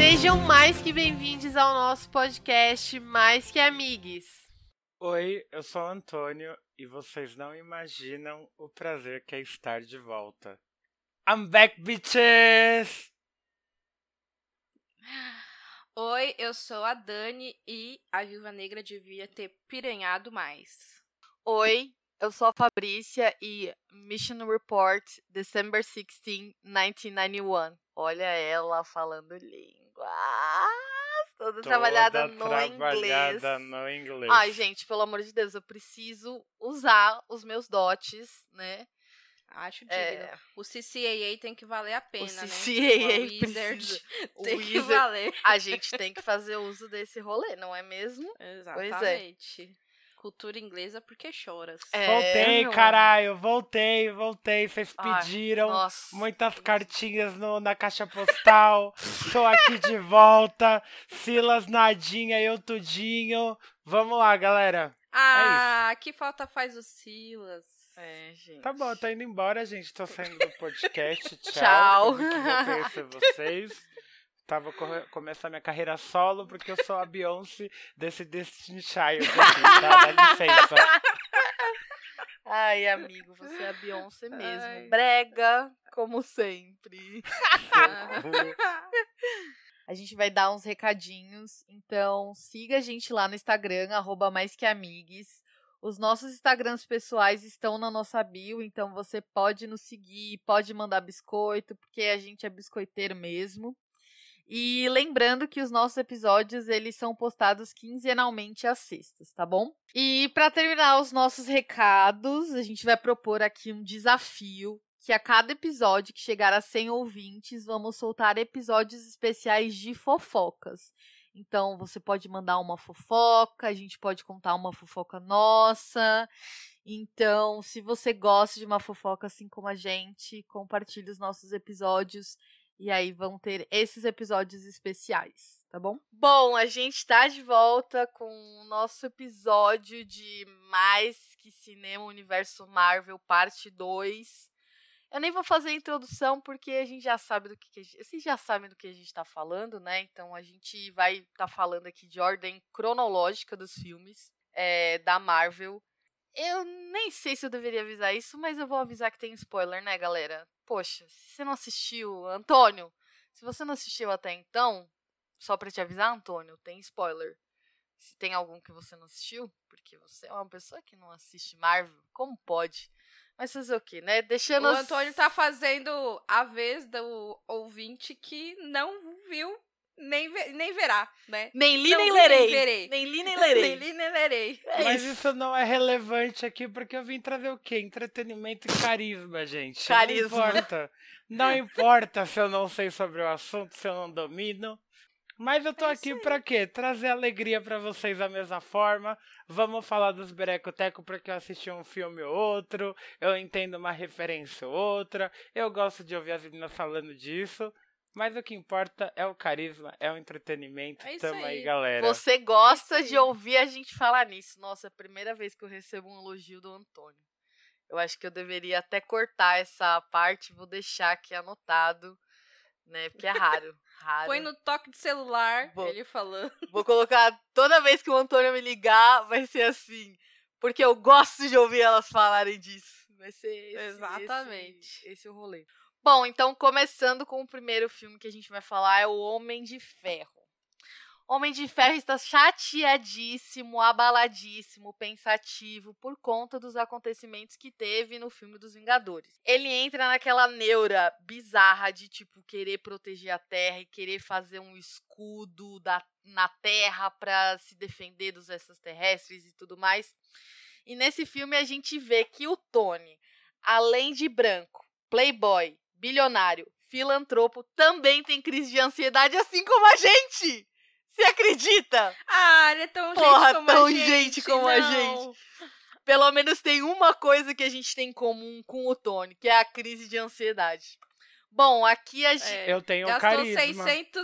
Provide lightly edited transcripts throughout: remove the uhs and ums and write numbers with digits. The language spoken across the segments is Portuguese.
Sejam mais que bem-vindos ao nosso podcast Mais Que Amigues. Oi, eu sou o Antônio e vocês não imaginam o prazer que é estar de volta. I'm back, bitches! Oi, eu sou a Dani e a Viúva Negra devia ter piranhado mais. Oi, eu sou a Fabrícia e Mission Report, December 16, 1991. Olha ela falando língua. Toda trabalhada no inglês. Ai, gente, pelo amor de Deus, eu preciso usar os meus dotes, né? Acho digno. O CCAA tem que valer a pena, né? O CCAA Wizard tem que valer. A gente tem que fazer uso desse rolê, não é mesmo? Exatamente. Pois é. Cultura inglesa porque choras. Voltei, caralho, voltei. Vocês pediram muitas nossa. cartinhas na caixa postal. Tô aqui de volta. Silas, Nadinha, eu tudinho. Vamos lá, galera. Que falta faz o Silas. Gente. Tá bom, tô indo embora, gente. Tô saindo do podcast. Tchau. Foi muito bom conhecer vocês. Tava começando minha carreira solo, porque eu sou a Beyoncé desse Destiny Child aqui, tá? Dá licença. Ai, amigo, você é a Beyoncé mesmo. Ai. Brega, como sempre. A gente vai dar uns recadinhos, então siga a gente lá no Instagram, @maisqueamigues. Os nossos Instagrams pessoais estão na nossa bio, então você pode nos seguir, pode mandar biscoito, porque a gente é biscoiteiro mesmo. E lembrando que os nossos episódios, eles são postados quinzenalmente às sextas, tá bom? E para terminar os nossos recados, a gente vai propor aqui um desafio, que a cada episódio que chegar a 100 ouvintes, vamos soltar episódios especiais de fofocas. Então, você pode mandar uma fofoca, a gente pode contar uma fofoca nossa. Então, se você gosta de uma fofoca assim como a gente, compartilhe os nossos episódios. E aí vão ter esses episódios especiais, tá bom? Bom, a gente tá de volta com o nosso episódio de Mais Que Cinema Universo Marvel, parte 2. Eu nem vou fazer a introdução, porque a gente já sabe vocês já sabem do que a gente tá falando, né? Então a gente vai tá falando aqui de ordem cronológica dos filmes da Marvel. Eu nem sei se eu deveria avisar isso, mas eu vou avisar que tem spoiler, né, galera? Poxa, se você não assistiu... Antônio, se você não assistiu até então, só pra te avisar, Antônio, tem spoiler. Se tem algum que você não assistiu, porque você é uma pessoa que não assiste Marvel, como pode? Mas fazer o quê, né? O Antônio tá fazendo a vez do ouvinte que não viu... Nem verá, né? Nem li, nem lerei. Nem li, nem lerei. Nem li, nem lerei. Mas isso não é relevante aqui, porque eu vim trazer o quê? Entretenimento e carisma, gente. Carisma. Não importa. Não importa se eu não sei sobre o assunto, se eu não domino. Mas eu tô aqui pra quê? Trazer alegria pra vocês da mesma forma. Vamos falar dos Berecoteco porque eu assisti um filme ou outro. Eu entendo uma referência ou outra. Eu gosto de ouvir as meninas falando disso. Mas o que importa é o carisma, é o entretenimento. Tamo aí, galera. Você gosta de ouvir a gente falar nisso. Nossa, é a primeira vez que eu recebo um elogio do Antônio. Eu acho que eu deveria até cortar essa parte, vou deixar aqui anotado, né? Porque é raro. Põe no toque de celular, ele falando. Vou colocar, toda vez que o Antônio me ligar, vai ser assim. Porque eu gosto de ouvir elas falarem disso. Vai ser esse o rolê. Bom, então começando com o primeiro filme que a gente vai falar é o Homem de Ferro. Homem de Ferro está chateadíssimo, abaladíssimo, pensativo por conta dos acontecimentos que teve no filme dos Vingadores. Ele entra naquela neura bizarra de tipo querer proteger a Terra e querer fazer um escudo na Terra para se defender dos extraterrestres e tudo mais. E nesse filme a gente vê que o Tony, além de branco, playboy, bilionário, filantropo, também tem crise de ansiedade, assim como a gente! Você acredita? Ele é tão gente como a gente. Pelo menos tem uma coisa que a gente tem em comum com o Tony, que é a crise de ansiedade. Bom, aqui a gente... Eu tenho carisma.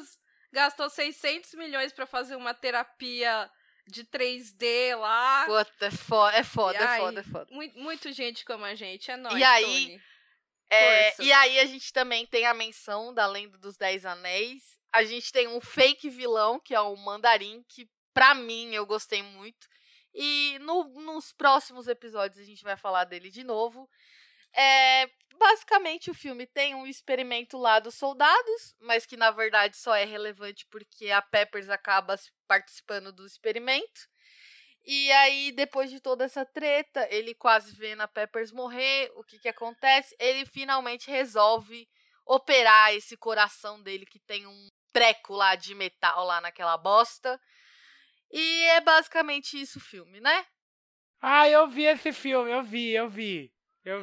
Gastou 600 milhões pra fazer uma terapia de 3D lá. Puta, é foda. Muito gente como a gente, é nóis, e aí, Tony. E aí a gente também tem a menção da Lenda dos 10 Anéis. A gente tem um fake vilão, que é o Mandarim, que pra mim eu gostei muito. E nos próximos episódios a gente vai falar dele de novo. Basicamente o filme tem um experimento lá dos soldados, mas que na verdade só é relevante porque a Peppers acaba participando do experimento. E aí, depois de toda essa treta, ele quase vendo a Peppers morrer, o que acontece? Ele finalmente resolve operar esse coração dele que tem um treco lá de metal lá naquela bosta. E é basicamente isso o filme, né? Ah, eu vi esse filme, eu vi.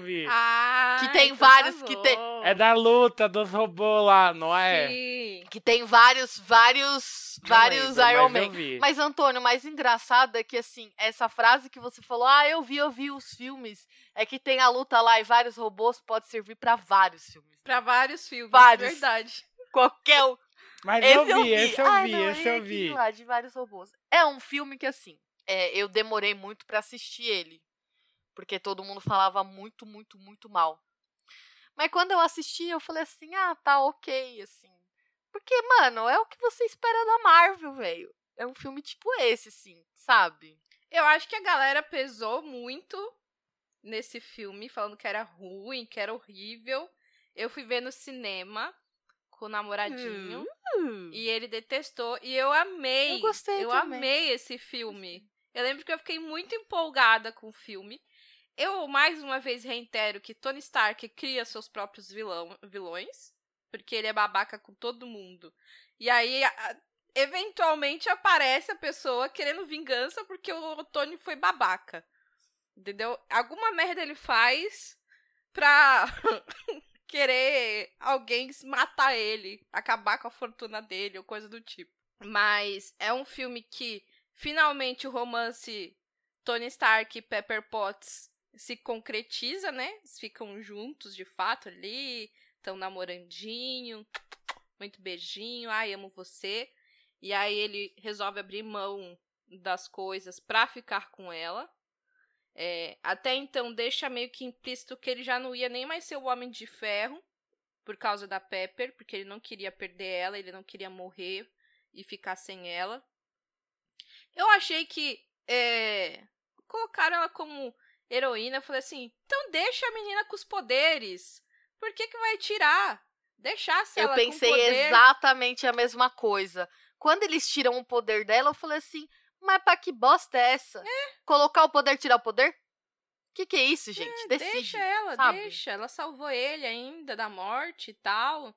Que tem então vários, tá que bom. tem, É da luta dos robôs lá, não é? Sim. que tem vários Não lembro, Iron mas eu Man. vi. Mas, Antônio, o mais engraçado é que, assim, essa frase que você falou, eu vi os filmes, é que tem a luta lá e vários robôs, pode servir pra vários filmes. Né? Pra vários filmes, Vários. verdade. Qualquer um. Mas Esse eu vi. esse eu vi. Lá, de vários robôs. É um filme que, assim, eu demorei muito pra assistir ele. Porque todo mundo falava muito, muito, muito mal. Mas quando eu assisti, eu falei assim, tá ok, assim. Porque, mano, é o que você espera da Marvel, velho. É um filme tipo esse, assim, sabe? Eu acho que a galera pesou muito nesse filme, falando que era ruim, que era horrível. Eu fui ver no cinema com o namoradinho e ele detestou. E eu amei. Eu gostei também. Amei esse filme. Eu lembro que eu fiquei muito empolgada com o filme. Eu, mais uma vez, reitero que Tony Stark cria seus próprios vilões, porque ele é babaca com todo mundo. E aí, eventualmente, aparece a pessoa querendo vingança porque o Tony foi babaca. Entendeu? Alguma merda ele faz pra querer alguém matar ele, acabar com a fortuna dele ou coisa do tipo. Mas é um filme que, finalmente, o romance Tony Stark e Pepper Potts se concretiza, né? Eles ficam juntos, de fato, ali. Estão namorandinho. Muito beijinho. Ai, amo você. E aí ele resolve abrir mão das coisas pra ficar com ela. Até então deixa meio que implícito que ele já não ia nem mais ser o Homem de Ferro. Por causa da Pepper. Porque ele não queria perder ela. Ele não queria morrer e ficar sem ela. Eu achei que colocaram ela como heroína. Eu falei assim, então deixa a menina com os poderes. Por que vai tirar? Deixasse ela com poder. Eu pensei exatamente a mesma coisa. Quando eles tiram o poder dela, eu falei assim, mas pra que bosta é essa? Colocar o poder, tirar o poder? Que é isso, gente? Decide, deixa ela, sabe? deixa. Ela salvou ele ainda da morte e tal.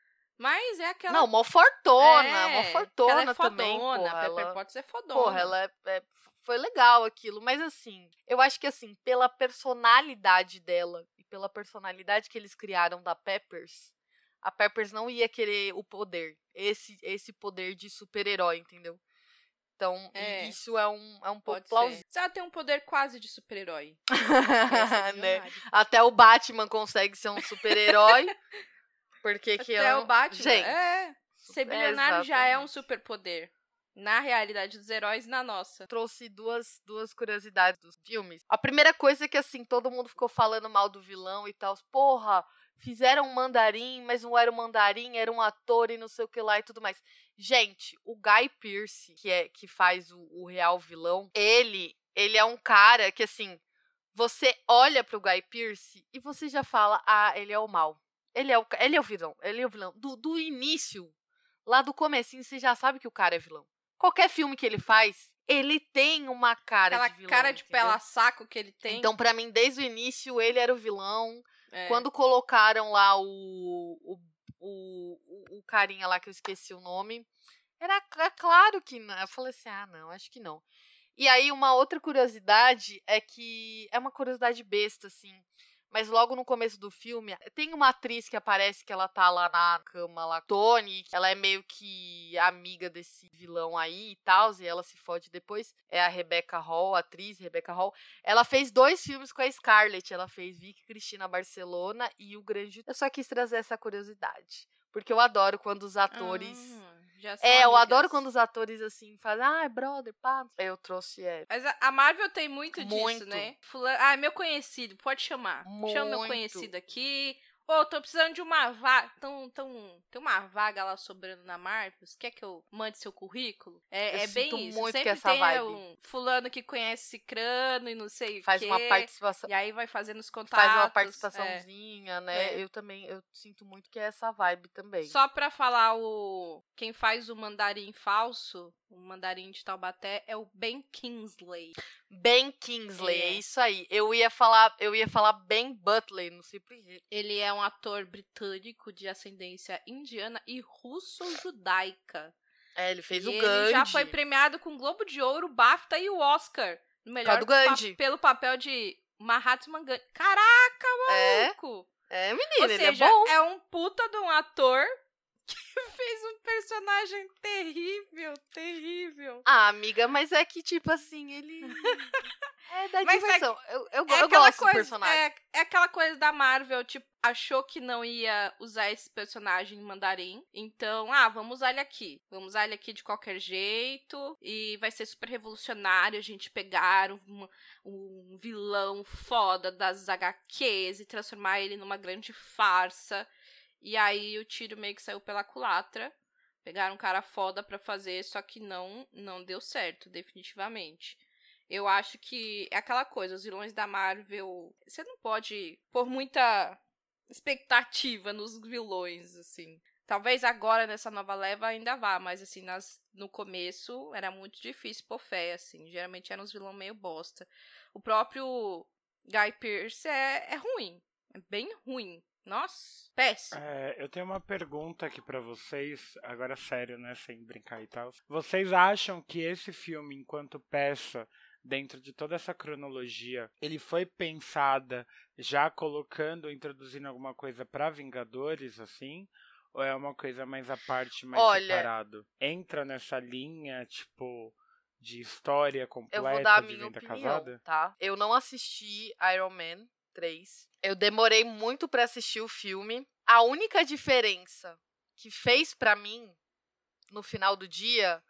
Mas é aquela... Não, mó fortona ela é também, fodona, porra. a Pepper Potts é fodona. Porra, ela foi legal aquilo, mas assim, eu acho que assim, pela personalidade dela e pela personalidade que eles criaram da Peppers, a Peppers não ia querer o poder, esse poder de super-herói, entendeu? Então, isso é um pouco plausível. Ela tem um poder quase de super-herói. Né? Até o Batman consegue ser um super-herói. Porque que Até o Batman. Gente, ser bilionário já é um superpoder. Na realidade dos heróis e na nossa. Trouxe duas curiosidades dos filmes. A primeira coisa é que, assim, todo mundo ficou falando mal do vilão e tal. Porra, fizeram um mandarim, mas não era um mandarim, era um ator e não sei o que lá e tudo mais. Gente, o Guy Pearce, que faz o real vilão, ele é um cara que, assim, você olha pro Guy Pearce e você já fala, ele é o mal. Ele é o vilão. Ele é o vilão. Do início, lá do comecinho, você já sabe que o cara é vilão. Qualquer filme que ele faz, ele tem uma cara de vilão. Aquela cara de pela-saco que ele tem. Então, pra mim, desde o início, ele era o vilão. Quando colocaram lá o carinha lá, que eu esqueci o nome, era claro que não. Eu falei assim, não, acho que não. E aí, uma outra curiosidade é que... É uma curiosidade besta, assim. Mas logo no começo do filme, tem uma atriz que aparece que ela tá lá na cama, lá, Tony, ela é meio que amiga desse vilão aí e tal, e ela se fode depois. É a Rebecca Hall, a atriz Rebecca Hall. Ela fez 2 filmes com a Scarlett, ela fez Vicky Cristina Barcelona e O Grande... Eu só quis trazer essa curiosidade, porque eu adoro quando os atores... eu adoro quando os atores, assim, fazem, brother, pá. Eu trouxe, Mas a Marvel tem muito disso, né? Meu conhecido, pode chamar. Chama meu conhecido aqui. Ô, tô precisando de uma vaga. Tem uma vaga lá sobrando na Marvel. Você quer que eu mande seu currículo? É sinto bem isso. muito que Sempre essa tem vibe. um fulano que conhece cicrano e não sei o Faz quê. uma participação. E aí vai fazendo os contatos. Faz uma participaçãozinha, né? É. Eu também, eu sinto muito que é essa vibe também. Só pra falar quem faz o mandarim falso, o mandarim de Taubaté, é o Ben Kingsley. Ben Kingsley, é isso aí. Eu ia falar Ben Butler, não sei porquê. Ele é um ator britânico de ascendência indiana e russo-judaica. Ele fez o Ele Gandhi. já foi premiado com o Globo de Ouro, o BAFTA e o Oscar. No melhor pelo papel de Mahatma Gandhi. Caraca, maluco! Menino, Ou ele seja, é bom. É um puta de um ator que fez um personagem terrível. Ah, amiga, mas é que, tipo assim, ele... é da Mas diversão. Eu gosto do personagem. É aquela coisa da Marvel, tipo, achou que não ia usar esse personagem em mandarim. Então, vamos usar ele aqui. Vamos usar ele aqui de qualquer jeito. E vai ser super revolucionário a gente pegar um vilão foda das HQs e transformar ele numa grande farsa. E aí o tiro meio que saiu pela culatra. Pegaram um cara foda pra fazer, só que não deu certo, definitivamente. Eu acho que é aquela coisa, os vilões da Marvel, você não pode pôr muita expectativa nos vilões, assim. Talvez agora, nessa nova leva, ainda vá, mas assim, no começo era muito difícil pôr fé, assim. Geralmente eram uns vilões meio bosta. O próprio Guy Pearce é ruim, é bem ruim. Nossa, péssimo. Eu tenho uma pergunta aqui pra vocês, agora sério, né, sem brincar e tal. Vocês acham que esse filme, enquanto peça, dentro de toda essa cronologia, ele foi pensada já introduzindo alguma coisa pra Vingadores, assim? Ou é uma coisa mais à parte, mais separado? Entra nessa linha, tipo, de história completa, eu vou dar a de minha Venda opinião, Casada? tá? Eu não assisti Iron Man 3. Eu demorei muito pra assistir o filme. A única diferença que fez pra mim, no final do dia,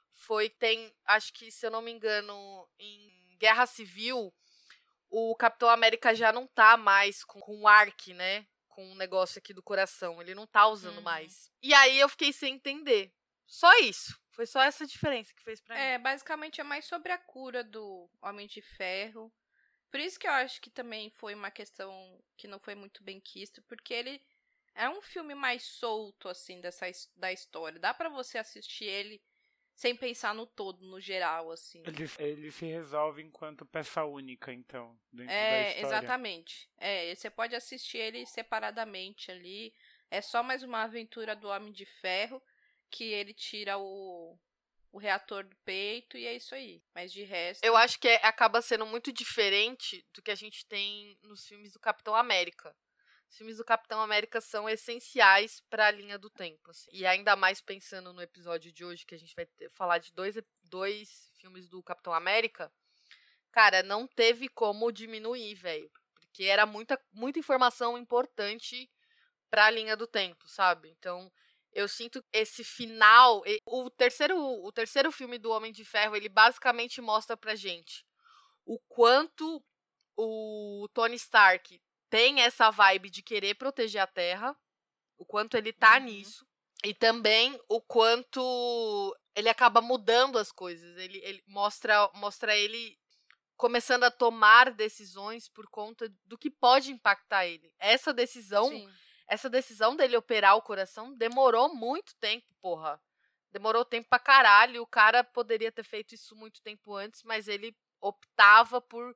acho que, se eu não me engano, em Guerra Civil, o Capitão América já não tá mais com o Ark, né? Com o negócio aqui do coração. Ele não tá usando mais. E aí eu fiquei sem entender. Só isso. Foi só essa diferença que fez pra mim. Basicamente é mais sobre a cura do Homem de Ferro. Por isso que eu acho que também foi uma questão que não foi muito bem quisto, porque ele é um filme mais solto, assim, da história. Dá pra você assistir ele sem pensar no todo, no geral, assim. Ele se resolve enquanto peça única, então, dentro da história. Exatamente. Você pode assistir ele separadamente ali. É só mais uma aventura do Homem de Ferro, que ele tira o reator do peito e é isso aí. Mas de resto... Eu acho que acaba sendo muito diferente do que a gente tem nos filmes do Capitão América. Os filmes do Capitão América são essenciais para a linha do tempo. Assim. E ainda mais pensando no episódio de hoje, que a gente vai falar de dois filmes do Capitão América. Cara, não teve como diminuir, velho. Porque era muita informação importante para a linha do tempo, sabe? Então... eu sinto esse final... O terceiro filme do Homem de Ferro, ele basicamente mostra pra gente o quanto o Tony Stark tem essa vibe de querer proteger a Terra, o quanto ele tá nisso, e também o quanto ele acaba mudando as coisas. Ele mostra ele começando a tomar decisões por conta do que pode impactar ele. Essa decisão dele operar o coração demorou muito tempo, porra. Demorou tempo pra caralho. O cara poderia ter feito isso muito tempo antes, mas ele optava por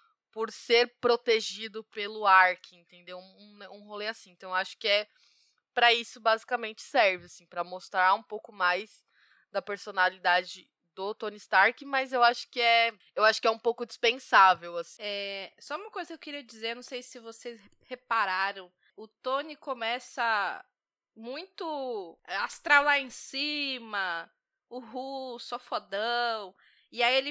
ser protegido pelo Ark, entendeu? Um rolê assim. Então, eu acho que pra isso, basicamente, serve, assim, pra mostrar um pouco mais da personalidade do Tony Stark, mas eu acho que é um pouco dispensável, assim. Só uma coisa que eu queria dizer, não sei se vocês repararam, o Tony começa muito astral lá em cima, sou fodão, e aí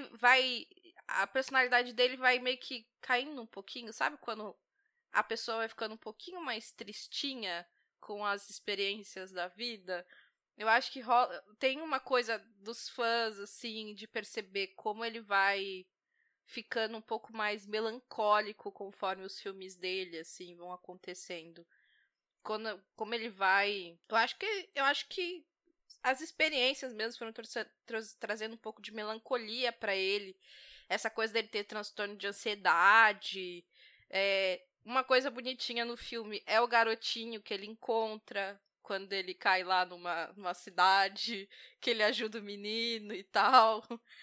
a personalidade dele vai meio que caindo um pouquinho, sabe quando a pessoa vai ficando um pouquinho mais tristinha com as experiências da vida? Eu acho que tem uma coisa dos fãs, assim, de perceber como ele vai ficando um pouco mais melancólico conforme os filmes dele, assim, vão acontecendo. como ele vai... Eu acho que as experiências mesmo foram trazendo um pouco de melancolia pra ele. Essa coisa dele ter transtorno de ansiedade. Uma coisa bonitinha no filme é o garotinho que ele encontra quando ele cai lá numa cidade, que ele ajuda o menino e tal.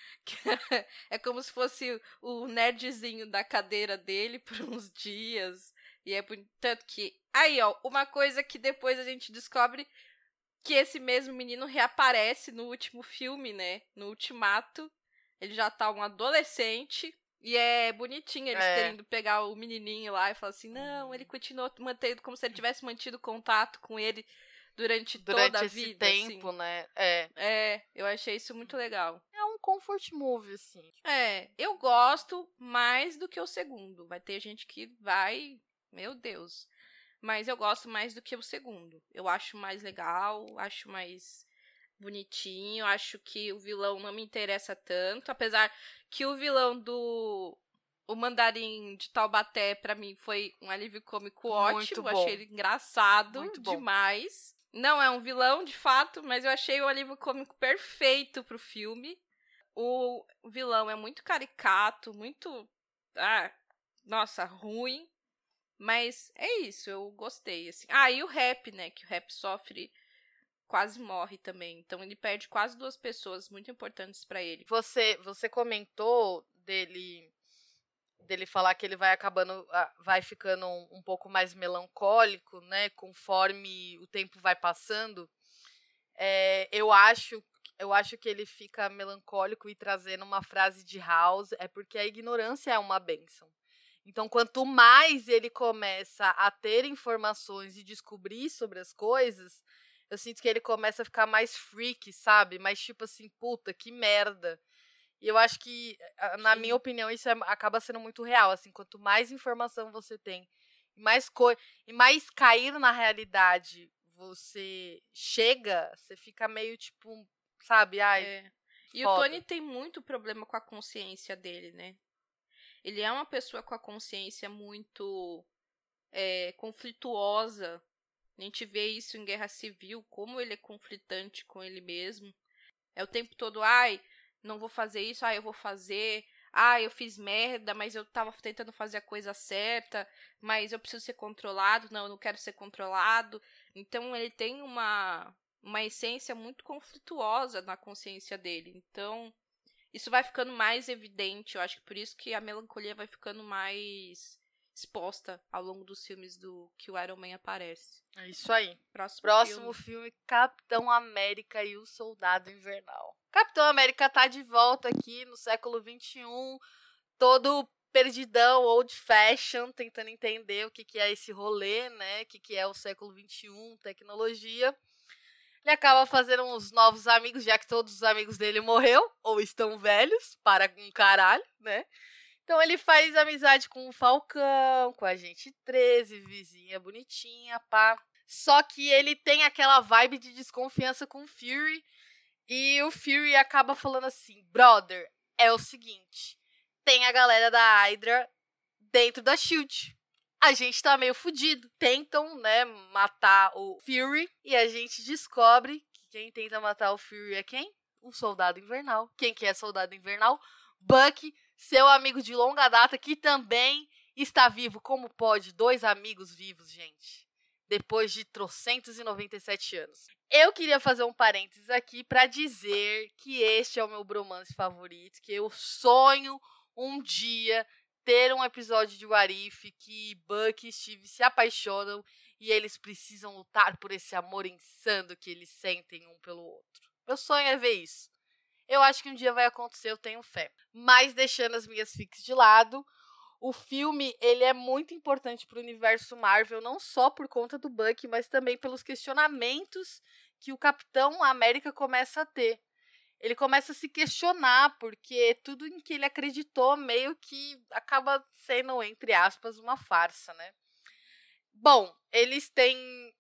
É como se fosse o nerdzinho da cadeira dele por uns dias. E é tanto que... Aí, ó, uma coisa que depois a gente descobre que esse mesmo menino reaparece no último filme, né? No Ultimato. Ele já tá um adolescente. E é bonitinho eles terem ido pegar o menininho lá e falar assim, não, ele continuou mantendo como se ele tivesse mantido contato com ele durante toda a vida. Durante esse tempo, assim. né? Eu achei isso muito legal. É um comfort movie, assim. Eu gosto mais do que o segundo. Vai ter gente que vai... Meu Deus. Mas eu gosto mais do que o segundo. Eu acho mais legal, acho mais bonitinho, acho que o vilão não me interessa tanto, apesar que o vilão o Mandarim de Taubaté, pra mim, foi um alívio cômico ótimo. Eu achei ele engraçado demais. Não é um vilão, de fato, mas eu achei o alívio cômico perfeito pro filme. O vilão é muito caricato, muito... nossa, ruim. Mas é isso, eu gostei, assim. E o Rap, né? Que o Rap sofre... quase morre também. Então ele perde quase 2 pessoas muito importantes pra ele. Você comentou dele falar que ele vai ficando um pouco mais melancólico, né, conforme o tempo vai passando. Eu acho que ele fica melancólico e trazendo uma frase de House, é porque a ignorância é uma bênção. Então, quanto mais ele começa a ter informações e descobrir sobre as coisas, eu sinto que ele começa a ficar mais freak, sabe? Mais tipo assim, puta, que merda. E eu acho que, na minha opinião, isso acaba sendo muito real. Assim, quanto mais informação você tem e mais cair na realidade você chega, você fica meio tipo, sabe? E o Tony tem muito problema com a consciência dele, né? Ele é uma pessoa com a consciência muito conflituosa. A gente vê isso em Guerra Civil, como ele é conflitante com ele mesmo. É o tempo todo, não vou fazer isso, eu vou fazer. Eu fiz merda, mas eu tava tentando fazer a coisa certa, mas eu preciso ser controlado. Não, eu não quero ser controlado. Então ele tem uma essência muito conflituosa na consciência dele. Então, isso vai ficando mais evidente. Eu acho que por isso que a melancolia vai ficando mais exposta ao longo dos filmes que o Iron Man aparece. É isso aí. Próximo filme, Capitão América e o Soldado Invernal. Capitão América tá de volta aqui no século XXI, todo perdidão, old fashion, tentando entender o que é esse rolê, né? O que é o século XXI, tecnologia. Ele acaba fazendo uns novos amigos, já que todos os amigos dele morreu ou estão velhos, para um caralho, né? Então ele faz amizade com o Falcão, com a Agente 13, vizinha bonitinha, pá. Só que ele tem aquela vibe de desconfiança com o Fury. E o Fury acaba falando assim, brother, é o seguinte, tem a galera da Hydra dentro da SHIELD. A gente tá meio fudido. Tentam, né, matar o Fury e a gente descobre que quem tenta matar o Fury é quem? O Soldado Invernal. Quem que é Soldado Invernal? Bucky, seu amigo de longa data, que também está vivo. Como pode 2 amigos vivos, gente? Depois de 397 anos. Eu queria fazer um parênteses aqui para dizer que este é o meu bromance favorito, que eu sonho um dia ter um episódio de What If que Bucky e Steve se apaixonam e eles precisam lutar por esse amor insano que eles sentem um pelo outro. Meu sonho é ver isso. Eu acho que um dia vai acontecer, eu tenho fé. Mas deixando as minhas fics de lado, o filme ele é muito importante para o universo Marvel, não só por conta do Bucky, mas também pelos questionamentos que o Capitão América começa a ter. Ele começa a se questionar, porque tudo em que ele acreditou meio que acaba sendo, entre aspas, uma farsa, né? Bom, eles têm...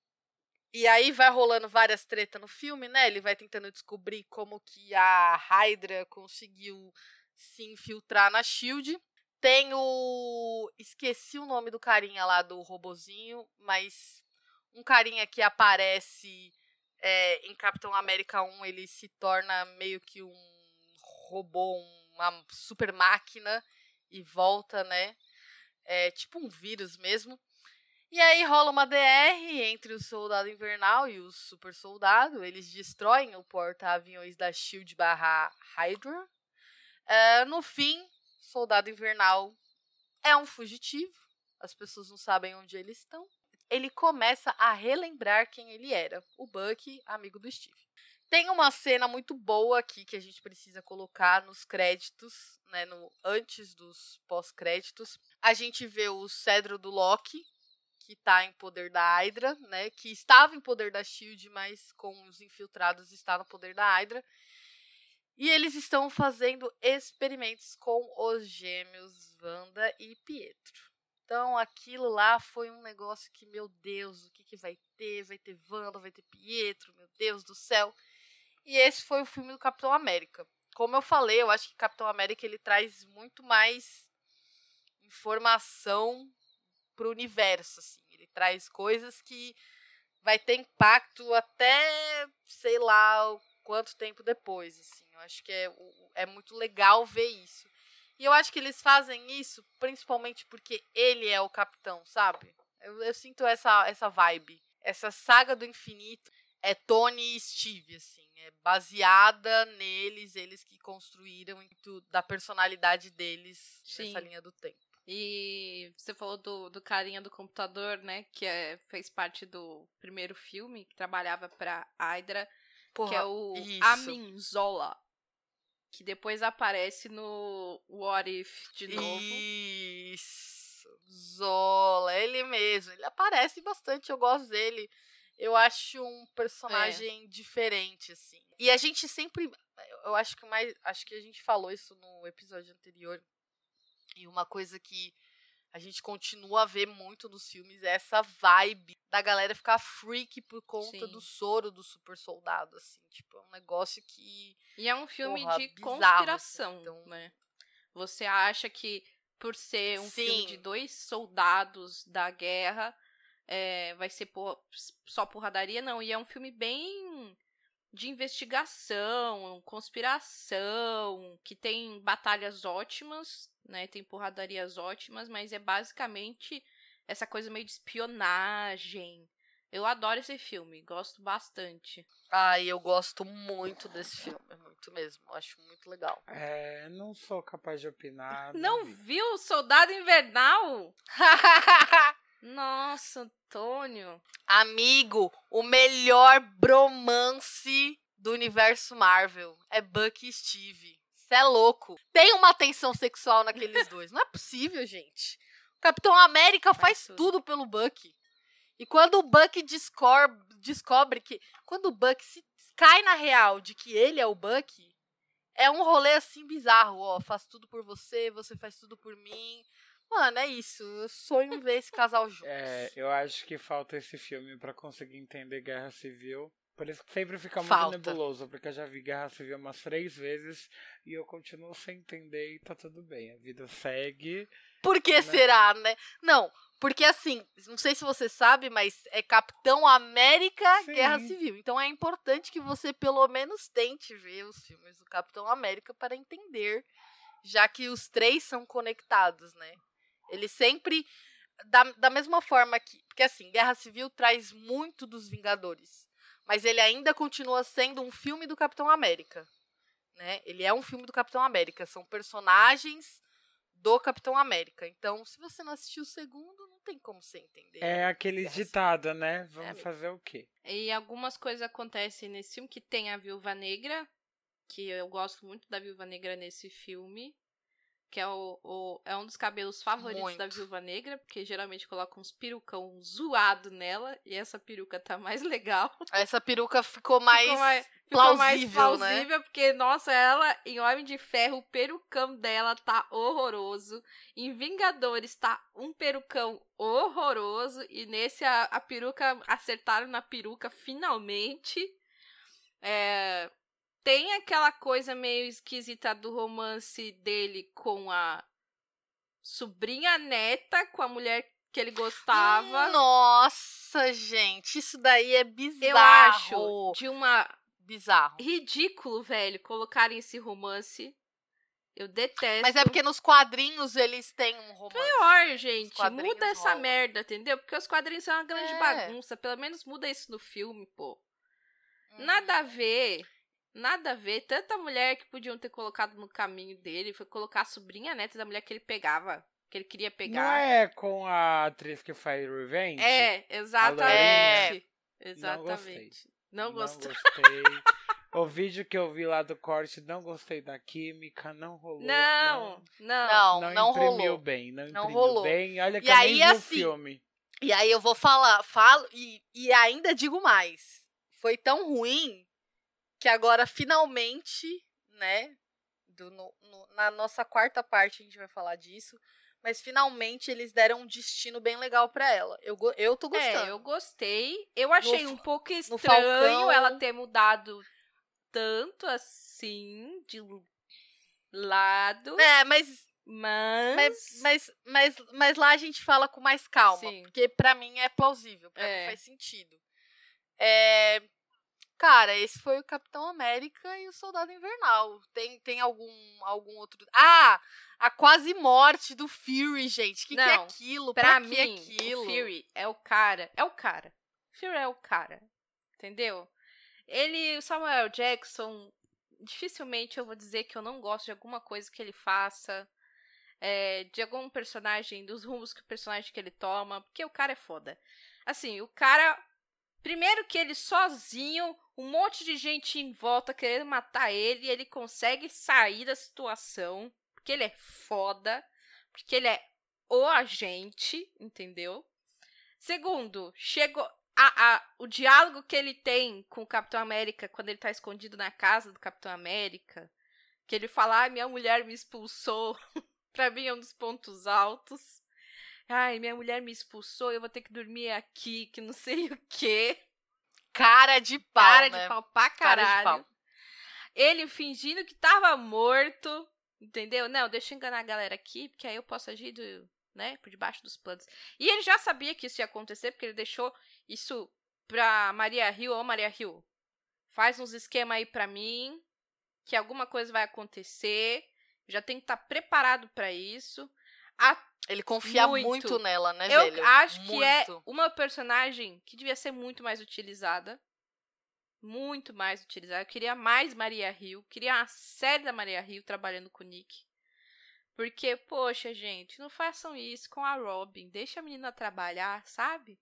E aí vai rolando várias tretas no filme, né? Ele vai tentando descobrir como que a Hydra conseguiu se infiltrar na SHIELD. Tem o... Esqueci o nome do carinha lá do robozinho, mas um carinha que aparece em Capitão América 1, ele se torna meio que um robô, uma super máquina e volta, né? É tipo um vírus mesmo. E aí rola uma DR entre o Soldado Invernal e o Super Soldado. Eles destroem o porta-aviões da SHIELD / Hydra. No fim, Soldado Invernal é um fugitivo. As pessoas não sabem onde eles estão. Ele começa a relembrar quem ele era. O Bucky, amigo do Steve. Tem uma cena muito boa aqui que a gente precisa colocar nos créditos, né, antes dos pós-créditos. A gente vê o cedro do Loki, que está em poder da Hydra, né, que estava em poder da SHIELD, mas com os infiltrados está no poder da Hydra. E eles estão fazendo experimentos com os gêmeos Wanda e Pietro. Então aquilo lá foi um negócio que, meu Deus, o que vai ter? Vai ter Wanda, vai ter Pietro, meu Deus do céu. E esse foi o filme do Capitão América. Como eu falei, eu acho que Capitão América ele traz muito mais informação pro universo, assim. Ele traz coisas que vai ter impacto até, sei lá, quanto tempo depois, assim. Eu acho que é muito legal ver isso. E eu acho que eles fazem isso principalmente porque ele é o capitão, sabe? Eu sinto essa vibe. Essa saga do infinito é Tony e Steve, assim. É baseada neles, eles que construíram da personalidade deles nessa linha do tempo. E você falou do carinha do computador, né? Que fez parte do primeiro filme, que trabalhava pra Hydra, que é o Amin Zola. Que depois aparece no What If de novo. Isso. Zola, ele mesmo. Ele aparece bastante, eu gosto dele. Eu acho um personagem diferente, assim. E a gente sempre... Eu acho que a gente falou isso no episódio anterior. E uma coisa que a gente continua a ver muito nos filmes é essa vibe da galera ficar freak por conta do soro do super soldado, assim. Tipo, é um negócio que... E é um filme de bizarro, conspiração, assim, então... né? Você acha que por ser um Sim. filme de 2 soldados da guerra, vai ser só porradaria? Não, e é um filme bem de investigação, conspiração, que tem batalhas ótimas, né? Tem porradarias ótimas, mas é basicamente essa coisa meio de espionagem. Eu adoro esse filme, gosto bastante. Eu gosto muito desse filme, muito mesmo, acho muito legal. Não sou capaz de opinar. Não viu Soldado Invernal? Nossa, Antônio. Amigo, o melhor bromance do universo Marvel é Bucky e Steve. Cê é louco. Tem uma tensão sexual naqueles dois. Não é possível, gente. O Capitão América faz tudo pelo Bucky. E quando o Bucky descobre que... Quando o Bucky cai na real de que ele é o Bucky, é um rolê assim bizarro. Ó, faço tudo por você, você faz tudo por mim. Mano, é isso. Eu sonho em ver esse casal juntos. Eu acho que falta esse filme pra conseguir entender Guerra Civil. Por isso que sempre fica muito nebuloso, porque eu já vi Guerra Civil umas 3 vezes e eu continuo sem entender e tá tudo bem. A vida segue. Por que será, né? Não, porque assim, não sei se você sabe, mas é Capitão América Guerra Civil. Então é importante que você pelo menos tente ver os filmes do Capitão América para entender, já que os 3 são conectados, né? Ele sempre, da mesma forma que... Porque assim, Guerra Civil traz muito dos Vingadores, mas ele ainda continua sendo um filme do Capitão América, né? Ele é um filme do Capitão América, são personagens do Capitão América. Então, se você não assistiu o segundo, não tem como você entender. É aquele ditado, né? Vamos fazer o quê? E algumas coisas acontecem nesse filme, que tem a Viúva Negra, que eu gosto muito da Viúva Negra nesse filme, que é um dos cabelos favoritos da Viúva Negra, porque geralmente coloca uns perucão zoado nela, e essa peruca tá mais legal. Essa peruca ficou mais plausível, né? Porque, nossa, ela, em Homem de Ferro, o perucão dela tá horroroso. Em Vingadores tá um perucão horroroso, e nesse a peruca, acertaram na peruca finalmente. Tem aquela coisa meio esquisita do romance dele com a sobrinha neta, com a mulher que ele gostava. Nossa! Nossa, gente, isso daí é bizarro. Eu acho de uma bizarro. Ridículo, velho, colocarem esse romance. Eu detesto. Mas é porque nos quadrinhos eles têm um romance. Pior, gente. Muda essa rolam. merda, entendeu? Porque os quadrinhos são uma grande bagunça. Pelo menos muda isso no filme, pô. Nada a ver. Nada a ver. Tanta mulher que podiam ter colocado no caminho dele. Foi colocar a sobrinha neta da mulher que ele pegava. Que ele queria pegar. Não é com a atriz que faz Revenge? É, exatamente. Exatamente. Não gostei. O vídeo que eu vi lá do corte, não gostei da química, não rolou. Não imprimiu rolou. Bem, não imprimiu rolou. bem. Olha que e eu aí, nem vi o assim, filme. E aí eu vou falo e ainda digo mais. Foi tão ruim que agora finalmente, né, na nossa quarta parte a gente vai falar disso, mas finalmente eles deram um destino bem legal pra ela. Eu tô gostando. Eu gostei. Eu achei um pouco estranho Falcão, ela ter mudado tanto assim de lado. Mas lá a gente fala com mais calma. Sim. Porque pra mim é plausível. Pra mim faz sentido. Cara, esse foi o Capitão América e o Soldado Invernal. Tem algum outro... A quase morte do Fury, gente. Que é aquilo? Pra mim, que aquilo? O Fury é o cara. Fury é o cara. Entendeu? O Samuel Jackson, dificilmente eu vou dizer que eu não gosto de alguma coisa que ele faça. De algum personagem, dos rumos que o personagem que ele toma, porque o cara é foda. Assim, o cara, primeiro que ele sozinho, um monte de gente em volta querendo matar ele, e ele consegue sair da situação, porque ele é foda, porque ele é o agente, entendeu? Segundo, chegou o diálogo que ele tem com o Capitão América, quando ele tá escondido na casa do Capitão América, que ele fala, minha mulher me expulsou. Pra mim é um dos pontos altos. Minha mulher me expulsou, eu vou ter que dormir aqui, que não sei o quê. Cara de pau, Cara né? de pau pra caralho. Ele fingindo que tava morto, entendeu? Não, deixa eu enganar a galera aqui, porque aí eu posso agir por debaixo dos panos. E ele já sabia que isso ia acontecer, porque ele deixou isso pra Maria Hill. Ô, Maria Hill, faz uns esquemas aí pra mim, que alguma coisa vai acontecer. Já tem que estar preparado pra isso. Ele confia muito nela, né, velho? Eu acho que é uma personagem que devia ser muito mais utilizada. Muito mais utilizada. Eu queria mais Maria Hill. Queria uma série da Maria Hill trabalhando com o Nick. Porque, poxa, gente, não façam isso com a Robin. Deixa a menina trabalhar, sabe?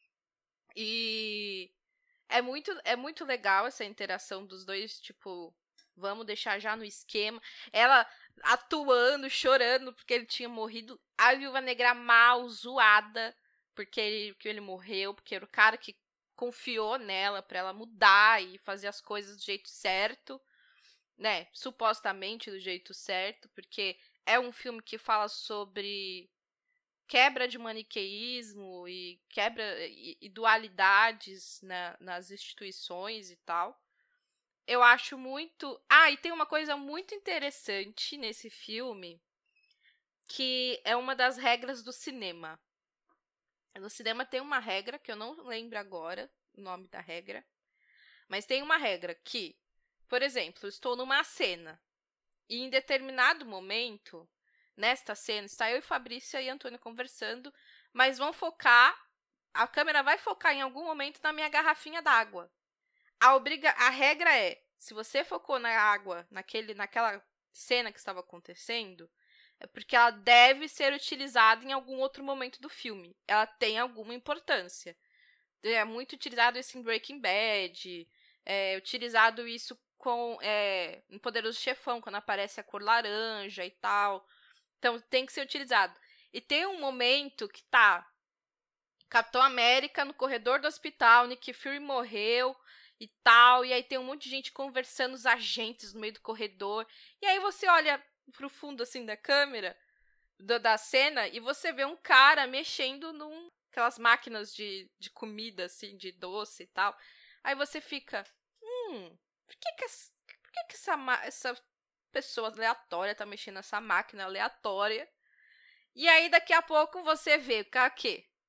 E é muito legal essa interação dos dois, tipo, vamos deixar já no esquema. Ela atuando, chorando porque ele tinha morrido. A Viúva Negra mal, zoada, porque ele morreu, porque era o cara que confiou nela pra ela mudar e fazer as coisas do jeito certo, né? Supostamente do jeito certo, porque é um filme que fala sobre quebra de maniqueísmo e quebra e dualidades nas instituições e tal. Eu acho muito... e tem uma coisa muito interessante nesse filme, que é uma das regras do cinema. No cinema tem uma regra, que eu não lembro agora o nome da regra, mas tem uma regra que, por exemplo, eu estou numa cena, e em determinado momento, nesta cena, está eu e Fabrícia e Antônio conversando, mas a câmera vai focar em algum momento na minha garrafinha d'água. A regra é, se você focou na água, naquela cena que estava acontecendo, é porque ela deve ser utilizada em algum outro momento do filme. Ela tem alguma importância. É muito utilizado isso em Breaking Bad, utilizado isso em Poderoso Chefão, quando aparece a cor laranja e tal. Então, tem que ser utilizado. E tem um momento que tá Capitão América no corredor do hospital, Nick Fury morreu e tal, e aí tem um monte de gente conversando, os agentes no meio do corredor, e aí você olha pro fundo, assim, da câmera, da cena, e você vê um cara mexendo aquelas máquinas de comida, assim, de doce e tal. Aí você fica, por que essa pessoa aleatória tá mexendo nessa máquina aleatória? E aí, daqui a pouco, você vê o quê?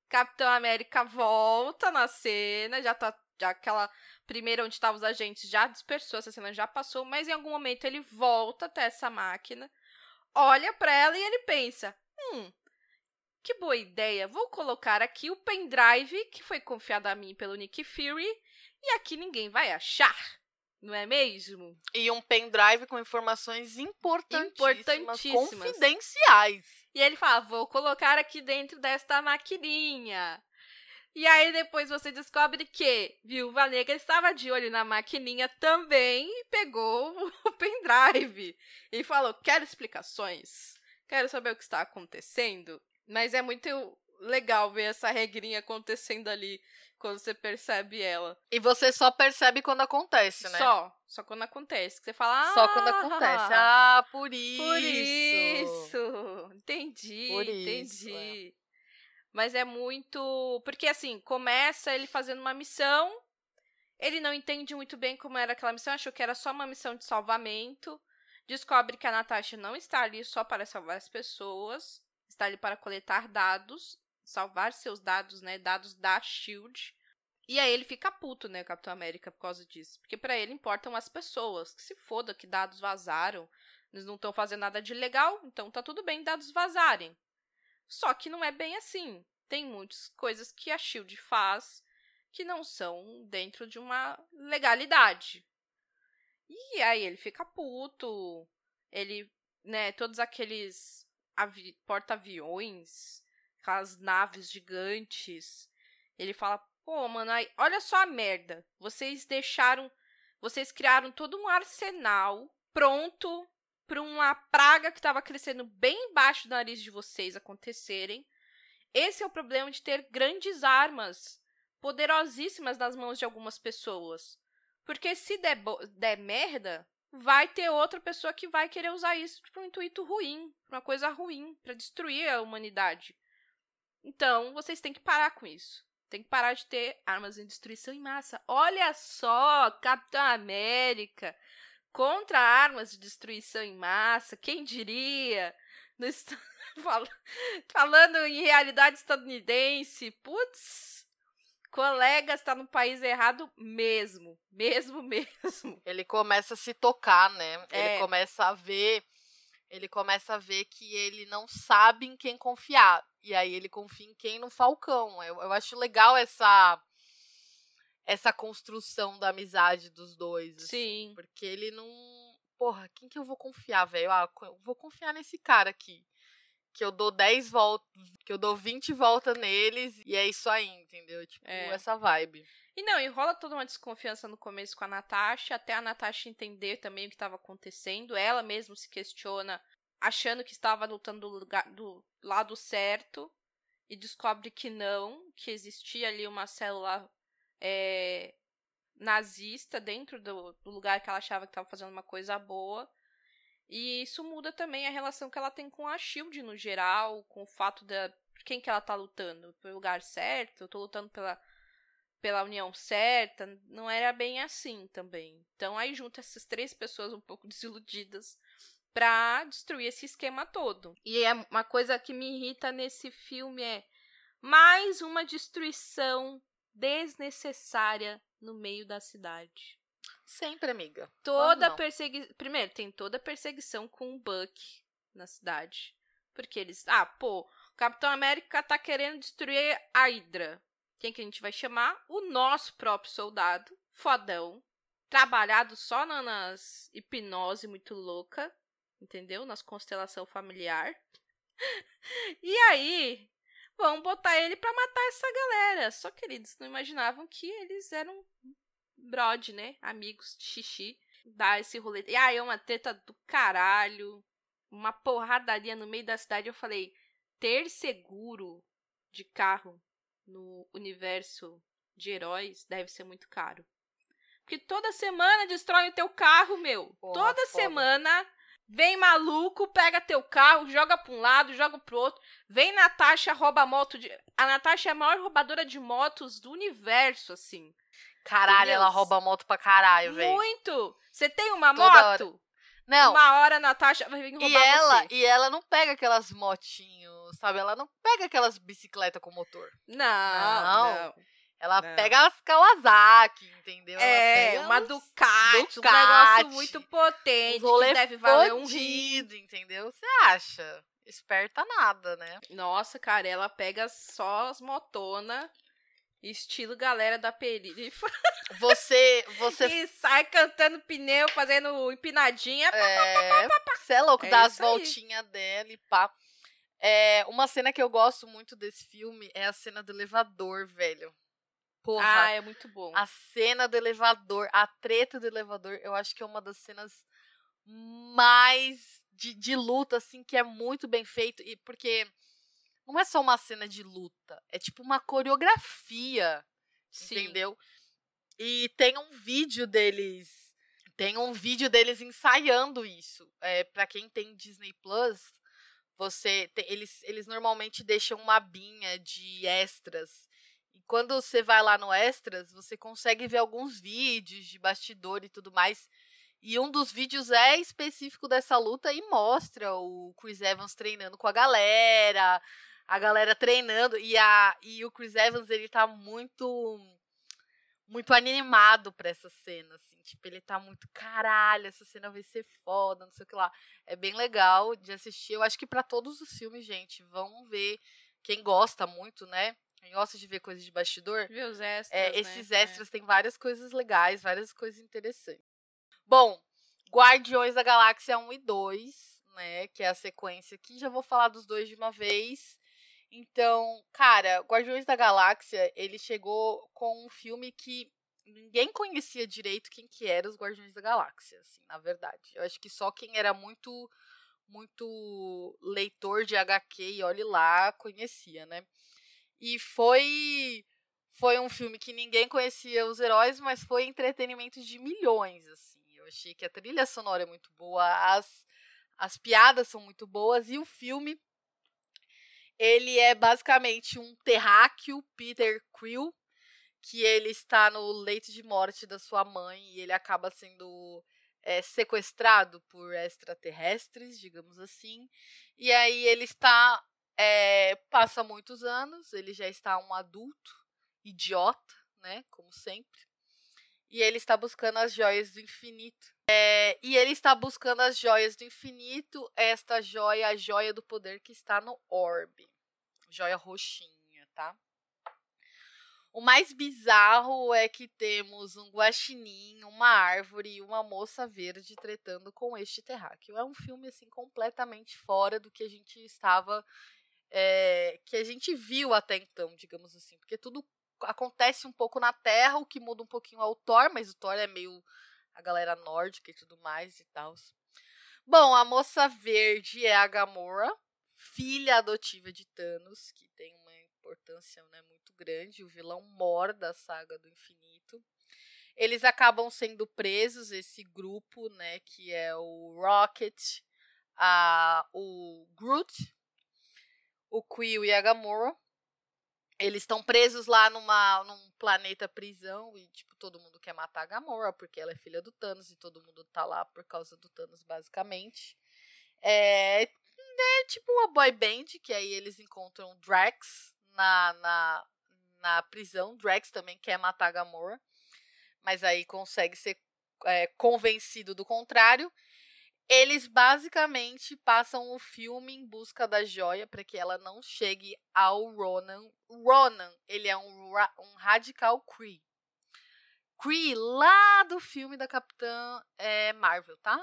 Capitão América volta na cena, já aquela primeira onde estavam os agentes já dispersou, essa cena já passou, mas em algum momento ele volta até essa máquina, olha pra ela e ele pensa, que boa ideia, vou colocar aqui o pendrive que foi confiado a mim pelo Nick Fury e aqui ninguém vai achar, não é mesmo? E um pendrive com informações importantíssimas, confidenciais. E ele fala, vou colocar aqui dentro desta maquininha. E aí depois você descobre que Viúva Negra estava de olho na maquininha também e pegou o pendrive. E falou, quero explicações, quero saber o que está acontecendo. Mas é muito legal ver essa regrinha acontecendo ali quando você percebe ela. E você só percebe quando acontece, né? Só quando acontece. Que você fala, só quando acontece. Por isso. Por isso. Entendi. Mas é muito... Porque, assim, começa ele fazendo uma missão, ele não entende muito bem como era aquela missão, achou que era só uma missão de salvamento, descobre que a Natasha não está ali só para salvar as pessoas, está ali para coletar dados, salvar seus dados, né, dados da SHIELD. E aí ele fica puto, né, Capitão América, por causa disso. Porque pra ele importam as pessoas, que se foda que dados vazaram, eles não estão fazendo nada de legal, então tá tudo bem dados vazarem. Só que não é bem assim. Tem muitas coisas que a SHIELD faz que não são dentro de uma legalidade. E aí ele fica puto, ele, né, todos aqueles porta-aviões, aquelas naves gigantes, ele fala, pô, mano, aí, olha só a merda, vocês criaram todo um arsenal pronto para uma praga que estava crescendo bem embaixo do nariz de vocês acontecerem. Esse é o problema de ter grandes armas poderosíssimas nas mãos de algumas pessoas. Porque se der merda, vai ter outra pessoa que vai querer usar isso para um intuito ruim, para uma coisa ruim, para destruir a humanidade. Então, vocês têm que parar com isso. Tem que parar de ter armas de destruição em massa. Olha só, Capitão América contra armas de destruição em massa, quem diria? Falando em realidade estadunidense, putz, colega está no país errado mesmo. Ele começa a se tocar, né? Ele começa a ver que ele não sabe em quem confiar. E aí ele confia em quem? No Falcão. Eu acho legal essa construção da amizade dos dois. Sim. Assim, porque ele não... Porra, quem que eu vou confiar, velho? Eu vou confiar nesse cara aqui. Que eu dou 10 voltas, que eu dou 20 voltas neles e é isso aí, entendeu? Tipo, essa vibe. E rola toda uma desconfiança no começo com a Natasha, até a Natasha entender também o que estava acontecendo. Ela mesma se questiona, achando que estava lutando do lado certo, e descobre que não, que existia ali uma célula nazista dentro do lugar que ela achava que estava fazendo uma coisa boa. E isso muda também a relação que ela tem com a SHIELD no geral, com o fato de quem que ela tá lutando, pelo lugar certo, eu tô lutando pela união certa, não era bem assim também. Então aí junta essas três pessoas um pouco desiludidas pra destruir esse esquema todo. E é uma coisa que me irrita nesse filme mais uma destruição desnecessária no meio da cidade. Sempre, amiga. Primeiro, tem toda a perseguição com o Buck na cidade. Porque eles... o Capitão América tá querendo destruir a Hydra. Quem que a gente vai chamar? O nosso próprio soldado, fodão, trabalhado só nas hipnose muito louca, entendeu? Nas constelação familiar. E aí, vão botar ele pra matar essa galera. Só que eles não imaginavam que eles eram brode, né? Amigos de xixi. Dá esse rolê. E aí é uma treta do caralho. Uma porradaria no meio da cidade. Eu falei, ter seguro de carro no universo de heróis deve ser muito caro. Porque toda semana destrói o teu carro, meu. Porra, toda semana vem maluco, pega teu carro, joga pra um lado, joga pro outro. Vem Natasha, rouba a moto. A Natasha é a maior roubadora de motos do universo, assim. Caralho, ela rouba moto pra caralho, velho. Muito! Você tem uma moto? Não. Uma hora a Natasha vai vir roubar você. E ela não pega aquelas motinhos, sabe? Ela não pega aquelas bicicletas com motor. Não. Ela pega as Kawasaki, entendeu? Uma Ducati, um negócio muito potente, que deve valer um rim. Entendeu? Você acha? Esperta nada, né? Nossa, cara, ela pega só as motonas, estilo galera da perifa. Você... E sai cantando pneu, fazendo empinadinha. Você é louco, dá as voltinhas dela e pá. Uma cena que eu gosto muito desse filme é a cena do elevador, velho. Porra, é muito bom. A cena do elevador, a treta do elevador, eu acho que é uma das cenas mais de luta, assim, que é muito bem feito. E porque não é só uma cena de luta, é tipo uma coreografia, entendeu? E tem um vídeo deles ensaiando isso. Pra quem tem Disney Plus, eles normalmente deixam uma abinha de extras. E quando você vai lá no Extras, você consegue ver alguns vídeos de bastidor e tudo mais. E um dos vídeos é específico dessa luta e mostra o Chris Evans treinando com a galera treinando. E o Chris Evans, ele tá muito animado pra essa cena, assim. Tipo, ele tá muito, caralho, essa cena vai ser foda, não sei o que lá. É bem legal de assistir. Eu acho que pra todos os filmes, gente, vão ver. Quem gosta muito, né? Quem gosta de ver coisas de bastidor. Ver os extras, esses extras têm várias coisas legais, várias coisas interessantes. Bom, Guardiões da Galáxia 1 e 2, né? Que é a sequência aqui. Já vou falar dos dois de uma vez. Então, cara, Guardiões da Galáxia, ele chegou com um filme que ninguém conhecia direito quem que eram os Guardiões da Galáxia, assim, na verdade. Eu acho que só quem era muito leitor de HQ e olhe lá conhecia, né? E foi um filme que ninguém conhecia os heróis, mas foi entretenimento de milhões, assim. Eu achei que a trilha sonora é muito boa, as piadas são muito boas, e o filme, ele é basicamente um terráqueo, Peter Quill, que ele está no leito de morte da sua mãe e ele acaba sendo sequestrado por extraterrestres, digamos assim. E aí ele está... passa muitos anos, ele já está um adulto, idiota, né, como sempre. E ele está buscando as joias do infinito. E ele está buscando as joias do infinito, esta joia, a joia do poder que está no orbe. Joia roxinha, tá? O mais bizarro é que temos um guaxinim, uma árvore e uma moça verde tretando com este terráqueo. É um filme, assim, completamente fora do que a gente estava... que a gente viu até então, digamos assim. Porque tudo acontece um pouco na Terra, o que muda um pouquinho é o Thor, mas o Thor é meio a galera nórdica e tudo mais e tal. Bom, a moça verde é a Gamora, filha adotiva de Thanos, que tem uma importância, né, muito grande, o vilão mor da saga do infinito. Eles acabam sendo presos, esse grupo, né, que é o Rocket, o Groot, o Quill e a Gamora. Eles estão presos lá num planeta prisão e, tipo, todo mundo quer matar a Gamora porque ela é filha do Thanos e todo mundo tá lá por causa do Thanos, basicamente. É tipo uma boy band, que aí eles encontram Drax na prisão. Drax também quer matar a Gamora, mas aí consegue ser convencido do contrário. Eles basicamente passam o filme em busca da joia para que ela não chegue ao Ronan. Ronan, ele é um radical Kree. Kree lá do filme da Capitã Marvel, tá?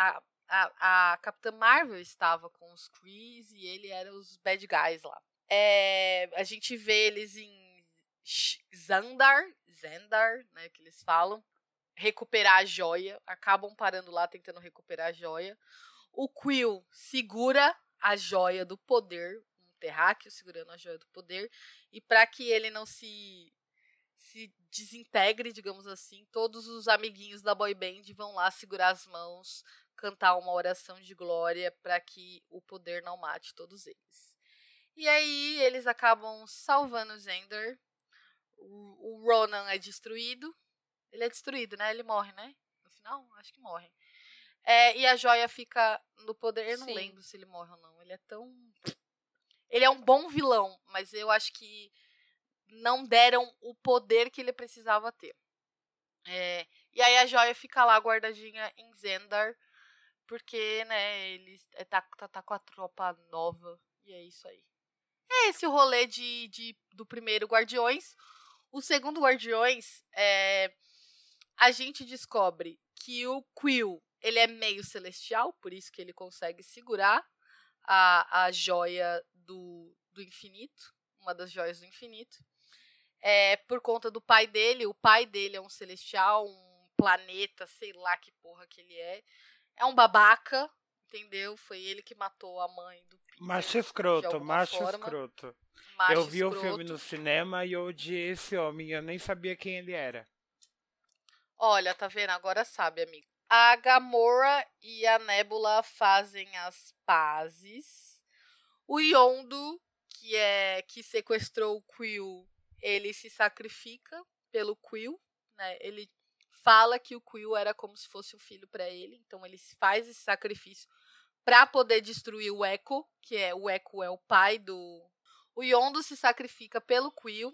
A Capitã Marvel estava com os Krees e ele era os bad guys lá. A gente vê eles em Xandar, né, que eles falam, recuperar a joia, acabam parando lá tentando recuperar a joia. O Quill segura a joia do poder, um terráqueo segurando a joia do poder, e para que ele não se desintegre, digamos assim, todos os amiguinhos da boy band vão lá segurar as mãos, cantar uma oração de glória para que o poder não mate todos eles. E aí eles acabam salvando o Xandar. O Ronan é destruído. Ele é destruído, né? Ele morre, né? No final, acho que morre. E a joia fica no poder. Eu não Sim. lembro se ele morre ou não. Ele é tão... Ele é um bom vilão, mas eu acho que não deram o poder que ele precisava ter. E aí a joia fica lá guardadinha em Zendar, porque, né, ele tá com a tropa nova, e é isso aí. É esse o rolê do primeiro Guardiões. O segundo Guardiões, a gente descobre que o Quill, ele é meio celestial, por isso que ele consegue segurar a joia do infinito, uma das joias do infinito. Por conta do pai dele. O pai dele é um celestial, um planeta, sei lá que porra que ele é. É um babaca, entendeu? Foi ele que matou a mãe do Peter. Macho escroto. Eu vi o filme no cinema e eu odiei esse homem. Eu nem sabia quem ele era. Olha, tá vendo? Agora sabe, amigo. A Gamora e a Nebula fazem as pazes. O Yondu, que sequestrou o Quill, ele se sacrifica pelo Quill, né? Ele fala que o Quill era como se fosse um filho para ele, então ele faz esse sacrifício para poder destruir o Echo, o Echo é o pai do... O Yondu se sacrifica pelo Quill,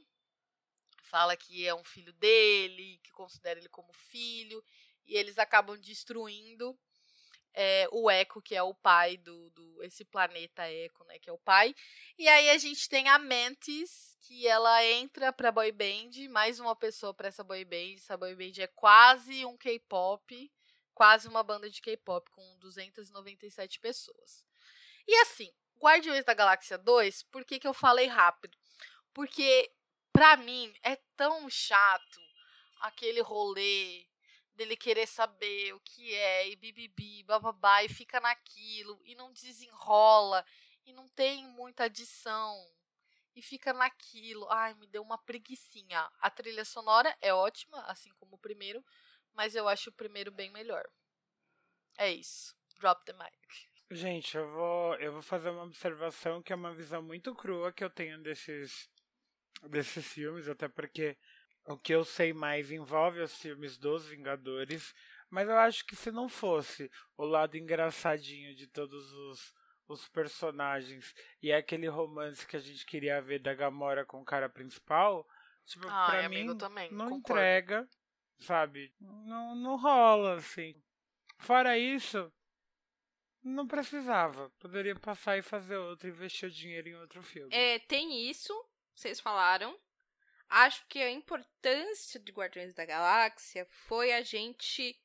fala que é um filho dele, que considera ele como filho, e eles acabam destruindo o Echo, que é o pai esse planeta Echo, né, que é o pai. E aí a gente tem a Mantis, que ela entra pra boy band, mais uma pessoa pra essa boy band. Essa boy band é quase um K-pop, quase uma banda de K-pop com 297 pessoas. E assim, Guardiões da Galáxia 2, por que eu falei rápido? Porque pra mim é tão chato aquele rolê dele querer saber o que é, e bibibi, bababá, e fica naquilo, e não desenrola, e não tem muita adição, e fica naquilo. Ai, me deu uma preguicinha. A trilha sonora é ótima, assim como o primeiro, mas eu acho o primeiro bem melhor. É isso. Drop the mic. Gente, eu vou fazer uma observação que é uma visão muito crua que eu tenho desses filmes, até porque o que eu sei mais envolve os filmes dos Vingadores, mas eu acho que se não fosse o lado engraçadinho de todos os personagens e aquele romance que a gente queria ver da Gamora com o cara principal, tipo, pra mim também, não concordo. entrega, sabe? Não rola, assim. Fora isso, não precisava. Poderia passar e fazer outro, investir o dinheiro em outro filme. Tem isso, vocês falaram. Acho que a importância de Guardiões da Galáxia foi a gente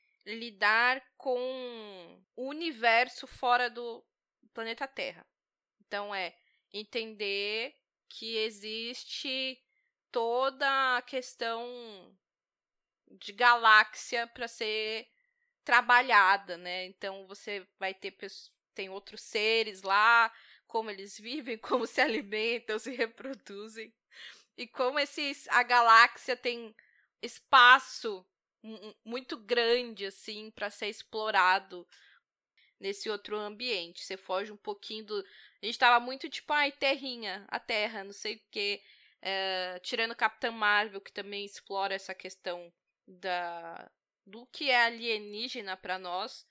lidar com o universo fora do planeta Terra. Então, entender que existe toda a questão de galáxia para ser trabalhada, né? Então, você vai tem outros seres lá, como eles vivem, como se alimentam, se reproduzem. E como a galáxia tem espaço muito grande, assim, para ser explorado nesse outro ambiente. Você foge um pouquinho do... A gente tava muito tipo, terrinha, a Terra, não sei o quê. Tirando Capitã Marvel, que também explora essa questão do que é alienígena para nós.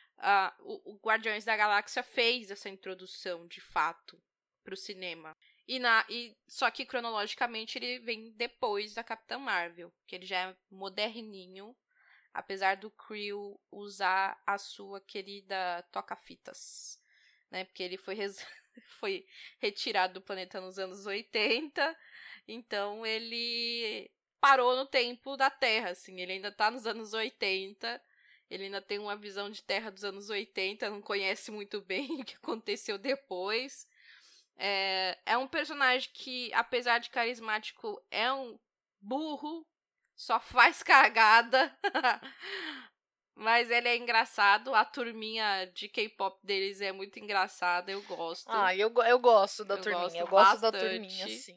O Guardiões da Galáxia fez essa introdução, de fato, pro cinema. Só que cronologicamente ele vem depois da Capitã Marvel, que ele já é moderninho, apesar do Creel usar a sua querida toca-fitas, né? Porque ele foi retirado do planeta nos anos 80, então ele parou no tempo da Terra, assim, ele ainda tá nos anos 80, ele ainda tem uma visão de Terra dos anos 80, não conhece muito bem o que aconteceu depois. É um personagem que, apesar de carismático, é um burro, só faz cagada, mas ele é engraçado. A turminha de K-pop deles é muito engraçada, eu gosto. Eu gosto da turminha, eu gosto da turminha, sim.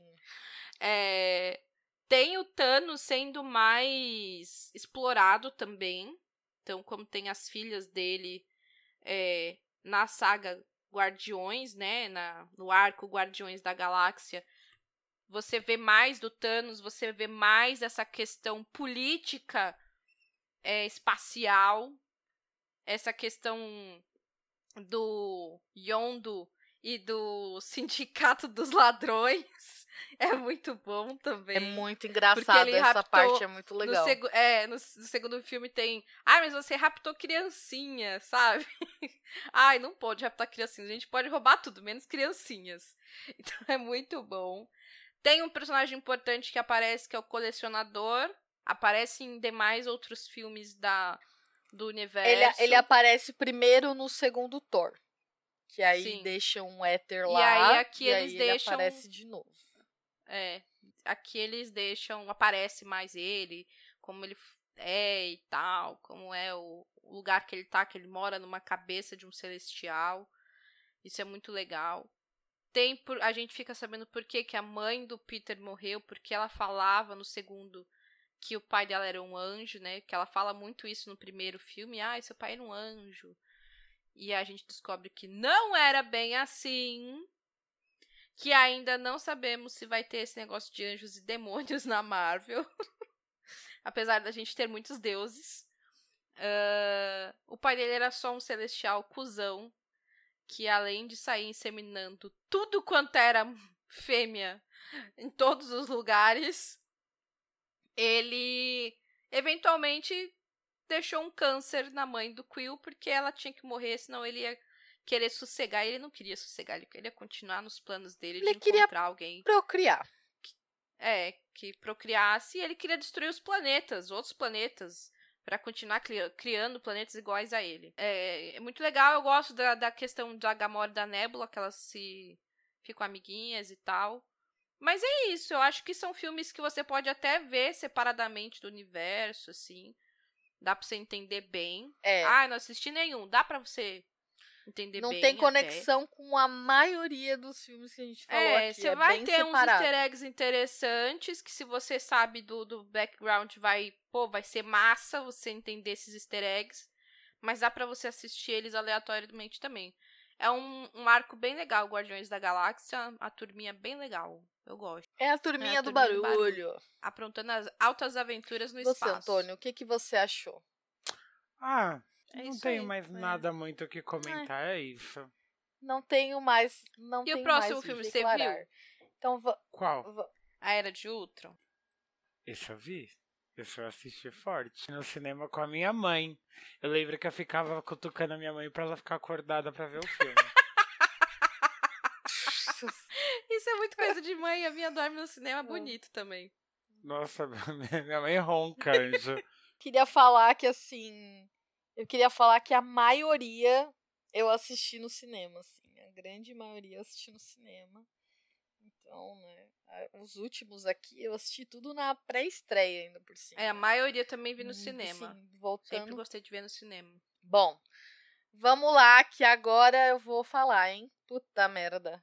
Tem o Thanos sendo mais explorado também, então como tem as filhas dele na saga Guardiões, né, no arco Guardiões da Galáxia, você vê mais do Thanos, você vê mais essa questão política espacial. essa questão do Yondu e do Sindicato dos Ladrões é muito bom também. É muito engraçado, essa parte é muito legal. No segundo filme tem... mas você raptou criancinha, sabe? Não pode raptar criancinhas, a gente pode roubar tudo, menos criancinhas. Então é muito bom. Tem um personagem importante que aparece, que é o colecionador. Aparece em demais outros filmes do universo. Ele aparece primeiro no segundo Thor. Que aí deixa um éter lá. E aí aqui eles ele deixam... aparece de novo. Aqui eles deixam... Aparece mais ele, como ele é e tal. Como é o lugar que ele tá, que ele mora numa cabeça de um celestial. Isso é muito legal. A gente fica sabendo por que a mãe do Peter morreu, porque ela falava no segundo que o pai dela era um anjo, né? Que ela fala muito isso no primeiro filme. Seu pai era um anjo. E a gente descobre que não era bem assim. Que ainda não sabemos se vai ter esse negócio de anjos e demônios na Marvel. Apesar da gente ter muitos deuses. O pai dele era só um celestial cuzão. Que além de sair inseminando tudo quanto era fêmea em todos os lugares, ele eventualmente deixou um câncer na mãe do Quill, porque ela tinha que morrer, senão ele ia querer sossegar. E ele não queria sossegar, ele queria continuar nos planos dele de encontrar alguém. Procriar. Que procriasse, e ele queria destruir os planetas, outros planetas, pra continuar criando planetas iguais a ele. É muito legal, eu gosto da questão da Gamora e da Nebula, que elas ficam amiguinhas e tal. Mas é isso, eu acho que são filmes que você pode até ver separadamente do universo, assim. Dá pra você entender bem. Não assisti nenhum, dá pra você entender bem. Não tem conexão com a maioria dos filmes que a gente falou aqui. Você vai ter uns easter eggs interessantes, que se você sabe do background vai ser massa você entender esses easter eggs, mas dá pra você assistir eles aleatoriamente também. É um arco bem legal, Guardiões da Galáxia, a turminha bem legal, eu gosto. É a turminha do barulho. Aprontando as altas aventuras no espaço. Você, Antônio, o que você achou? Não tenho mais nada muito o que comentar, é isso. Não tenho mais. E o próximo filme você viu? Então, qual? A Era de Ultron. Esse eu vi. Esse eu assisti forte. No cinema com a minha mãe. Eu lembro que eu ficava cutucando a minha mãe pra ela ficar acordada pra ver o filme. Isso é muito coisa de mãe. A minha dorme no cinema bonito também. Nossa, minha mãe ronca, anjo. Queria falar que, assim... Eu queria falar que a maioria eu assisti no cinema, assim. A grande maioria eu assisti no cinema. Então, né... Os últimos aqui eu assisti tudo na pré-estreia ainda por cima. A maioria também vi no cinema. Sim, voltando. Sempre gostei de ver no cinema. Bom, vamos lá que agora eu vou falar, hein? Puta merda.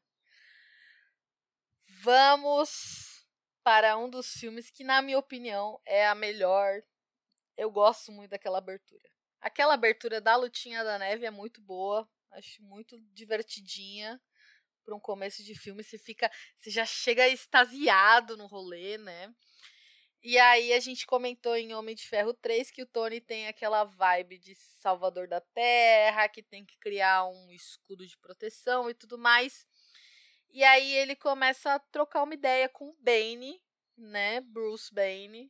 Vamos para um dos filmes que, na minha opinião, é a melhor. Eu gosto muito daquela abertura. Aquela abertura da Lutinha da Neve é muito boa. Acho muito divertidinha. Para um começo de filme, você já chega extasiado no rolê, né? E aí a gente comentou em Homem de Ferro 3 que o Tony tem aquela vibe de salvador da terra, que tem que criar um escudo de proteção e tudo mais. E aí ele começa a trocar uma ideia com o Bane, né? Bruce Bane.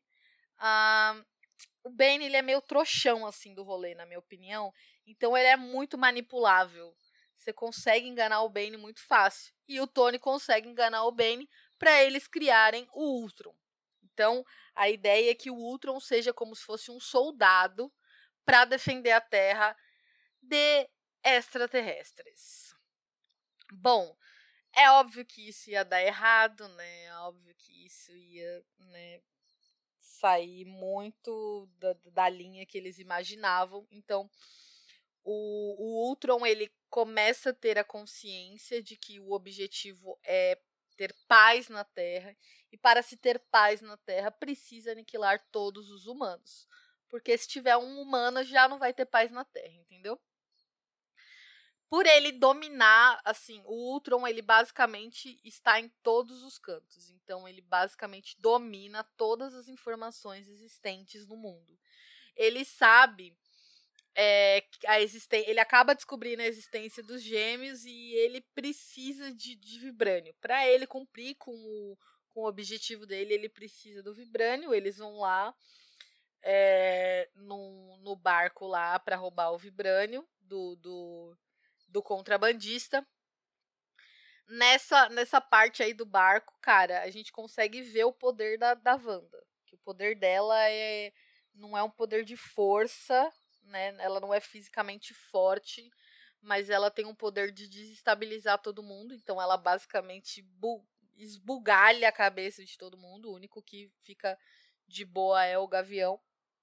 O Bane, ele é meio trouxão, assim, do rolê, na minha opinião. Então ele é muito manipulável. Você consegue enganar o Bane muito fácil. E o Tony consegue enganar o Bane para eles criarem o Ultron. Então, a ideia é que o Ultron seja como se fosse um soldado para defender a Terra de extraterrestres. Bom, é óbvio que isso ia dar errado, né? É óbvio que isso ia, né, sair muito da linha que eles imaginavam. Então, o Ultron, ele começa a ter a consciência de que o objetivo é ter paz na Terra, e para se ter paz na Terra precisa aniquilar todos os humanos, porque se tiver um humano já não vai ter paz na Terra, entendeu? Por ele dominar, assim, o Ultron, ele basicamente está em todos os cantos, então ele basicamente domina todas as informações existentes no mundo. Ele sabe ele acaba descobrindo a existência dos gêmeos e ele precisa de vibrânio. Para ele cumprir com o objetivo dele, ele precisa do vibrânio. Eles vão lá no barco lá para roubar o vibrânio do contrabandista. Nessa parte aí do barco, cara, a gente consegue ver o poder da Wanda. Que o poder dela não é um poder de força, né? Ela não é fisicamente forte, mas ela tem um poder de desestabilizar todo mundo. Então ela basicamente esbugalha a cabeça de todo mundo. O único que fica de boa é o Gavião.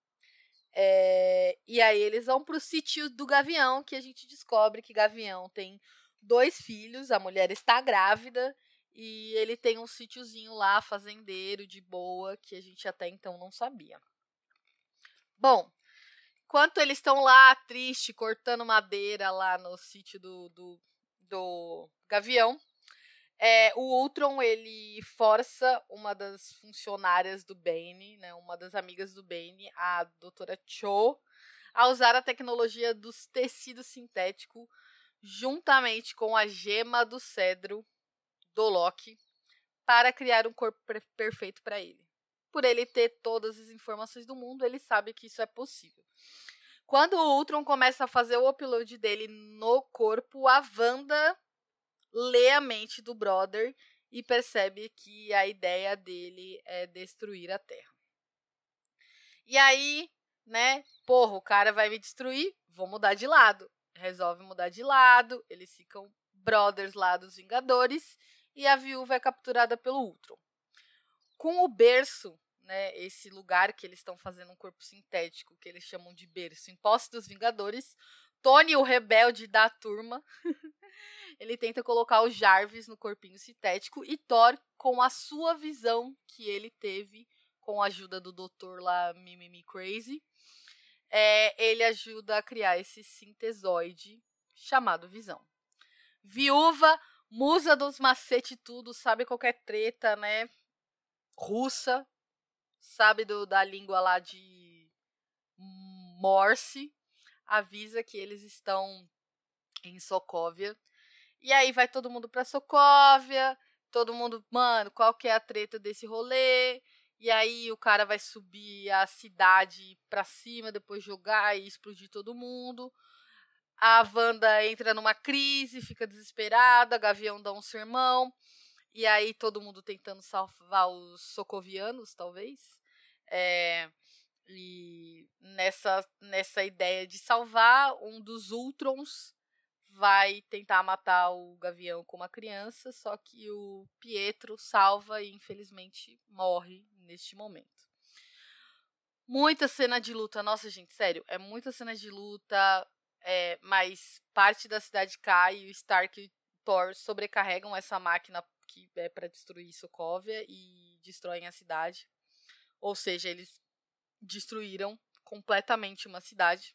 E aí eles vão pro sítio do Gavião, que a gente descobre que Gavião tem 2 filhos, a mulher está grávida e ele tem um sítiozinho lá, fazendeiro, de boa, que a gente até então não sabia. Bom, enquanto eles estão lá, triste, cortando madeira lá no sítio do Gavião, o Ultron, ele força uma das funcionárias do Bane, né, uma das amigas do Bane, a doutora Cho, a usar a tecnologia dos tecidos sintéticos juntamente com a gema do cedro do Loki para criar um corpo perfeito para ele. Por ele ter todas as informações do mundo, ele sabe que isso é possível. Quando o Ultron começa a fazer o upload dele no corpo, a Wanda lê a mente do brother e percebe que a ideia dele é destruir a Terra. E aí, né, o cara vai me destruir, vou mudar de lado. Resolve mudar de lado, eles ficam brothers lá dos Vingadores e a viúva é capturada pelo Ultron. Com o berço, né, esse lugar que eles estão fazendo um corpo sintético, que eles chamam de berço, em posse dos Vingadores, Tony, o rebelde da turma, ele tenta colocar o Jarvis no corpinho sintético e Thor, com a sua visão que ele teve com a ajuda do doutor lá, Mimimi Crazy, ele ajuda a criar esse sintesoide chamado Visão. Viúva, musa dos macete tudo, sabe qualquer treta, né? Russa, sabe da língua lá de Morse, avisa que eles estão em Sokovia. E aí vai todo mundo pra Sokovia, todo mundo, mano, qual que é a treta desse rolê? E aí o cara vai subir a cidade pra cima, depois jogar e explodir todo mundo. A Wanda entra numa crise, fica desesperada, Gavião dá um sermão. E aí todo mundo tentando salvar os socovianos, talvez. E nessa ideia de salvar, um dos Ultrons vai tentar matar o Gavião com uma criança, só que o Pietro salva e infelizmente morre neste momento. Muita cena de luta, nossa gente, sério, é muita cena de luta, mas parte da cidade cai e o Stark e o Thor sobrecarregam essa máquina que é para destruir Sokovia e destroem a cidade. Ou seja, eles destruíram completamente uma cidade.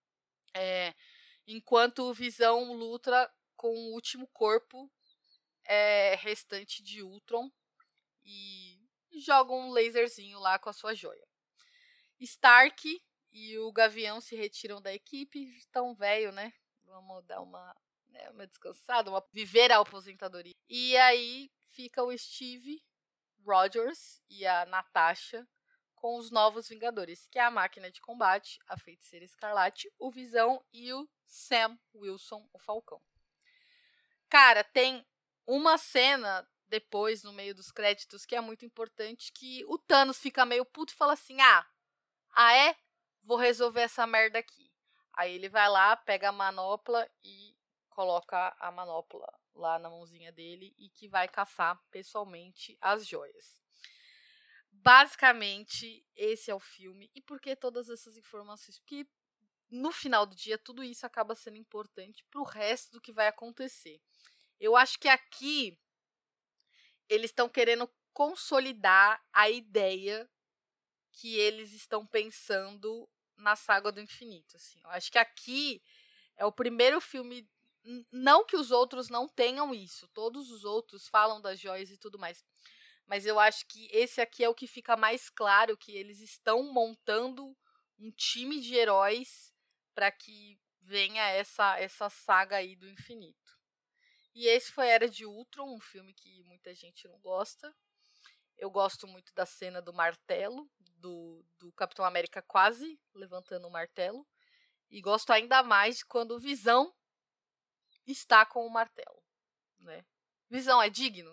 Enquanto o Visão luta com o último corpo restante de Ultron e joga um laserzinho lá com a sua joia. Stark e o Gavião se retiram da equipe, estão velho, né? Vamos dar uma descansada, viver a aposentadoria. E aí fica o Steve Rogers e a Natasha com os novos Vingadores, que é a Máquina de Combate, a Feiticeira Escarlate, o Visão e o Sam Wilson, o Falcão. Cara, tem uma cena depois, no meio dos créditos, que é muito importante, que o Thanos fica meio puto e fala assim, vou resolver essa merda aqui. Aí ele vai lá, pega a manopla e coloca a manopla lá na mãozinha dele e que vai caçar pessoalmente as joias. Basicamente, esse é o filme. E por que todas essas informações? Porque no final do dia, tudo isso acaba sendo importante pro resto do que vai acontecer. Eu acho que aqui eles estão querendo consolidar a ideia que eles estão pensando na Saga do Infinito. Assim. Eu acho que aqui é o primeiro filme. Não que os outros não tenham isso. Todos os outros falam das joias e tudo mais. Mas eu acho que esse aqui é o que fica mais claro, que eles estão montando um time de heróis para que venha essa saga aí do infinito. E esse foi Era de Ultron, um filme que muita gente não gosta. Eu gosto muito da cena do martelo, do Capitão América quase levantando o martelo. E gosto ainda mais de quando o Visão está com o martelo, né? Visão é digno?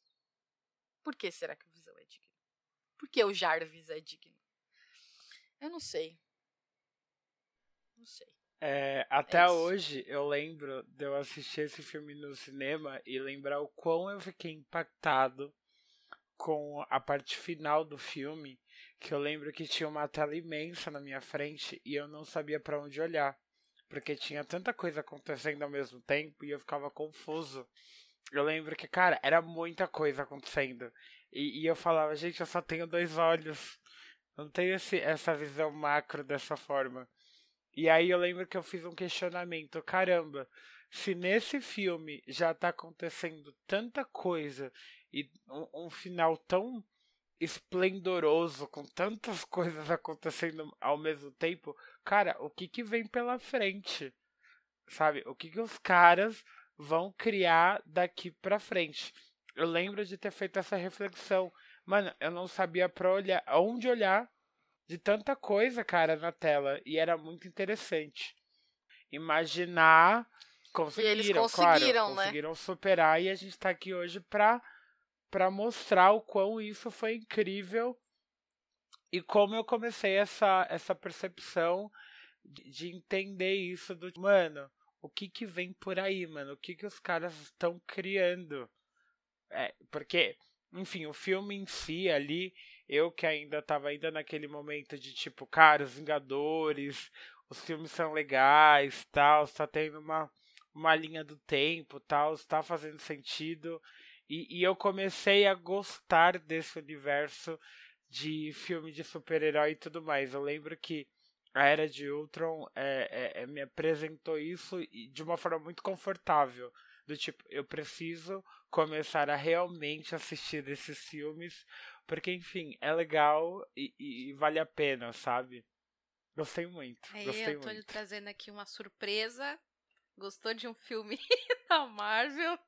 Por que será que o Visão é digno? Por que o Jarvis é digno? Eu não sei. Não sei. Até hoje eu lembro de eu assistir esse filme no cinema e lembrar o quão eu fiquei impactado com a parte final do filme, que eu lembro que tinha uma tela imensa na minha frente e eu não sabia para onde olhar, porque tinha tanta coisa acontecendo ao mesmo tempo e eu ficava confuso. Eu lembro que, cara, era muita coisa acontecendo. E eu falava, gente, eu só tenho 2 olhos. Não tenho essa visão macro dessa forma. E aí eu lembro que eu fiz um questionamento. Caramba, se nesse filme já tá acontecendo tanta coisa e um final tão esplendoroso, com tantas coisas acontecendo ao mesmo tempo, cara, o que vem pela frente? Sabe? O que os caras vão criar daqui pra frente? Eu lembro de ter feito essa reflexão. Mano, eu não sabia pra olhar, onde olhar de tanta coisa, cara, na tela. E era muito interessante. Imaginar. Conseguiram, eles conseguiram, claro, conseguiram superar. E a gente tá aqui hoje pra mostrar o quão isso foi incrível. E como eu comecei essa percepção de entender isso do... Mano, o que vem por aí, mano? O que os caras estão criando? Porque, enfim, o filme em si ali, eu que ainda tava naquele momento de tipo, cara, os Vingadores, os filmes são legais, tal, tá tendo uma linha do tempo, tal, tá fazendo sentido. E eu comecei a gostar desse universo de filme de super-herói e tudo mais. Eu lembro que a Era de Ultron me apresentou isso de uma forma muito confortável. Do tipo, eu preciso começar a realmente assistir esses filmes, porque, enfim, é legal e vale a pena, sabe? Gostei muito, gostei Antônio muito. Trazendo aqui uma surpresa. Gostou de um filme da Marvel?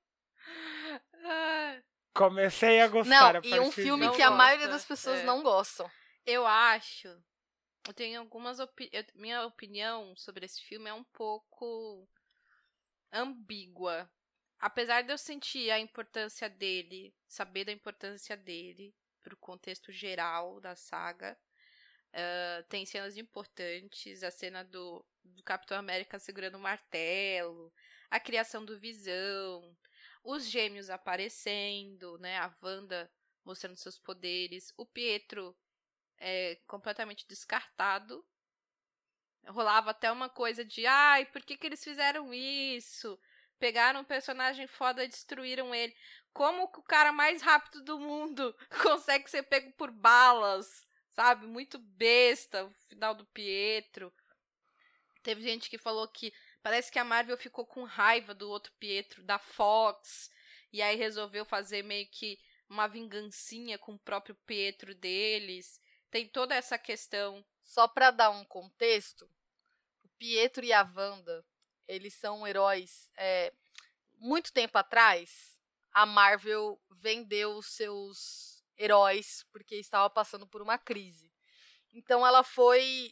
Comecei a gostar não, a e um partir filme disso. que a maioria das pessoas não gostam. Eu acho. Eu tenho algumas minha opinião sobre esse filme é um pouco ambígua. Apesar de eu sentir a importância dele, saber da importância dele pro contexto geral da saga, tem cenas importantes, a cena do Capitão América segurando o martelo, a criação do Visão, os gêmeos aparecendo, né, a Wanda mostrando seus poderes, o Pietro completamente descartado. Rolava até uma coisa de, ai, por que eles fizeram isso? Pegaram um personagem foda e destruíram ele. Como o cara mais rápido do mundo consegue ser pego por balas? Sabe? Muito besta o final do Pietro. Teve gente que falou que parece que a Marvel ficou com raiva do outro Pietro, da Fox. E aí resolveu fazer meio que uma vingancinha com o próprio Pietro deles. Tem toda essa questão. Só pra dar um contexto, o Pietro e a Wanda, eles são heróis. Muito tempo atrás, a Marvel vendeu os seus heróis porque estava passando por uma crise. Então ela foi...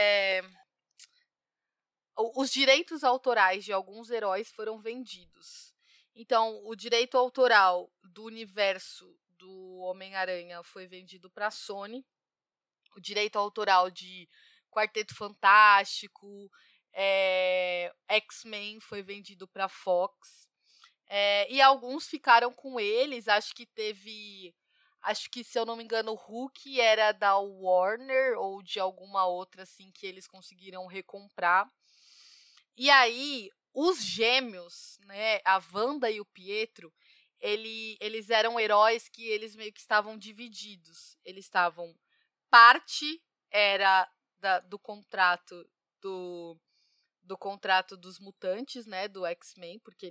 Os direitos autorais de alguns heróis foram vendidos. Então, o direito autoral do universo do Homem-Aranha foi vendido para a Sony. O direito autoral de Quarteto Fantástico, X-Men foi vendido para a Fox. E alguns ficaram com eles. Acho que, se eu não me engano, o Hulk era da Warner ou de alguma outra assim que eles conseguiram recomprar. E aí, os gêmeos, né, a Wanda e o Pietro, eles eram heróis que eles meio que estavam divididos. Eles estavam... Parte era do contrato do contrato dos mutantes, né, do X-Men, porque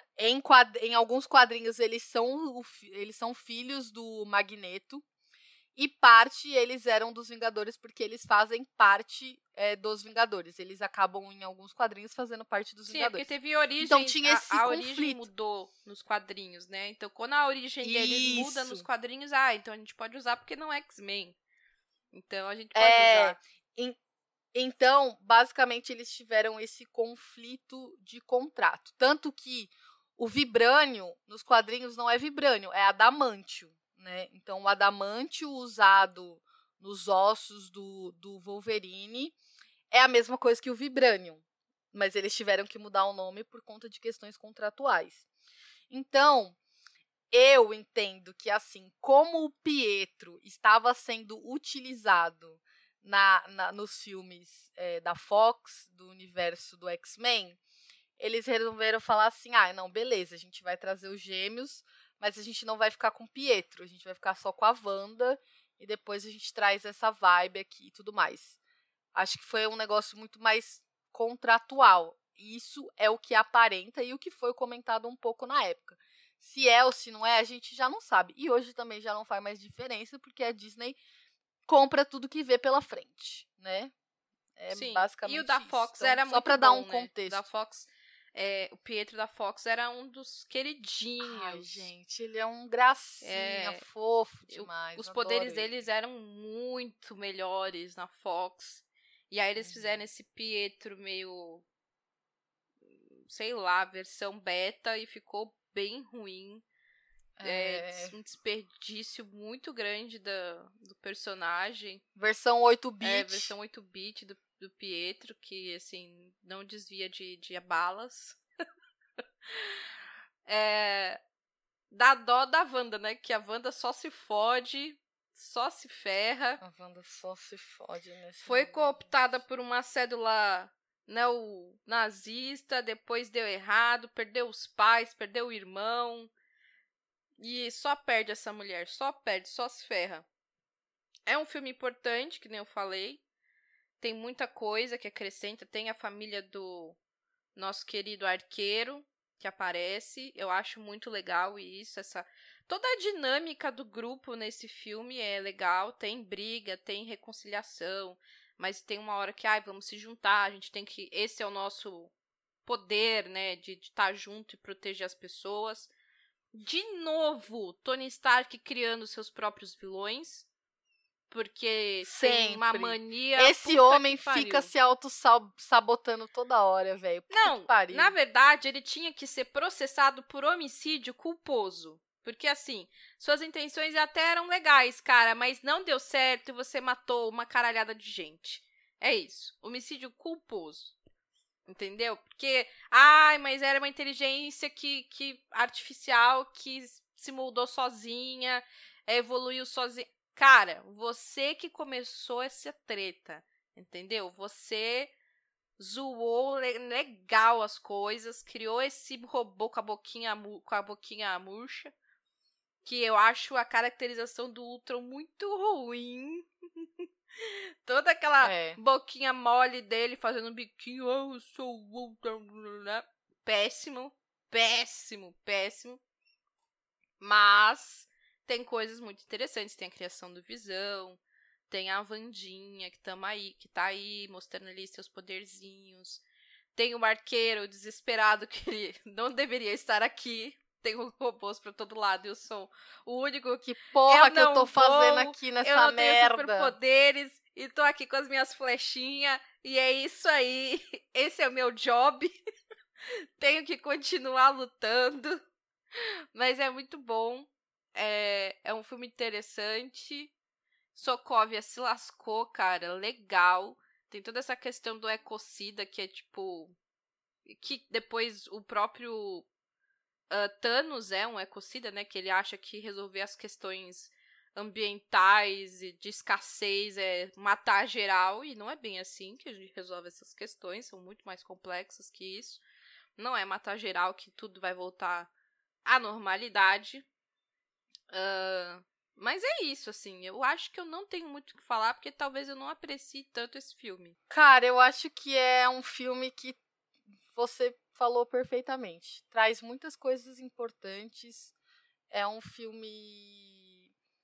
em alguns quadrinhos eles são filhos do Magneto, e parte eles eram dos Vingadores porque eles fazem parte dos Vingadores. Eles acabam em alguns quadrinhos fazendo parte dos Vingadores. Sim, porque teve origem, então tinha esse a conflito. origem mudou nos quadrinhos, né? Então quando a origem deles muda nos quadrinhos, então a gente pode usar porque não é X-Men. Então a gente pode usar. Então, basicamente, eles tiveram esse conflito de contrato. Tanto que o Vibranium, nos quadrinhos, não é Vibranium, é Adamantio, né? Então, o Adamantio usado nos ossos do Wolverine é a mesma coisa que o Vibranium. Mas eles tiveram que mudar o nome por conta de questões contratuais. Então, eu entendo que, assim, como o Pietro estava sendo utilizado nos filmes da Fox, do universo do X-Men, eles resolveram falar assim, não, beleza, a gente vai trazer os gêmeos, mas a gente não vai ficar com o Pietro, a gente vai ficar só com a Wanda, e depois a gente traz essa vibe aqui e tudo mais. Acho que foi um negócio muito mais contratual. Isso é o que aparenta e o que foi comentado um pouco na época. Se é ou se não é, a gente já não sabe. E hoje também já não faz mais diferença, porque a Disney compra tudo que vê pela frente, né? Sim. Basicamente e o da Fox isso. era então, muito só pra dar um né? contexto. Da Fox, o Pietro da Fox era um dos queridinhos. Ai, gente, ele é um gracinha, fofo demais. Os poderes deles eram muito melhores na Fox. E aí eles fizeram esse Pietro meio, sei lá, versão beta e ficou bem ruim. Um desperdício muito grande do personagem. Versão 8-bit. Versão 8-bit do Pietro, que, assim, não desvia de balas. Dá dó da Wanda, né? Que a Wanda só se fode, só se ferra. A Wanda só se fode nesse Foi momento. cooptada por uma cédula neonazista, depois deu errado, perdeu os pais, perdeu o irmão. E só perde essa mulher, só perde, só se ferra. É um filme importante, que nem eu falei. Tem muita coisa que acrescenta. Tem a família do nosso querido arqueiro, que aparece. Eu acho muito legal isso. Toda a dinâmica do grupo nesse filme é legal. Tem briga, tem reconciliação. Mas tem uma hora que, vamos se juntar. A gente tem que... Esse é o nosso poder, né? De estar junto e proteger as pessoas. De novo, Tony Stark criando seus próprios vilões. Porque tem uma mania... Esse homem fica se auto-sabotando toda hora, velho. Não, na verdade, ele tinha que ser processado por homicídio culposo. Porque, assim, suas intenções até eram legais, cara, mas não deu certo e você matou uma caralhada de gente. É isso. Homicídio culposo. Entendeu? Porque, mas era uma inteligência que artificial que se moldou sozinha, evoluiu sozinha. Cara, você que começou essa treta, entendeu? Você zoou legal as coisas, criou esse robô com a boquinha murcha, que eu acho a caracterização do Ultron muito ruim. Toda aquela boquinha mole dele fazendo um biquinho, eu sou o Ultron, né? Péssimo, péssimo, péssimo. Mas tem coisas muito interessantes. Tem a criação do Visão, tem a Wandinha que tá aí mostrando ali seus poderzinhos. Tem o arqueiro desesperado que ele não deveria estar aqui. Tem robôs pra todo lado e eu sou o único que porra que eu tô fazendo aqui nessa merda. Eu não tenho superpoderes e tô aqui com as minhas flechinhas e é isso aí. Esse é o meu job. Tenho que continuar lutando. Mas é muito bom. É um filme interessante. Sokovia se lascou, cara. Legal. Tem toda essa questão do ecocida que é tipo... Que depois o próprio Thanos é um ecocida, né? Que ele acha que resolver as questões ambientais e de escassez é matar geral. E não é bem assim que a gente resolve essas questões. São muito mais complexas que isso. Não é matar geral que tudo vai voltar à normalidade. Mas é isso, assim. Eu acho que eu não tenho muito o que falar, porque talvez eu não aprecie tanto esse filme. Cara, eu acho que é um filme que você falou perfeitamente. Traz muitas coisas importantes. É um filme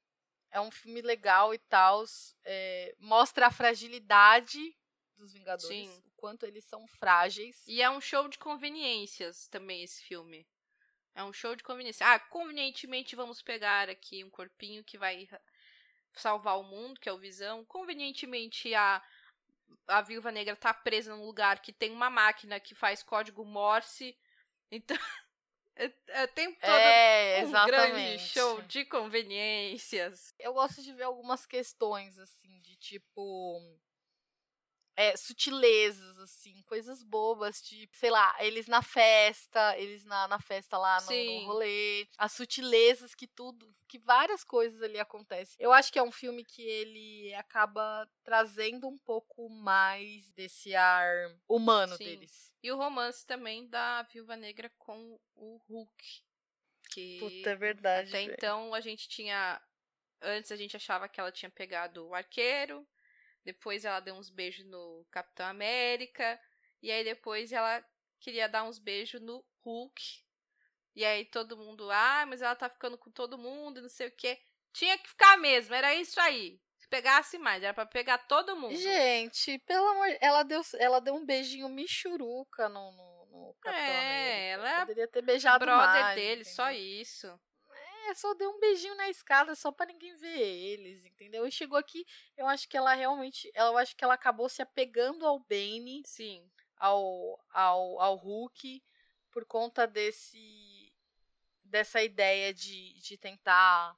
É um filme legal e tal. Mostra a fragilidade dos Vingadores. Sim. O quanto eles são frágeis. E é um show de conveniências também, esse filme. É um show de conveniência. Convenientemente vamos pegar aqui um corpinho que vai salvar o mundo, que é o Visão. Convenientemente a Viúva Negra tá presa num lugar que tem uma máquina que faz código Morse. Então, tem todo um grande show de conveniências. Eu gosto de ver algumas questões, assim, de tipo... sutilezas, assim, coisas bobas, tipo, sei lá, eles na festa lá no rolê, as sutilezas que várias coisas ali acontecem. Eu acho que é um filme que ele acaba trazendo um pouco mais desse ar humano deles. E o romance também da Viúva Negra com o Hulk. Que puta, é verdade. Até então antes a gente achava que ela tinha pegado o Arqueiro. Depois ela deu uns beijos no Capitão América. E aí depois ela queria dar uns beijos no Hulk. E aí todo mundo, mas ela tá ficando com todo mundo, não sei o quê. Tinha que ficar mesmo, era isso aí. Se pegasse mais, era pra pegar todo mundo. Gente, pelo amor... Ela deu um beijinho michuruca no Capitão América. Ela poderia ter beijado brother mais, dele, entendeu? só isso. Só deu um beijinho na escada só pra ninguém ver eles, entendeu? E chegou aqui, eu acho que ela acabou se apegando ao Bane, sim, ao Hulk, por conta dessa ideia de tentar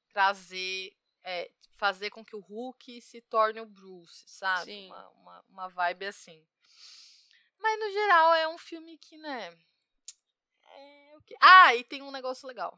fazer com que o Hulk se torne o Bruce, sabe? Sim. Uma vibe assim. Mas no geral é um filme que, né... e tem um negócio legal.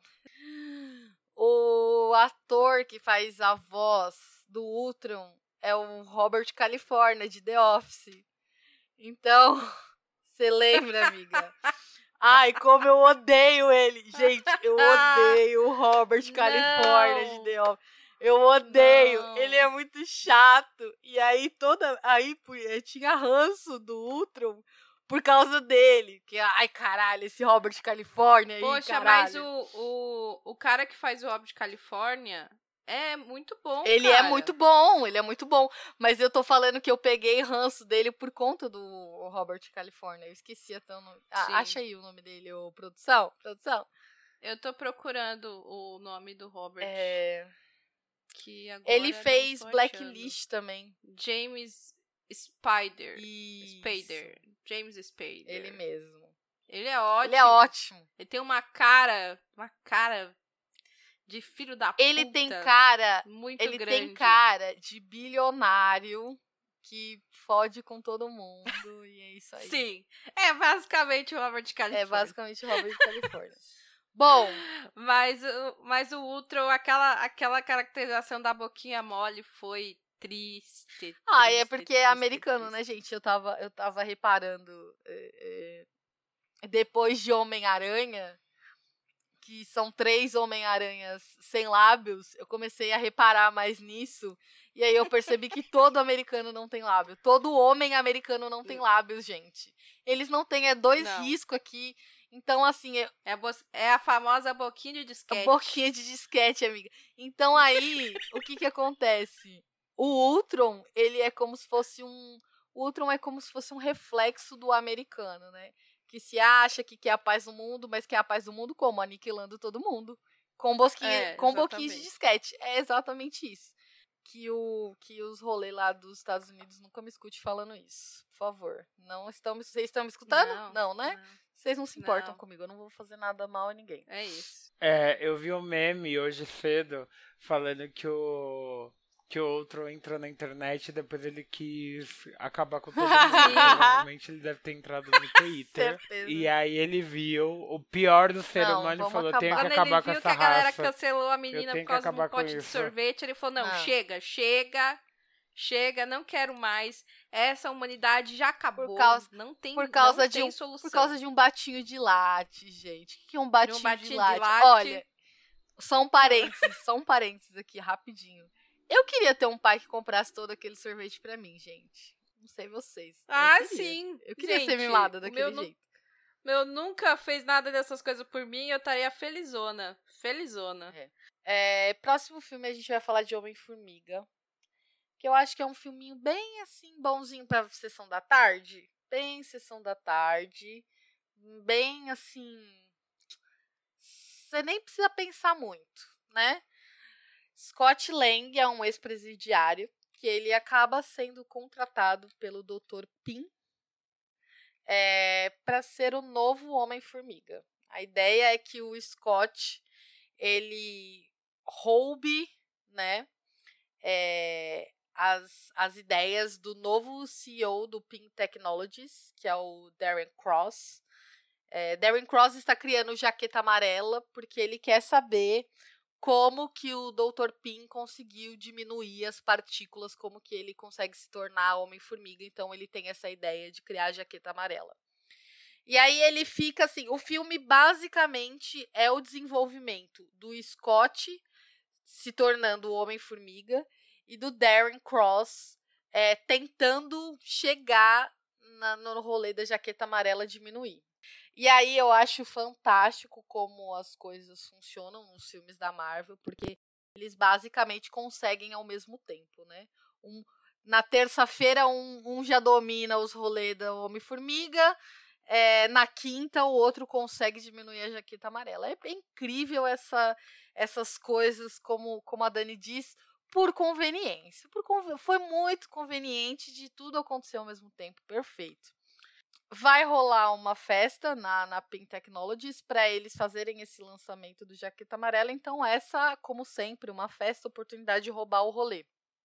O ator que faz a voz do Ultron é o Robert California, de The Office. Então, você lembra, amiga? Ai, como eu odeio ele. Gente, eu odeio o Robert California de The Office. Eu odeio. Não. Ele é muito chato. E aí, tinha ranço do Ultron por causa dele. Que, ai, caralho, esse Robert California aí, poxa, caralho. mas o cara que faz o Robert California é muito bom, Ele cara. é muito bom. Mas eu tô falando que eu peguei ranço dele por conta do Robert California. Eu esqueci até o nome. Acha aí o nome dele, produção. Eu tô procurando o nome do Robert. Que agora ele fez Blacklist também. James Spader. Isso. James Spader. Ele mesmo. Ele é ótimo. Ele é ótimo. Ele tem uma cara de filho da puta. Ele tem cara muito ele grande. tem cara de bilionário que fode com todo mundo e é isso aí. Sim, é basicamente o Robert California. É basicamente o Robert California. Bom, mas o Ultron, aquela caracterização da boquinha mole foi triste. é porque é americano, né, gente? Eu tava reparando depois de Homem-Aranha, que são 3 Homem-Aranhas sem lábios, eu comecei a reparar mais nisso. E aí eu percebi que todo americano não tem lábio. Todo homem americano não tem lábios, gente. Eles não têm, 2 riscos aqui. Então, assim... É a famosa boquinha de disquete. A boquinha de disquete, amiga. Então, aí, o que acontece? O Ultron, ele é como se fosse O Ultron é como se fosse um reflexo do americano, né? Que se acha que quer a paz do mundo, mas quer a paz do mundo como? Aniquilando todo mundo. Com boquinhas de disquete. É exatamente isso. Que os rolês lá dos Estados Unidos nunca me escute falando isso. Por favor. Vocês estão me escutando? Não, né? Não. Vocês não se importam comigo. Eu não vou fazer nada mal a ninguém. É isso. Eu vi um meme hoje cedo falando que o Ultron entrou na internet e depois ele quis acabar com todo mundo. Provavelmente ele deve ter entrado no Twitter. Certeza. E aí ele viu o pior do ser humano e falou, tenho que acabar com essa raça. Quando ele viu que a galera cancelou a menina por causa de um pote de isso. sorvete, ele falou, não, chega, não quero mais. Essa humanidade já acabou. Não tem solução. Por causa de um batinho de latte, gente. O que é um batinho de latte? latte? Olha, só um parênteses aqui, rapidinho. Eu queria ter um pai que comprasse todo aquele sorvete pra mim, gente. Não sei vocês. Sim. Eu queria ser mimada daquele jeito. Meu nunca fez nada dessas coisas por mim, eu estaria felizona. felizona. Próximo filme a gente vai falar de Homem-Formiga. Que eu acho que é um filminho bem, assim, bonzinho pra sessão da tarde. Bem sessão da tarde. Bem, assim... Você nem precisa pensar muito, né? Scott Lang é um ex-presidiário que ele acaba sendo contratado pelo Dr. Pym para ser o novo Homem-Formiga. A ideia é que o Scott ele roube, né, as ideias do novo CEO do Pym Technologies, que é o Darren Cross. Darren Cross está criando jaqueta amarela porque ele quer saber como que o Dr. Pym conseguiu diminuir as partículas, como que ele consegue se tornar Homem-Formiga. Então ele tem essa ideia de criar a jaqueta amarela. E aí ele fica assim, o filme basicamente é o desenvolvimento do Scott se tornando o Homem-Formiga e do Darren Cross tentando chegar no rolê da jaqueta amarela diminuir. E aí eu acho fantástico como as coisas funcionam nos filmes da Marvel, porque eles basicamente conseguem ao mesmo tempo, né? Na terça-feira um já domina os rolês da Homem-Formiga, na quinta o outro consegue diminuir a jaqueta amarela. É incrível essas coisas, como a Dani diz, por conveniência. Foi muito conveniente de tudo acontecer ao mesmo tempo, perfeito. Vai rolar uma festa na Pym Technologies para eles fazerem esse lançamento do Jaqueta Amarela. Então essa, como sempre, uma festa, oportunidade de roubar o rolê.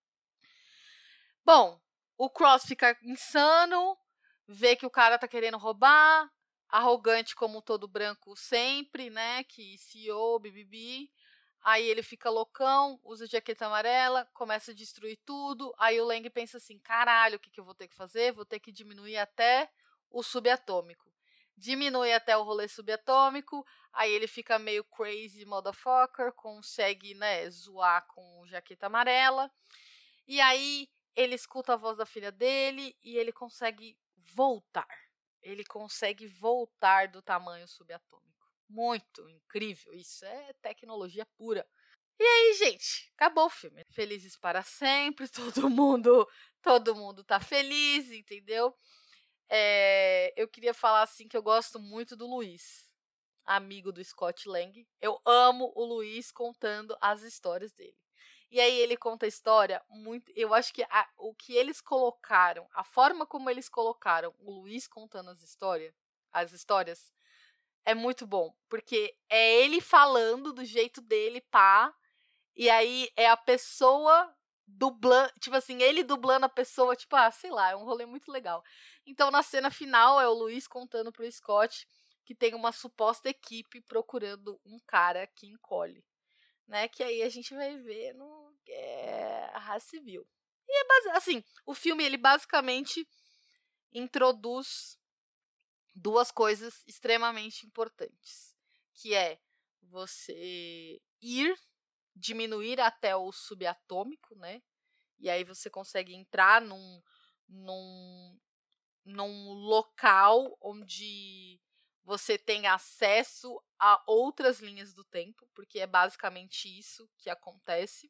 Bom, o Cross fica insano, vê que o cara tá querendo roubar, arrogante como todo branco sempre, né, que CEO, bibibi. Aí ele fica loucão, usa jaqueta amarela, começa a destruir tudo. Aí o Lang pensa assim, caralho, o que eu vou ter que fazer? Vou ter que diminuir até o subatômico. Diminui até o rolê subatômico, aí ele fica meio crazy motherfucker, consegue, né, zoar com jaqueta amarela. E aí ele escuta a voz da filha dele e ele consegue voltar. Ele consegue voltar do tamanho subatômico. Muito incrível, isso é tecnologia pura. E aí, gente, acabou o filme. Felizes para sempre, todo mundo tá feliz, entendeu? Eu queria falar assim que eu gosto muito do Luiz, amigo do Scott Lang. Eu amo o Luiz contando as histórias dele. E aí ele conta a história muito... Eu acho que o que eles colocaram, a forma como eles colocaram o Luiz contando as histórias, é muito bom. Porque é ele falando do jeito dele, pá. E aí é a pessoa dublando, tipo assim, ele dublando a pessoa, tipo, sei lá, é um rolê muito legal. Então, na cena final, é o Luiz contando pro Scott que tem uma suposta equipe procurando um cara que encolhe, né? Que aí a gente vai ver no Guerra Civil. E assim, o filme, ele basicamente introduz duas coisas extremamente importantes, que é você diminuir até o subatômico, né? E aí você consegue entrar num local onde você tem acesso a outras linhas do tempo, porque é basicamente isso que acontece.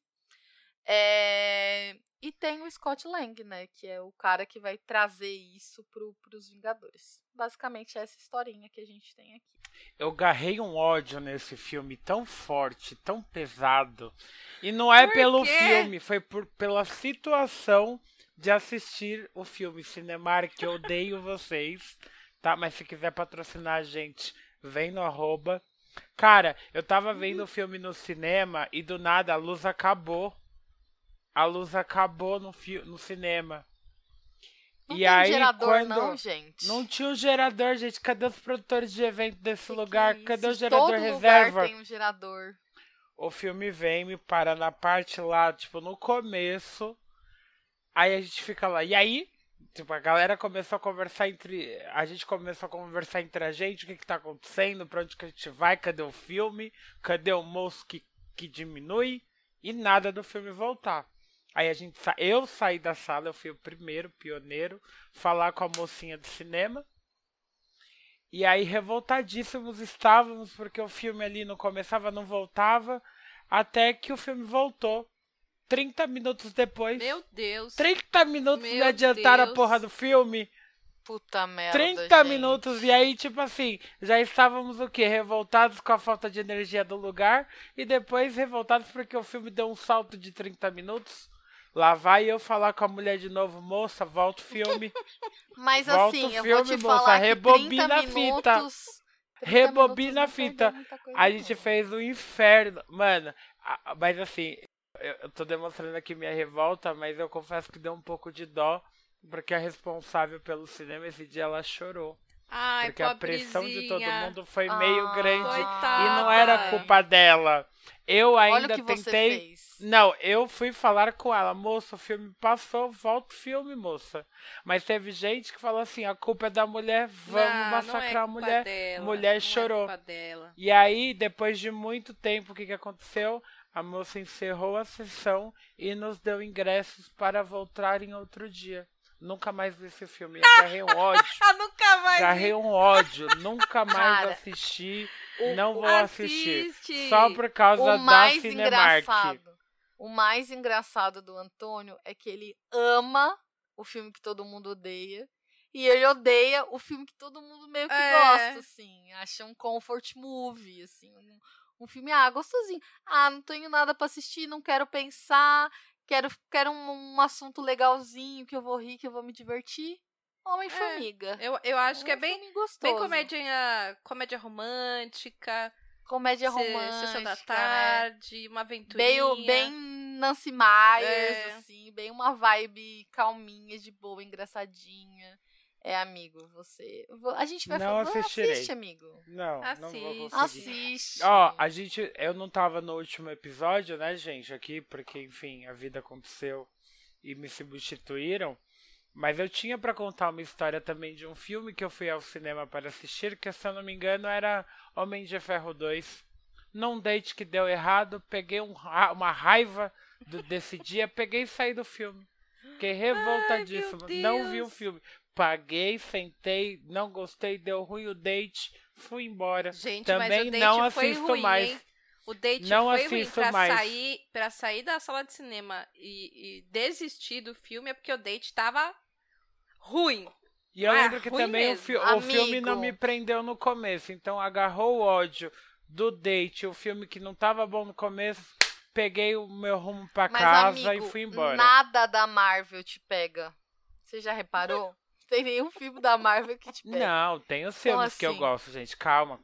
E tem o Scott Lang, né? Que é o cara que vai trazer isso pros Vingadores. Basicamente essa historinha que a gente tem aqui. Eu garrei um ódio nesse filme tão forte, tão pesado. E não é pelo filme, foi pela situação de assistir o filme. Cinemark, eu odeio vocês, tá? Mas se quiser patrocinar a gente, vem no @. Cara, eu tava vendo o filme no cinema e do nada a luz acabou. A luz acabou no cinema. Não e tem aí, gerador não, gente. Não tinha um gerador, gente. Cadê os produtores de evento desse lugar? Cadê o gerador reserva? Todo lugar tem um gerador. O filme vem, me para na parte lá, tipo, no começo. Aí a gente fica lá. E aí, tipo, a galera começou a conversar entre... A gente começou a conversar entre a gente. O que tá acontecendo? Pra onde que a gente vai? Cadê o filme? Cadê o moço que diminui? E nada do filme voltar. Aí eu saí da sala, eu fui o primeiro, pioneiro, falar com a mocinha do cinema. E aí, revoltadíssimos estávamos, porque o filme ali não começava, não voltava, até que o filme voltou. 30 minutos depois. Meu Deus. 30 minutos Meu me adiantaram a Deus. porra do filme. Puta merda, 30 gente. minutos. E aí, tipo assim, já estávamos o quê? Revoltados com a falta de energia do lugar. E depois revoltados porque o filme deu um salto de 30 minutos. Lá vai eu falar com a mulher de novo, moça, volta o filme. Mas Volta assim, o eu filme, vou te moça, falar que rebobina 30 a fita. minutos... 30 Rebobina a minutos não fita. perdeu muita coisa, A não. gente fez um inferno. Mano, mas assim, eu tô demonstrando aqui minha revolta, mas eu confesso que deu um pouco de dó, porque a responsável pelo cinema esse dia ela chorou. Ai, Porque a pressão de todo pobrezinha. mundo foi meio grande Coitada. e não era culpa dela. Eu Olha ainda o que você tentei. fez. Não, eu fui falar com ela, moça, o filme passou, volta o filme, moça. Mas teve gente que falou assim, a culpa é da mulher, vamos Não, massacrar não é a culpa mulher. dela, Mulher não chorou. É culpa dela. E aí, depois de muito tempo, o que aconteceu? A moça encerrou a sessão e nos deu ingressos para voltar em outro dia. Nunca mais vi esse filme, agarrei um ódio. Nunca mais vi. Agarrei um ódio, nunca mais Cara, assisti, não vou Assiste. assistir. Só por causa O da mais Cinemark. engraçado, o mais engraçado do Antônio é que ele ama o filme que todo mundo odeia. E ele odeia o filme que todo mundo meio que gosta, assim. Acha um comfort movie, assim. Um filme, gostosinho. Não tenho nada pra assistir, não quero pensar. Quero um assunto legalzinho, que eu vou rir, que eu vou me divertir. Homem-Formiga. Eu acho que é bem, filme gostoso. bem comédia romântica. Comédia romântica, Sessão da né? tarde, uma aventurinha. Bem Nancy Myers, É. assim, bem uma vibe calminha, de boa, engraçadinha. Amigo, a gente vai Não falar, assistirei. assiste, amigo. Não vou Assiste. conseguir. Assiste. Ó, eu não tava no último episódio, né, gente, aqui, porque, enfim, a vida aconteceu e me substituíram. Mas eu tinha pra contar uma história também de um filme que eu fui ao cinema para assistir, que, se eu não me engano, era Homem de Ferro 2. Num date que deu errado, peguei uma raiva desse dia, peguei e saí do filme. Fiquei revoltadíssimo. Ai, meu Não vi o Deus. filme. Paguei, sentei, não gostei, deu ruim o date, fui embora. Gente, Também mas o date não foi assisto ruim, mais. hein? O date Não foi ruim assisto mais. pra sair da sala de cinema e desistir do filme é porque o date tava ruim. E eu lembro que ruim também mesmo. o filme não Amigo. me prendeu no começo. Então agarrou o ódio do date, o filme que não tava bom no começo, peguei o meu rumo pra Mas, casa amigo, e fui embora. nada da Marvel te pega. Você já reparou? Tem nenhum filme da Marvel que te pega. Não, tem os filmes que eu assim? gosto, gente. Calma.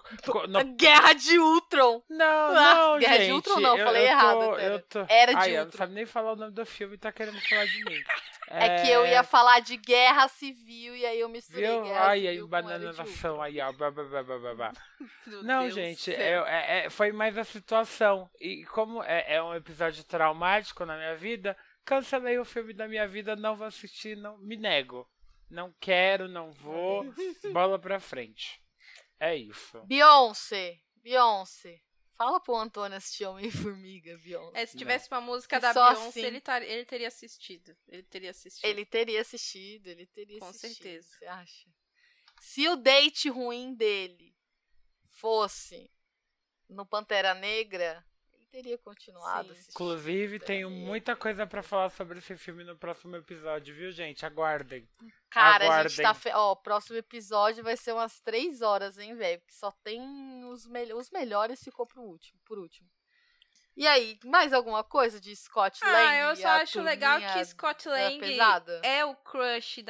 A Guerra de Ultron. Não, Guerra gente. de Ultron não, falei errado, Tera. Era de eu não Ultron. sabe nem falar o nome do filme e tá querendo falar de mim. É que eu ia falar de Guerra Civil e aí eu misturei Viu? Guerra Ai, Civil com Era de Ultron. bananação aí, ó. Blá. Meu Não, Deus gente, do céu. foi mais a situação. E como é um episódio traumático na minha vida, cancelei o filme da minha vida, não vou assistir, não me nego. Não quero, não vou. Bola pra frente. É isso. Beyoncé. Fala pro Antônio assistir Homem-Formiga, Beyoncé. Se tivesse uma música Que da só Beyoncé, assim. ele teria assistido. Ele teria assistido. Ele teria assistido. Com certeza. Você acha? Se o date ruim dele fosse no Pantera Negra, ele teria continuado Sim. assistindo. Inclusive, Pantera tenho Negra. muita coisa pra falar sobre esse filme no próximo episódio, viu, gente? Aguardem. Cara, a gente Aguardem. tá... próximo episódio vai ser umas 3 horas, hein, velho? Porque só tem os melhores ficou por último. E aí, mais alguma coisa de Scott Lang? Eu só a acho legal turminha que Scott da Lang pesada? é o crush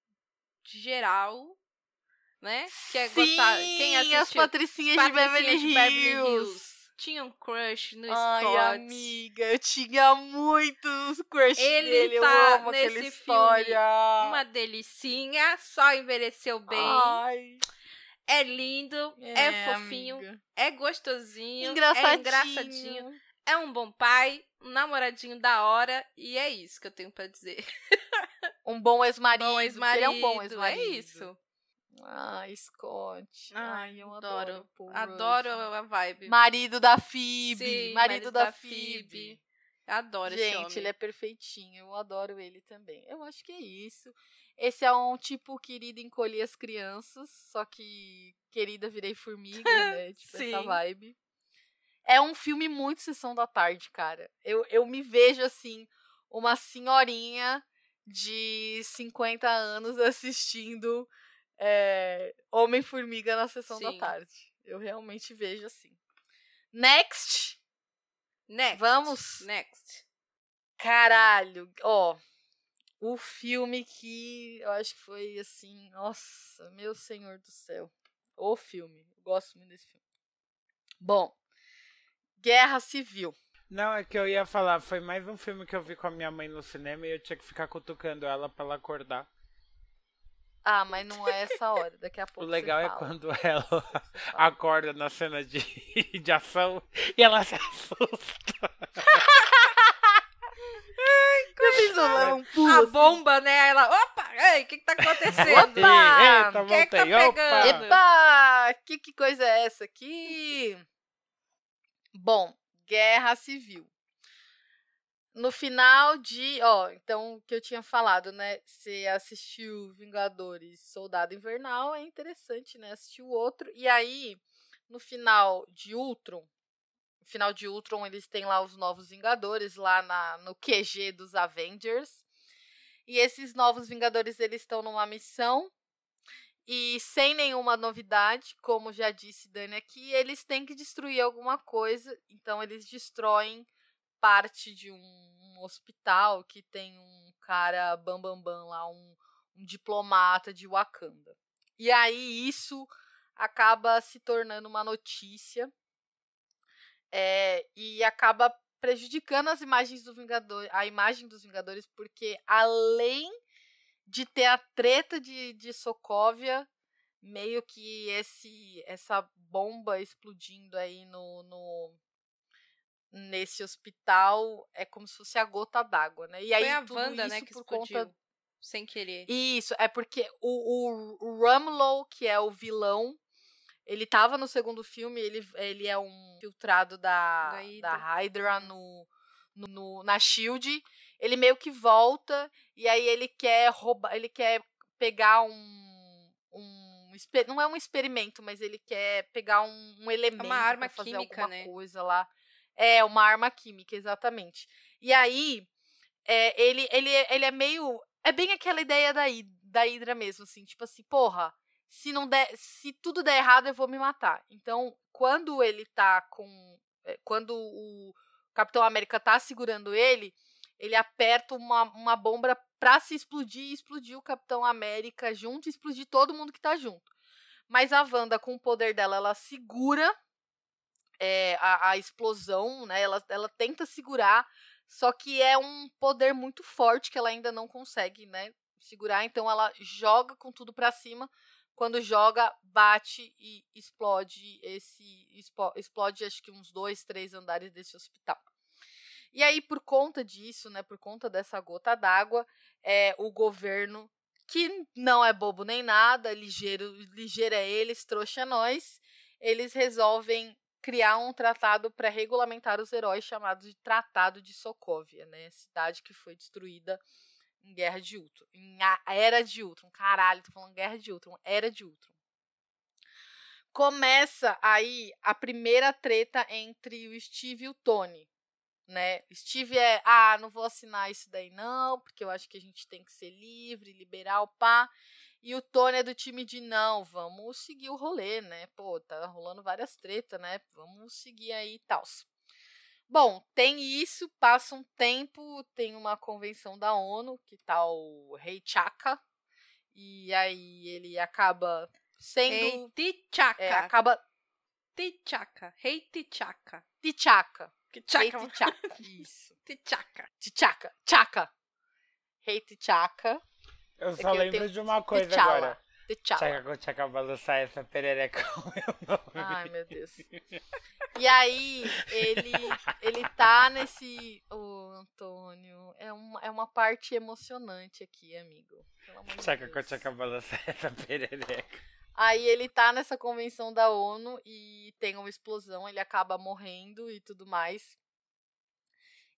de geral, né? Que é Sim, gostar. Quem as assistiu patricinhas de Beverly Hills. tinha um crush no Ai, Scott. amiga, eu tinha muitos crush Ele dele. tá Eu amo aquela nesse história. Uma delicinha, só envelheceu bem. Ai, É lindo, é fofinho, amiga. é gostosinho, Engraçadinho. é engraçadinho, é um bom pai, um namoradinho da hora, e é isso que eu tenho pra dizer. Um bom ex-marido. Bom Ele é um bom ex-marido, ex-marido. é isso. Ai, Scott. Ai, eu adoro. Paul Adoro Rudd. a vibe. Marido da Phoebe. Sim, marido da Phoebe. Adoro esse Gente, homem. ele é perfeitinho. Eu adoro ele também. Eu acho que é isso. Esse é um tipo querida encolher as crianças, só que querida virei formiga, né? Tipo, essa Sim. vibe. É um filme muito sessão da tarde, cara. Eu me vejo assim, uma senhorinha de 50 anos assistindo Homem-Formiga na sessão da Sim. tarde. Eu realmente vejo assim. Next! Vamos? Next. Caralho, ó. O filme que eu acho que foi assim, nossa, meu senhor do céu. O filme, eu gosto muito desse filme. Bom, Guerra Civil. Não, é que eu ia falar, foi mais um filme que eu vi com a minha mãe no cinema e eu tinha que ficar cutucando ela pra ela acordar. Ah, mas não é essa hora, daqui a pouco O legal você é fala. quando ela acorda na cena de ação e ela se assusta. A bomba, né? Ela, opa, ei, o que tá acontecendo? Eita, Quem é que tá voltei, pegando? Epa, que coisa é essa aqui? Bom, Guerra Civil. No final de, então, o que eu tinha falado, né? Você assistiu Vingadores Soldado Invernal, é interessante, né? Assistir o outro. E aí, no final de Ultron, eles têm lá os novos Vingadores, lá no QG dos Avengers. E esses novos Vingadores, eles estão numa missão. E sem nenhuma novidade, como já disse Dani aqui, eles têm que destruir alguma coisa. Então, eles destroem parte de um hospital que tem um cara bambambam lá, um diplomata de Wakanda. E aí isso acaba se tornando uma notícia e acaba prejudicando as imagens a imagem dos Vingadores, porque além de ter a treta de Sokovia, meio que essa bomba explodindo aí nesse hospital é como se fosse a gota d'água, né? E aí Foi a tudo Wanda, isso né, que por explodiu, conta sem querer. Isso, é porque o Rumlow, que é o vilão, ele tava no segundo filme, ele é um filtrado da Hydra na SHIELD. Ele meio que volta e aí ele quer roubar, ele quer pegar não é um experimento, mas ele quer pegar um elemento arma pra fazer química, alguma né? coisa lá. É, uma arma química, exatamente. E aí, ele é meio... É bem aquela ideia da Hydra mesmo, assim. Tipo assim, porra, se tudo der errado, eu vou me matar. Então, quando ele tá quando o Capitão América tá segurando ele aperta uma bomba pra se explodir e explodir o Capitão América junto e explodir todo mundo que tá junto. Mas a Wanda, com o poder dela, ela segura a explosão, né? Ela tenta segurar, só que é um poder muito forte que ela ainda não consegue, né, segurar. Então ela joga com tudo pra cima. Quando joga, bate e explode explode acho que uns 2, 3 andares desse hospital. E aí, por conta disso, né, por conta dessa gota d'água, o governo, que não é bobo nem nada, ligeiro é eles, trouxa é nós, eles resolvem criar um tratado para regulamentar os heróis chamado de Tratado de Sokovia, né, cidade que foi destruída em Guerra de Ultron, Era de Ultron, caralho, tô falando Guerra de Ultron, Era de Ultron. Começa aí a primeira treta entre o Steve e o Tony, né? Steve não vou assinar isso daí não, porque eu acho que a gente tem que ser livre, liberal, pá. E o Tony é do time de não, vamos seguir o rolê, né? Pô, tá rolando várias tretas, né? Vamos seguir aí e tal. Bom, tem isso, passa um tempo, tem uma convenção da ONU, que tá o Rei T'Chaka, e aí ele acaba sendo... Rei T'Chaka. T'Chaka. Rei T'Chaka. T'Chaka. T'Chaka. Rei T'Chaka. Isso. T'Chaka. T'Chaka. Rei T'Chaka. Eu só lembro de uma coisa agora. T'Challa. Tchaca balançar essa perereca com o meu nome. Ai, meu Deus. E aí, ele tá nesse... Antônio, é uma parte emocionante aqui, amigo. Pelo amor de Deus. Tchaca balançar essa perereca. Aí ele tá nessa convenção da ONU e tem uma explosão, ele acaba morrendo e tudo mais.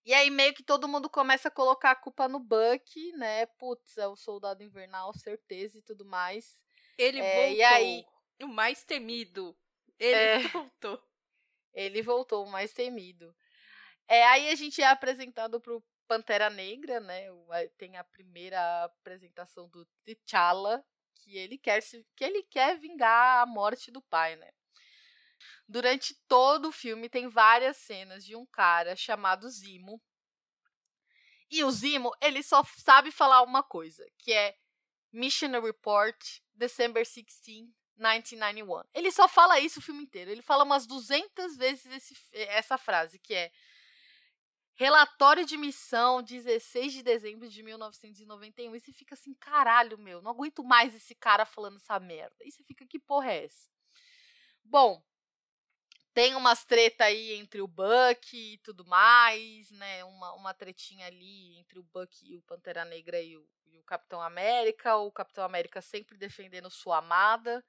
E aí meio que todo mundo começa a colocar a culpa no Bucky, né? Putz, é o Soldado Invernal, certeza e tudo mais. Ele voltou. E aí, O mais temido. Ele voltou. ele voltou, o mais temido. Aí a gente é apresentado pro Pantera Negra, né? Tem a primeira apresentação do T'Challa, que ele quer vingar a morte do pai, né? Durante todo o filme tem várias cenas de um cara chamado Zemo. E o Zemo, ele só sabe falar uma coisa, que é Mission Report, December 16, 1991. Ele só fala isso o filme inteiro. Ele fala umas 200 vezes essa frase, que é relatório de missão, 16 de dezembro de 1991. E você fica assim, caralho, meu, não aguento mais esse cara falando essa merda. E você fica, que porra é essa? Bom, tem umas treta aí entre o Bucky e tudo mais, né? Uma tretinha ali entre o Bucky e o Pantera Negra e o Capitão América. O Capitão América sempre defendendo sua amada.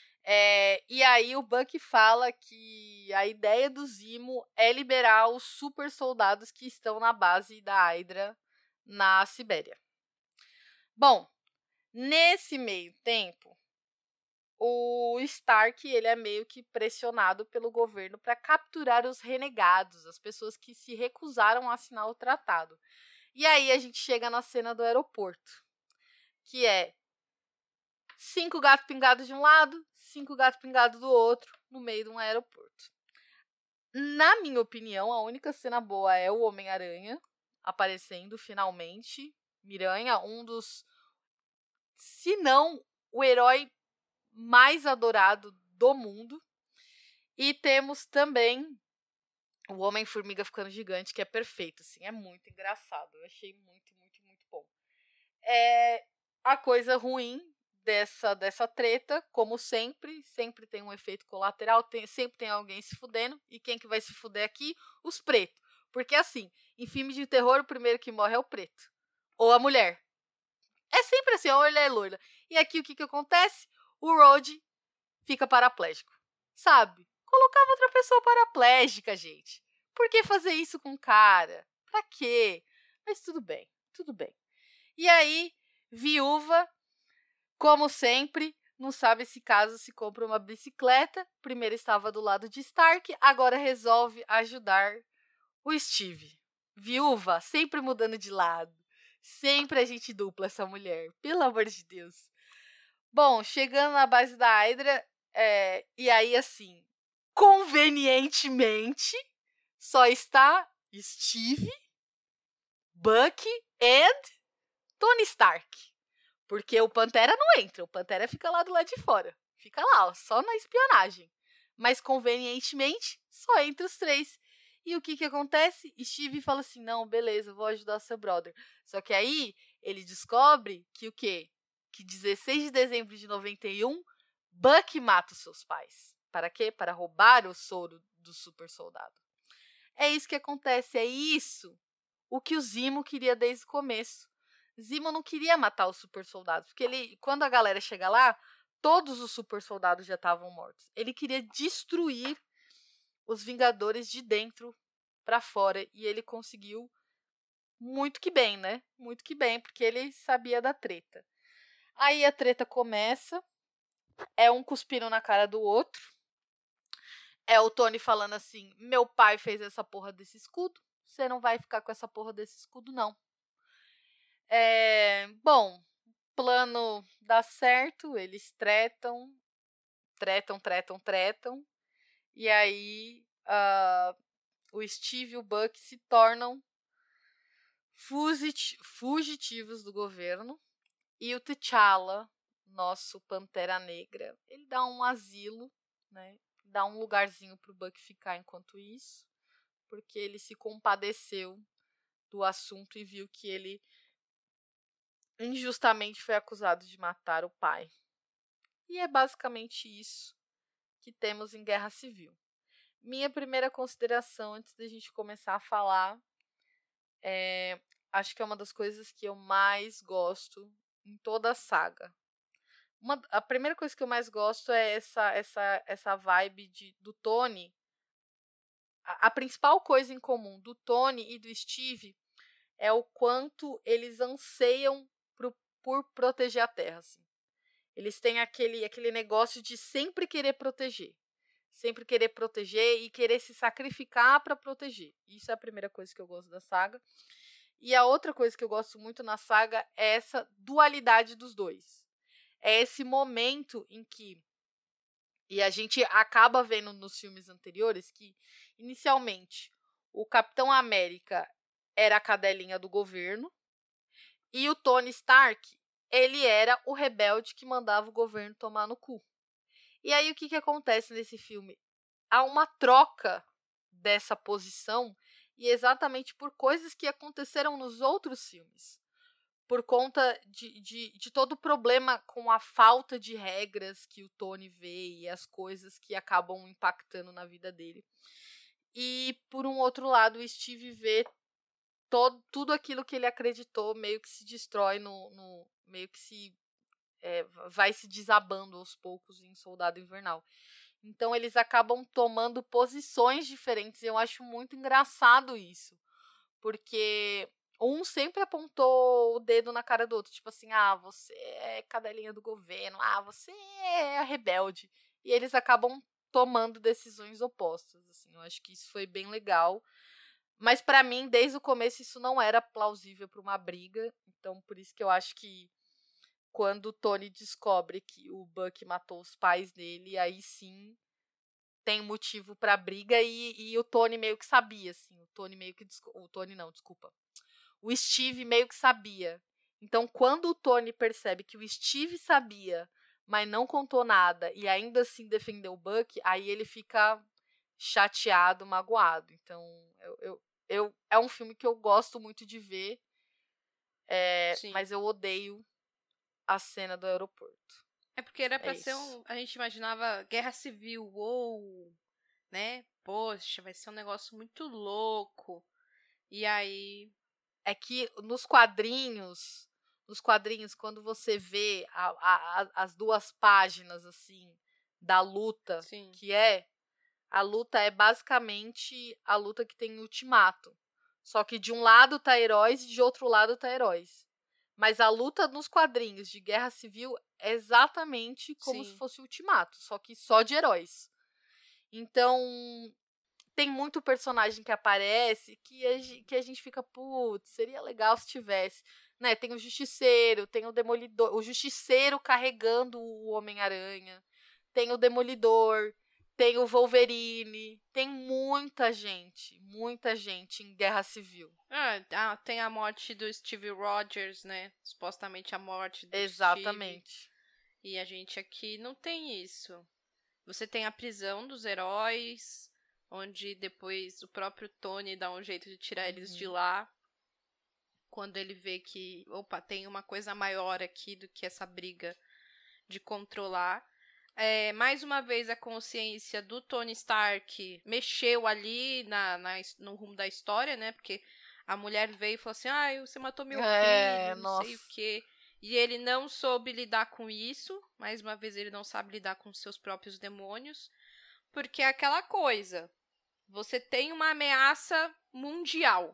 E aí o Bucky fala que a ideia do Zemo é liberar os super soldados que estão na base da Hydra na Sibéria. Bom, nesse meio tempo, o Stark ele é meio que pressionado pelo governo para capturar os renegados, as pessoas que se recusaram a assinar o tratado. E aí a gente chega na cena do aeroporto, que é 5 gatos pingados de um lado, 5 gatos pingados do outro, no meio de um aeroporto. Na minha opinião, a única cena boa é o Homem-Aranha aparecendo finalmente. Miranha, um dos, se não o herói mais adorado do mundo. E temos também o Homem-Formiga ficando gigante, que é perfeito, assim, é muito engraçado. Eu achei muito, muito, muito bom. A coisa ruim dessa treta, como sempre tem um efeito colateral, sempre tem alguém se fudendo. E quem que vai se fuder aqui? Os pretos. Porque assim, em filme de terror, o primeiro que morre é o preto. Ou a mulher. É sempre assim, ou ele é loira. E aqui o que acontece? O Rhodey fica paraplégico. Sabe? Colocava outra pessoa paraplégica, gente. Por que fazer isso com o cara? Pra quê? Mas tudo bem, tudo bem. E aí, Viúva, como sempre, não sabe se caso se compra uma bicicleta. Primeiro estava do lado de Stark, agora resolve ajudar o Steve. Viúva, sempre mudando de lado. Sempre a gente dupla essa mulher, pelo amor de Deus. Bom, chegando na base da Hydra, e aí assim, convenientemente, só está Steve, Bucky e Tony Stark. Porque o Pantera não entra, o Pantera fica lá do lado de fora. Fica lá, ó, só na espionagem. Mas convenientemente, só entra os três. E o que acontece? Steve fala assim, não, beleza, vou ajudar seu brother. Só que aí, ele descobre que o quê? Que 16 de dezembro de 91, Bucky mata os seus pais. Para quê? Para roubar o soro do super soldado. É isso que acontece, é isso o que o Zemo queria desde o começo. Zemo não queria matar os super soldados, porque quando a galera chega lá, todos os super soldados já estavam mortos. Ele queria destruir os Vingadores de dentro para fora, e ele conseguiu muito que bem, né? Muito que bem, porque ele sabia da treta. Aí a treta começa, é um cuspindo na cara do outro. É o Tony falando assim, meu pai fez essa porra desse escudo, você não vai ficar com essa porra desse escudo, não. Bom, plano dá certo, eles tretam. E aí o Steve e o Bucky se tornam fugitivos do governo. E o T'Challa, nosso Pantera Negra, ele dá um asilo, né? Dá um lugarzinho pro Bucky ficar enquanto isso, porque ele se compadeceu do assunto e viu que ele injustamente foi acusado de matar o pai. E é basicamente isso que temos em Guerra Civil. Minha primeira consideração, antes da gente começar a falar, acho que é uma das coisas que eu mais gosto em toda a saga. A primeira coisa que eu mais gosto é essa vibe do Tony a principal coisa em comum do Tony e do Steve é o quanto eles anseiam por proteger a Terra, assim. Eles têm aquele negócio de sempre querer proteger. Sempre querer proteger e querer se sacrificar para proteger. Isso é a primeira coisa que eu gosto da saga. E a outra coisa que eu gosto muito na saga é essa dualidade dos dois. É esse momento em que, e a gente acaba vendo nos filmes anteriores, que inicialmente o Capitão América era a cadelinha do governo e o Tony Stark, ele era o rebelde que mandava o governo tomar no cu. E aí o que acontece nesse filme? Há uma troca dessa posição e exatamente por coisas que aconteceram nos outros filmes. Por conta de todo o problema com a falta de regras que o Tony vê e as coisas que acabam impactando na vida dele. E, por um outro lado, o Steve vê tudo aquilo que ele acreditou meio que se destrói meio que vai se desabando aos poucos em Soldado Invernal. Então eles acabam tomando posições diferentes e eu acho muito engraçado isso. Porque um sempre apontou o dedo na cara do outro, tipo assim, você é cadelinha do governo, você é a rebelde. E eles acabam tomando decisões opostas, assim. Eu acho que isso foi bem legal. Mas pra mim, desde o começo, isso não era plausível para uma briga. Então, por isso que eu acho que quando o Tony descobre que o Buck matou os pais dele, aí sim tem motivo pra briga e o Tony meio que sabia, assim. O Steve meio que sabia. Então, quando o Tony percebe que o Steve sabia, mas não contou nada e ainda assim defendeu o Buck, aí ele fica chateado, magoado. Então, é um filme que eu gosto muito de ver, mas eu odeio a cena do aeroporto. É porque era pra ser a gente imaginava guerra civil, né? Poxa, vai ser um negócio muito louco. E aí... É que nos quadrinhos, quando você vê as duas páginas, assim, da luta, Sim. a luta é basicamente a luta que tem Ultimato. Só que de um lado tá heróis e de outro lado tá heróis. Mas a luta nos quadrinhos de Guerra Civil é exatamente como se fosse Ultimato, só que só de heróis. Então, tem muito personagem que aparece que a gente fica, putz, seria legal se tivesse. Né? Tem o Justiceiro, tem o Demolidor, o Justiceiro carregando o Homem-Aranha, tem o Demolidor, tem o Wolverine, tem muita gente em Guerra Civil. Tem a morte do Steve Rogers, né? Supostamente a morte do Exatamente. Steve. E a gente aqui não tem isso. Você tem a prisão dos heróis, onde depois o próprio Tony dá um jeito de tirar eles de lá. Quando ele vê que, tem uma coisa maior aqui do que essa briga de controlar. Mais uma vez a consciência do Tony Stark mexeu ali no rumo da história, né? Porque a mulher veio e falou assim, você matou meu filho, não sei o quê. E ele não soube lidar com isso. Mais uma vez ele não sabe lidar com seus próprios demônios. Porque é aquela coisa, você tem uma ameaça mundial.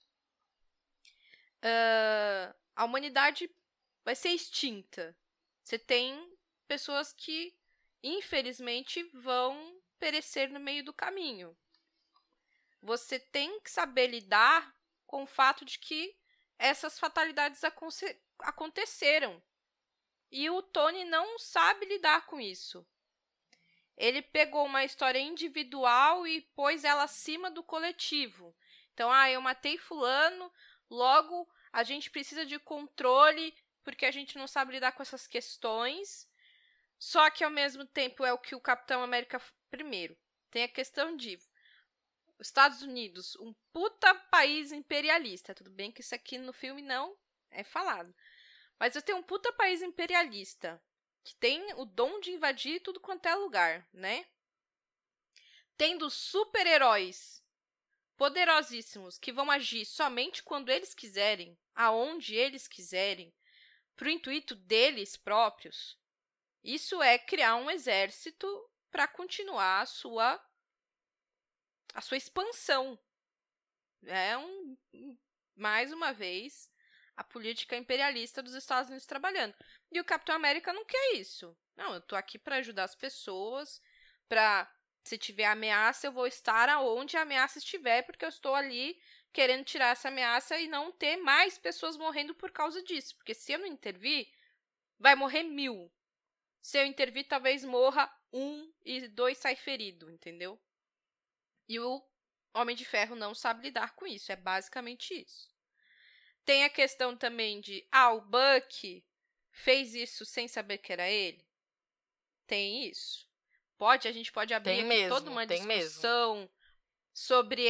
A humanidade vai ser extinta. Você tem pessoas que infelizmente vão perecer no meio do caminho. Você tem que saber lidar com o fato de que essas fatalidades aconteceram. E o Tony não sabe lidar com isso. Ele pegou uma história individual e pôs ela acima do coletivo. Então, eu matei fulano, logo a gente precisa de controle porque a gente não sabe lidar com essas questões. Só que, ao mesmo tempo, é o que o Capitão América... Primeiro, tem a questão de... Os Estados Unidos, um puta país imperialista. Tudo bem que isso aqui no filme não é falado. Mas eu tenho um puta país imperialista que tem o dom de invadir tudo quanto é lugar, né? Tendo super-heróis poderosíssimos que vão agir somente quando eles quiserem, aonde eles quiserem, pro intuito deles próprios... Isso é criar um exército para continuar a sua a sua expansão. É mais uma vez a política imperialista dos Estados Unidos trabalhando. E o Capitão América não quer isso. Não, eu tô aqui para ajudar as pessoas, para se tiver ameaça, eu vou estar aonde a ameaça estiver, porque eu estou ali querendo tirar essa ameaça e não ter mais pessoas morrendo por causa disso. Porque se eu não intervir, vai morrer 1000. Se eu intervir, talvez morra 1 e 2 sai ferido, entendeu? E o Homem de Ferro não sabe lidar com isso. É basicamente isso. Tem a questão também de, o Bucky fez isso sem saber que era ele? Tem isso. A gente pode abrir aqui toda uma discussão sobre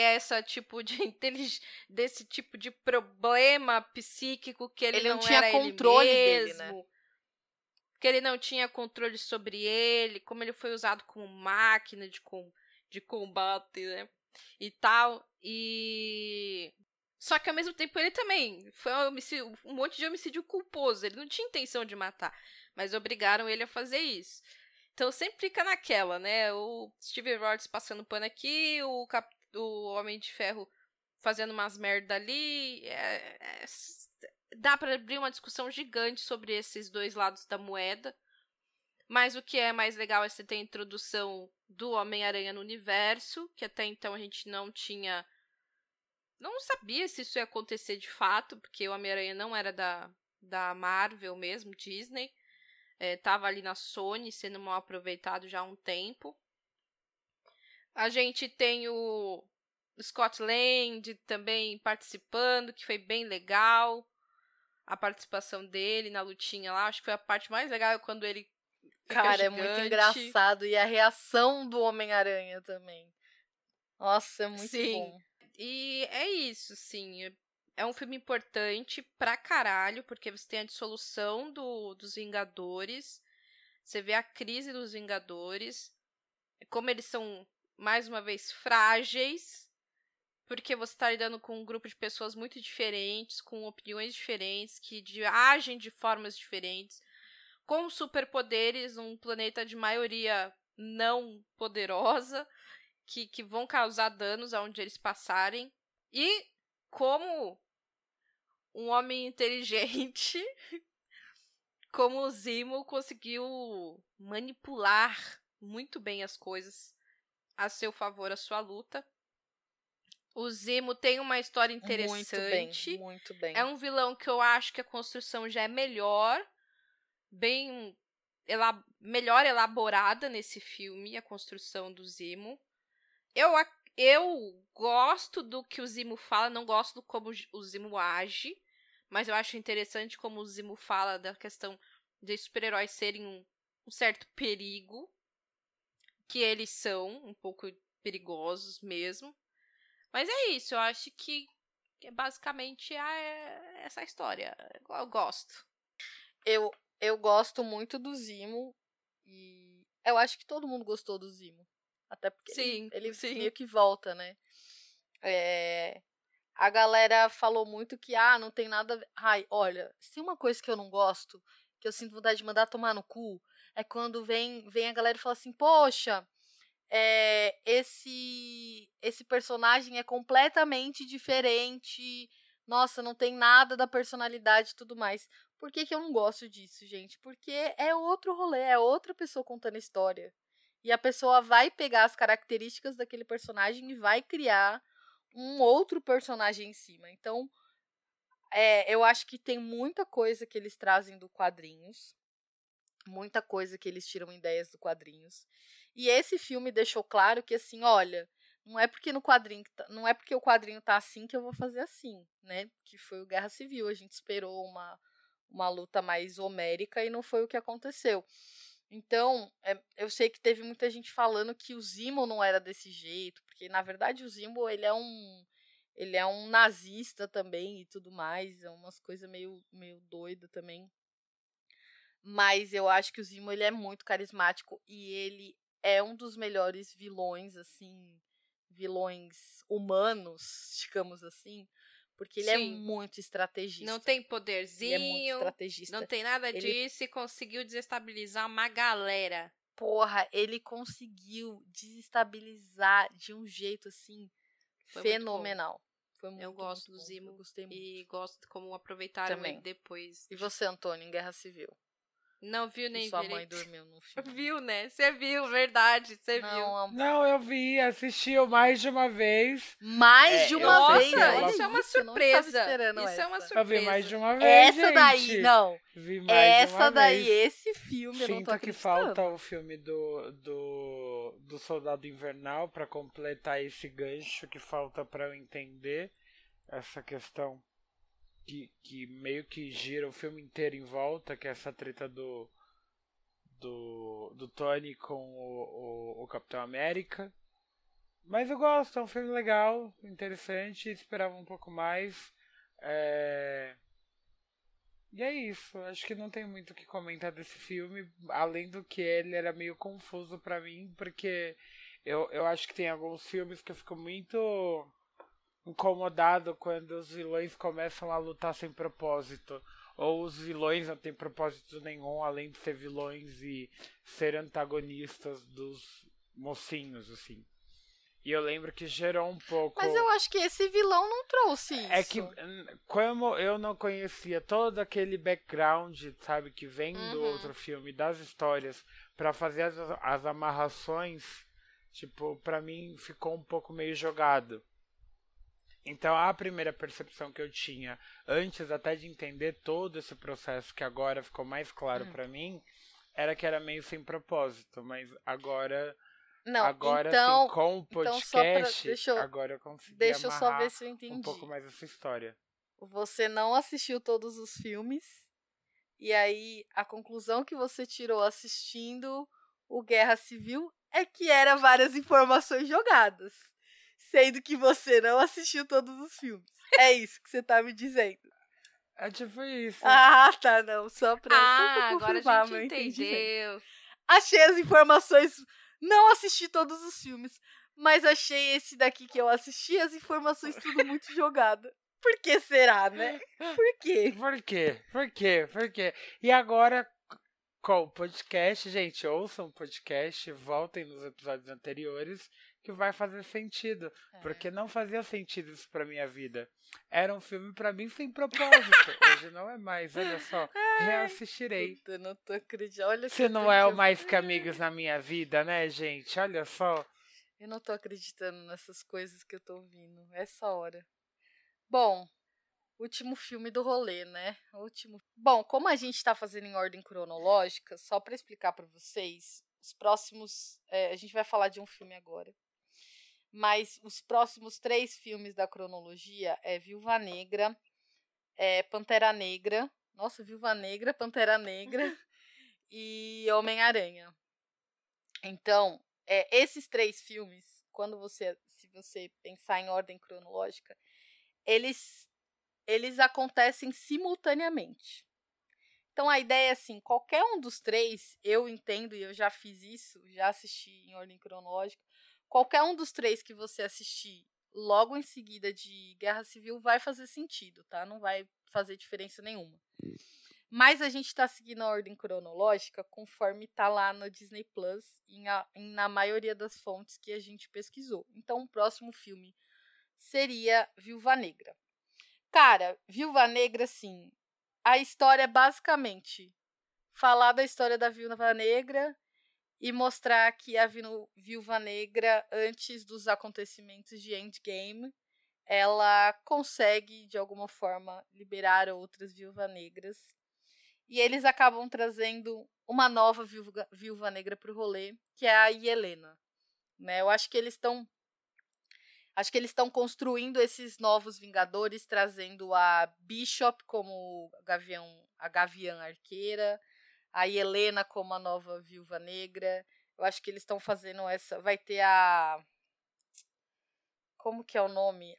desse tipo de problema psíquico que ele não tinha controle dele, né? Que ele não tinha controle sobre ele, como ele foi usado como máquina de combate, né? E tal. Só que ao mesmo tempo ele também foi um monte de homicídio culposo. Ele não tinha intenção de matar, mas obrigaram ele a fazer isso. Então sempre fica naquela, né? O Steve Rogers passando pano aqui, o Homem de Ferro fazendo umas merda ali. Dá pra abrir uma discussão gigante sobre esses dois lados da moeda. Mas o que é mais legal é você ter a introdução do Homem-Aranha no universo, que até então a gente não sabia se isso ia acontecer de fato, porque o Homem-Aranha não era da Marvel mesmo, Disney. Tava ali na Sony, sendo mal aproveitado já há um tempo. A gente tem o Scott Lang também participando, que foi bem legal. A participação dele na lutinha lá, acho que foi a parte mais legal quando ele fica Cara, gigante. é muito engraçado. E a reação do Homem-Aranha também. Nossa, é muito bom. E é isso, sim. É um filme importante pra caralho, porque você tem a dissolução dos Vingadores, você vê a crise dos Vingadores, como eles são, mais uma vez, frágeis, porque você tá lidando com um grupo de pessoas muito diferentes, com opiniões diferentes, que agem de formas diferentes, com superpoderes, um planeta de maioria não poderosa, que vão causar danos aonde eles passarem, e como um homem inteligente, como o Zemo conseguiu manipular muito bem as coisas a seu favor, a sua luta. O Zemo tem uma história interessante. Muito bem. É um vilão que eu acho que a construção já é melhor, melhor elaborada nesse filme, a construção do Zemo. Eu gosto do que o Zemo fala, não gosto do como o Zemo age, mas eu acho interessante como o Zemo fala da questão de super-heróis serem um certo perigo, que eles são um pouco perigosos mesmo. Mas é isso, eu acho que basicamente essa história. Eu gosto. Eu gosto muito do Zemo e eu acho que todo mundo gostou do Zemo. Até porque ele meio que volta, né? A galera falou muito que, não tem nada a ver. Ai, olha, se tem uma coisa que eu não gosto, que eu sinto vontade de mandar tomar no cu, é quando vem a galera e fala assim, poxa, esse personagem é completamente diferente, nossa, não tem nada da personalidade e tudo mais. Por que eu não gosto disso, gente? Porque é outro rolê, é outra pessoa contando a história. E a pessoa vai pegar as características daquele personagem e vai criar um outro personagem em cima. Então, eu acho que tem muita coisa que eles trazem do quadrinhos. Muita coisa que eles tiram ideias do quadrinhos. E esse filme deixou claro que, assim, olha, não é porque o quadrinho tá assim que eu vou fazer assim, né? Que foi o Guerra Civil. A gente esperou uma luta mais homérica e não foi o que aconteceu. Então, eu sei que teve muita gente falando que o Zemo não era desse jeito, porque, na verdade, o Zemo, ele é um nazista também e tudo mais, é umas coisas meio doida também. Mas eu acho que o Zemo, ele é muito carismático e ele é um dos melhores vilões, assim, vilões humanos, digamos assim, porque ele é muito estrategista. Não tem poderzinho, ele é muito estrategista. Não tem nada disso e conseguiu desestabilizar uma galera. porra, ele conseguiu desestabilizar de um jeito, assim, Foi muito fenomenal. Foi muito, Eu gosto muito do bom. Zimo Eu gostei muito. e gosto de como aproveitaram Também. ele depois. E você, Antônio, em Guerra Civil? Não viu E nem sua virei. mãe dormiu no filme. Viu, né? Você viu, verdade, você viu. Não, Não, eu vi, assisti mais de uma vez. mais de eu uma sei vez, que Nossa, ela- olha isso é uma isso, eu não surpresa. estava esperando Isso é uma essa. Eu vi mais surpresa. de uma vez, Essa gente. daí, não. Vi mais de Essa uma daí, vez. esse filme, eu não tô Sinto que acreditando. falta o filme do Soldado Invernal pra completar esse gancho que falta pra eu entender essa questão que meio que gira o filme inteiro em volta, que é essa treta do Tony com o Capitão América. Mas eu gosto, é um filme legal, interessante, esperava um pouco mais. E é isso, acho que não tem muito o que comentar desse filme, além do que ele era meio confuso pra mim, porque eu acho que tem alguns filmes que eu fico muito incomodado quando os vilões começam a lutar sem propósito. Ou os vilões não têm propósito nenhum, além de ser vilões e ser antagonistas dos mocinhos, assim. E eu lembro que gerou um pouco... Mas eu acho que esse vilão não trouxe isso. É que, como eu não conhecia todo aquele background, sabe, que vem do outro filme, das histórias, pra fazer as amarrações, tipo, pra mim ficou um pouco meio jogado. Então a primeira percepção que eu tinha, antes até de entender todo esse processo, que agora ficou mais claro pra mim, era que era meio sem propósito, mas agora... Não, Agora, então, assim, com o então só pra, podcast, agora eu consegui deixa eu só amarrar ver se eu entendi. um pouco mais essa história. Você não assistiu todos os filmes, e aí a conclusão que você tirou assistindo o Guerra Civil é que eram várias informações jogadas, sendo que você não assistiu todos os filmes. É isso que você tá me dizendo. É tipo isso. Ah, tá, não, só pra Agora confirmar a meu gente entendimento. entendeu. Achei as informações, não assisti todos os filmes, mas achei esse daqui que eu assisti, as informações tudo muito jogada. Por que será, né? Por quê? Por quê? Por quê? Por quê? E agora, com o podcast, gente, ouçam o podcast, voltem nos episódios anteriores, que vai fazer sentido. Porque não fazia sentido isso pra minha vida. Era um filme pra mim sem propósito. Hoje não é mais, olha só. Reassistirei. Puta, não tô acreditando. Olha Você não é o mais que amigos na minha vida, né, gente? Olha só. Eu não tô acreditando nessas coisas que eu tô ouvindo. Essa hora. Bom, último filme do rolê, né? Bom, como a gente tá fazendo em ordem cronológica, só pra explicar pra vocês, os próximos... a gente vai falar de um filme agora. Mas os próximos 3 filmes da cronologia é Viúva Negra, Pantera Negra... Nossa, Viúva Negra, Pantera Negra e Homem-Aranha. Então, esses 3 filmes, se você pensar em ordem cronológica, eles acontecem simultaneamente. Então, a ideia é assim, qualquer um dos 3, eu entendo, e eu já fiz isso, já assisti em ordem cronológica, qualquer um dos 3 que você assistir logo em seguida de Guerra Civil vai fazer sentido, tá? Não vai fazer diferença nenhuma. Mas a gente tá seguindo a ordem cronológica conforme tá lá no Disney Plus na maioria das fontes que a gente pesquisou. Então, o próximo filme seria Viúva Negra. Cara, Viúva Negra, sim. A história é basicamente falar da história da Viúva Negra e mostrar que a Viúva Negra, antes dos acontecimentos de Endgame, ela consegue, de alguma forma, liberar outras Viúvas Negras. E eles acabam trazendo uma nova Viúva Negra pro rolê, que é a Yelena. Né? Eu acho que eles estão construindo esses novos Vingadores, trazendo a Bishop como a Gavião Arqueira, a Yelena como a nova Viúva Negra. Eu acho que eles estão fazendo essa... Vai ter a... Como que é o nome?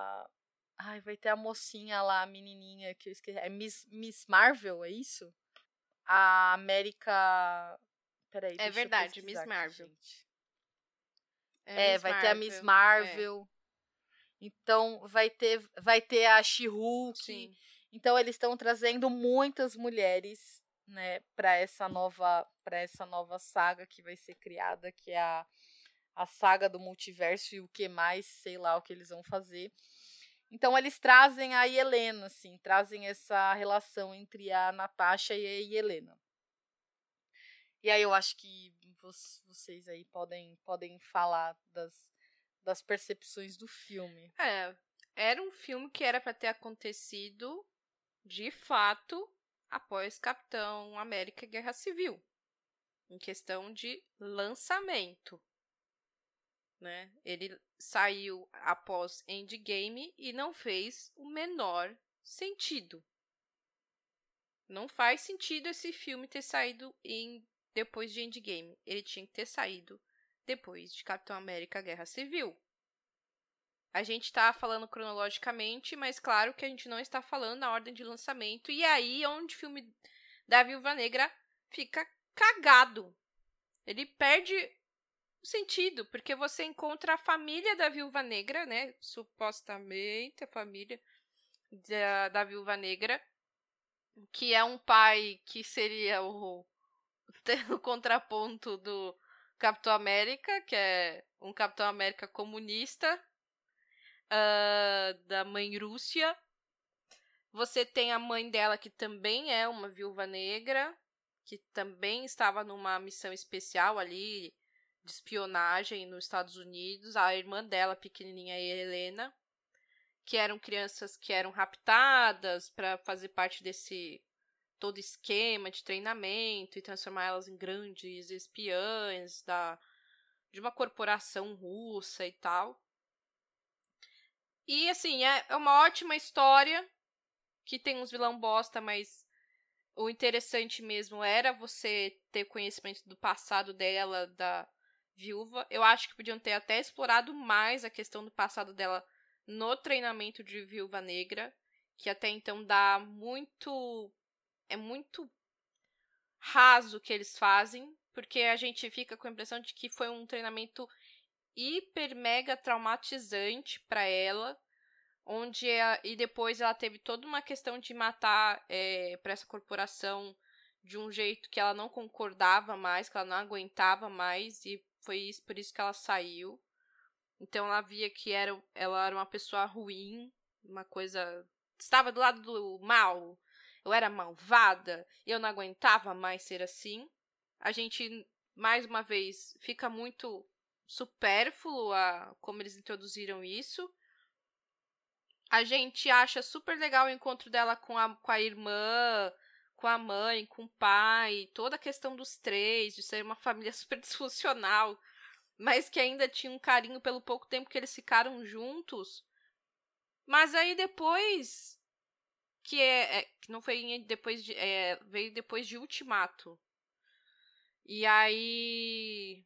Vai ter a mocinha lá, a menininha que eu esqueci. É Miss Marvel, é isso? A América... Peraí, É verdade, Miss Marvel. Gente. Vai ter a Miss Marvel. Então, vai ter a She-Hulk. Sim. Então, eles estão trazendo muitas mulheres né, para essa nova saga que vai ser criada, que é a saga do multiverso e o que mais, sei lá o que eles vão fazer. Então eles trazem a Helena, assim, trazem essa relação entre a Natasha e a Helena. E aí eu acho que vocês aí podem falar das percepções do filme. Era um filme que era para ter acontecido, de fato, após Capitão América Guerra Civil. Em questão de lançamento. Né? Ele saiu após Endgame e não fez o menor sentido. Não faz sentido esse filme ter saído depois de Endgame. Ele tinha que ter saído depois de Capitão América Guerra Civil. A gente está falando cronologicamente, mas claro que a gente não está falando na ordem de lançamento. E aí é onde o filme da Viúva Negra fica cagado. Ele perde o sentido, porque você encontra a família da Viúva Negra, né? Supostamente a família da Viúva Negra, que é um pai que seria o contraponto do Capitão América, que é um Capitão América comunista, da mãe Rússia. Você tem a mãe dela, que também é uma Viúva Negra, que também estava numa missão especial ali, de espionagem nos Estados Unidos. A irmã dela, pequenininha, a Helena, que eram crianças que eram raptadas para fazer parte desse todo esquema de treinamento e transformar elas em grandes espiãs de uma corporação russa e tal. E, assim, é uma ótima história, que tem uns vilão bosta, mas o interessante mesmo era você ter conhecimento do passado dela, da viúva. Eu acho que podiam ter até explorado mais a questão do passado dela no treinamento de Viúva Negra, que até então é muito raso o que eles fazem, porque a gente fica com a impressão de que foi um treinamento hiper mega traumatizante para ela, e depois ela teve toda uma questão de matar para essa corporação de um jeito que ela não concordava mais, que ela não aguentava mais, e foi por isso que ela saiu. Então ela via que ela era uma pessoa ruim, uma coisa... Estava do lado do mal, eu era malvada, e eu não aguentava mais ser assim. A gente, mais uma vez, fica muito supérfluo como eles introduziram isso. A gente acha super legal o encontro dela com a irmã, com a mãe, com o pai, toda a questão dos três, de ser uma família super disfuncional, mas que ainda tinha um carinho pelo pouco tempo que eles ficaram juntos. Mas aí depois, que não foi depois veio depois de Ultimato. E aí...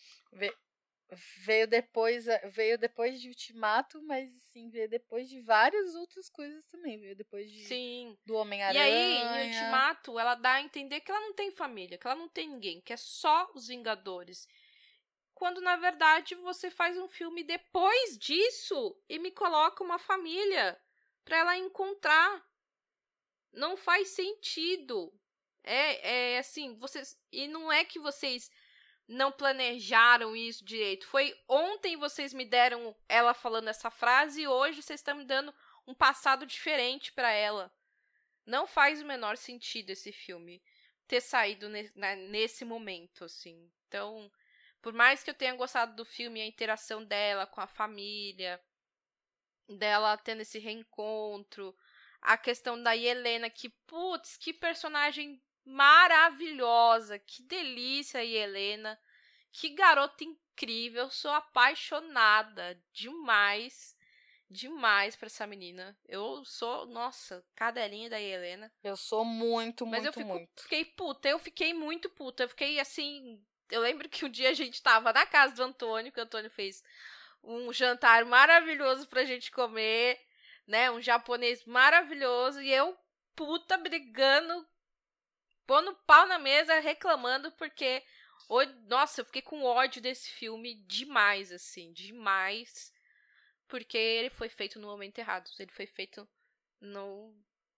Veio depois de Ultimato, mas assim, veio depois de várias outras coisas também. Veio depois do Homem-Aranha. E aí, em Ultimato, ela dá a entender que ela não tem família, que ela não tem ninguém, que é só os Vingadores. Quando, na verdade, você faz um filme depois disso e me coloca uma família pra ela encontrar. Não faz sentido. Assim, e não é que vocês não planejaram isso direito. Foi ontem vocês me deram ela falando essa frase e hoje vocês estão me dando um passado diferente pra ela. Não faz o menor sentido esse filme ter saído nesse momento, assim. Então, por mais que eu tenha gostado do filme, a interação dela com a família, dela tendo esse reencontro, a questão da Helena, que, putz, que personagem maravilhosa, que delícia a Helena, que garota incrível, sou apaixonada demais por essa menina. Eu sou, nossa, cadelinha da Helena. Eu sou muito, mas muito, eu fiquei muito puta, eu fiquei assim, eu lembro que um dia a gente tava na casa do Antônio, que o Antônio fez um jantar maravilhoso pra gente comer, né, um japonês maravilhoso, e eu, puta, brigando, pondo pau na mesa, reclamando, porque, nossa, eu fiquei com ódio desse filme demais, assim, demais, porque ele foi feito no momento errado, ele foi feito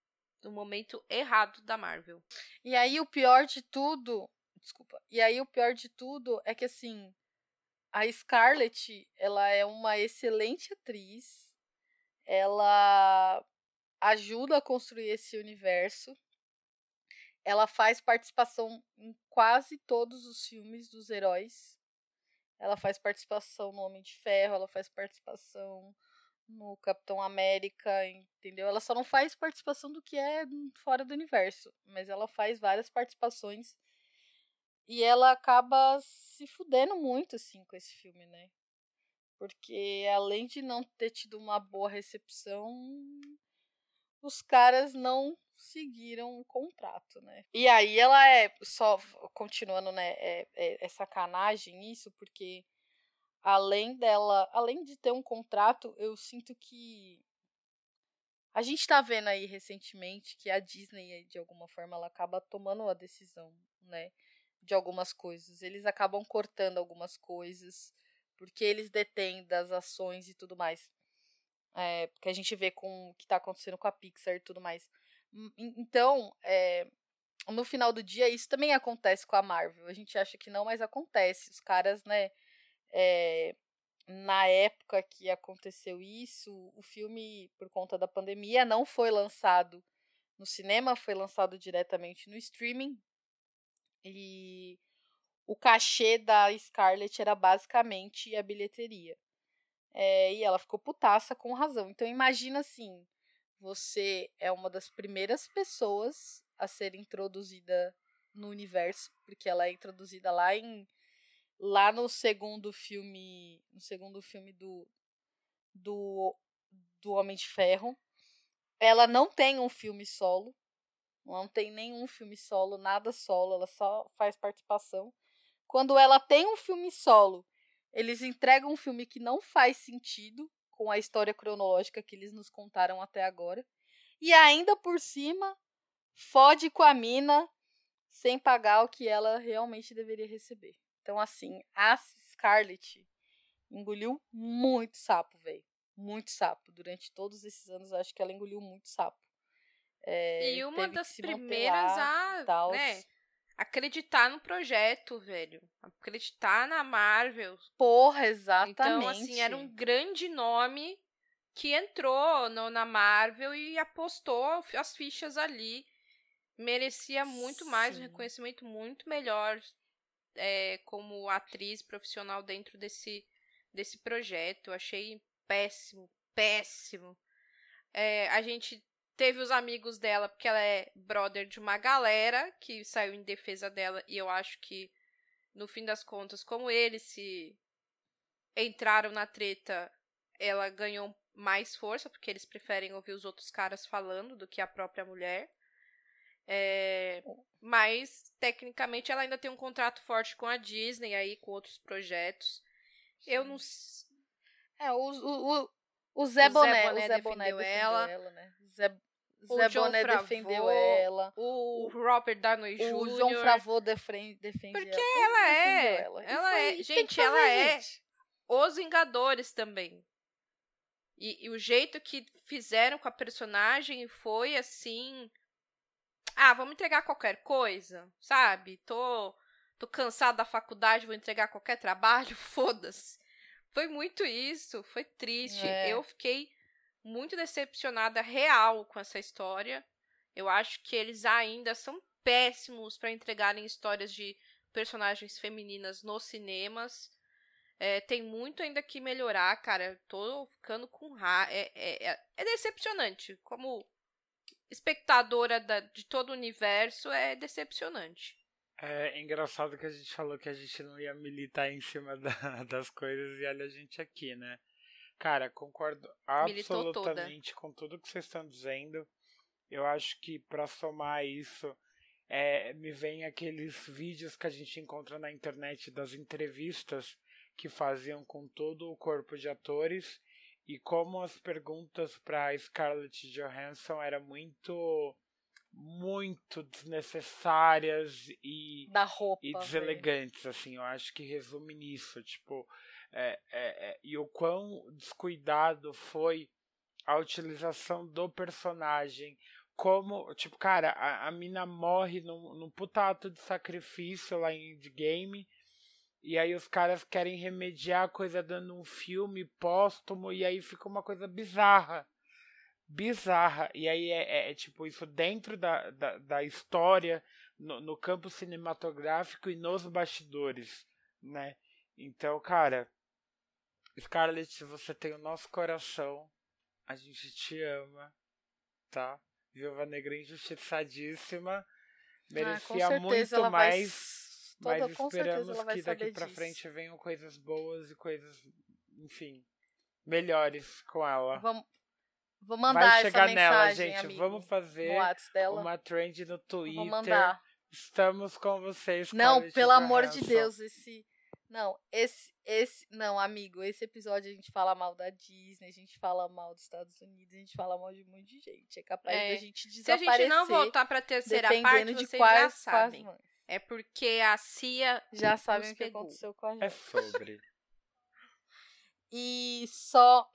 no momento errado da Marvel. E aí o pior de tudo, desculpa. E aí o pior de tudo é que assim, a Scarlett, ela é uma excelente atriz. Ela ajuda a construir esse universo. Ela faz participação em quase todos os filmes dos heróis. Ela faz participação no Homem de Ferro, ela faz participação no Capitão América, entendeu? Ela só não faz participação do que é fora do universo, mas ela faz várias participações e ela acaba se fudendo muito, assim, com esse filme, né? Porque além de não ter tido uma boa recepção, os caras não seguiram o contrato, né? E aí ela só continuando, né, é sacanagem isso, porque além de ter um contrato, eu sinto que a gente tá vendo aí recentemente que a Disney, de alguma forma, ela acaba tomando a decisão, né, de algumas coisas. Eles acabam cortando algumas coisas, porque eles detêm das ações e tudo mais. Porque a gente vê com o que tá acontecendo com a Pixar e tudo mais. Então, no final do dia, isso também acontece com a Marvel. A gente acha que não, mas acontece. Os caras, né, na época que aconteceu isso, o filme, por conta da pandemia, não foi lançado no cinema, foi lançado diretamente no streaming. E o cachê da Scarlett era basicamente a bilheteria. E ela ficou putaça com razão. Então imagina assim, você é uma das primeiras pessoas a ser introduzida no universo, porque ela é introduzida lá no segundo filme do Homem de Ferro. Ela não tem um filme solo, não tem nenhum filme solo, nada solo, ela só faz participação. Quando ela tem um filme solo, eles entregam um filme que não faz sentido com a história cronológica que eles nos contaram até agora. E ainda por cima, fode com a mina sem pagar o que ela realmente deveria receber. Então, assim, a Scarlett engoliu muito sapo, velho. Muito sapo. Durante todos esses anos, eu acho que ela engoliu muito sapo. E uma Teve que das se manter primeiras lá e tal. né, acreditar no projeto, velho. Acreditar na Marvel. Porra, exatamente. Então, assim, era um grande nome que entrou na Marvel e apostou as fichas ali. Merecia muito mais, um reconhecimento muito melhor como atriz profissional dentro desse projeto. Eu achei péssimo, péssimo. A gente teve os amigos dela, porque ela é brother de uma galera que saiu em defesa dela, e eu acho que, no fim das contas, como eles se entraram na treta, ela ganhou mais força, porque eles preferem ouvir os outros caras falando do que a própria mulher. Mas, tecnicamente, ela ainda tem um contrato forte com a Disney, aí, com outros projetos. Sim. Eu não... O Zé Boné defendeu ela, né? O John defendeu ela. O Robert Downey Jr. O John Favreau defende porque ela é. Gente, ela é Os Vingadores também. E o jeito que fizeram com a personagem foi assim... vamos entregar qualquer coisa, sabe? Tô cansada da faculdade, vou entregar qualquer trabalho, foda-se. Foi muito isso, foi triste. Eu fiquei muito decepcionada real com essa história. Eu acho que eles ainda são péssimos para entregarem histórias de personagens femininas nos cinemas. Tem muito ainda que melhorar, cara. Tô ficando com raiva. É decepcionante. Como espectadora de todo o universo, é decepcionante. É engraçado que a gente falou que a gente não ia militar em cima das coisas e olha a gente aqui, né? Cara, concordo absolutamente com tudo que vocês estão dizendo. Eu acho que pra somar isso, me vem aqueles vídeos que a gente encontra na internet das entrevistas que faziam com todo o corpo de atores e como as perguntas para Scarlett Johansson eram muito desnecessárias e deselegantes, assim. Eu acho que resume nisso, tipo, e o quão descuidado foi a utilização do personagem, como, tipo, cara, a mina morre num puta ato de sacrifício lá em Endgame. E aí os caras querem remediar a coisa dando um filme póstumo. E aí fica uma coisa bizarra. Bizarra. E aí tipo, isso dentro da história, no campo cinematográfico e nos bastidores, né? Então, cara, Scarlett, você tem o nosso coração. A gente te ama, tá? Viúva Negra injustiçadíssima. Com Merecia certeza muito ela vai. mais. Mas Com certeza esperamos ela vai que daqui saber pra disso. frente venham coisas boas e coisas, enfim, melhores com ela. Vou Vai mandar essa chegar nela, mensagem, gente. amigo, Vamos no fazer WhatsApp dela. uma trend no Vou Twitter. mandar. Estamos com vocês, Não, Scarlett pelo amor de Johansson. Deus, não, amigo, esse episódio a gente fala mal da Disney, a gente fala mal dos Estados Unidos, a gente fala mal de um monte de gente. É capaz da gente desaparecer. Se a gente não voltar pra terceira parte, dependendo de vocês quais, já sabem. quais É porque a CIA já sabem nos o que pegou. aconteceu com a gente. É sobre. E só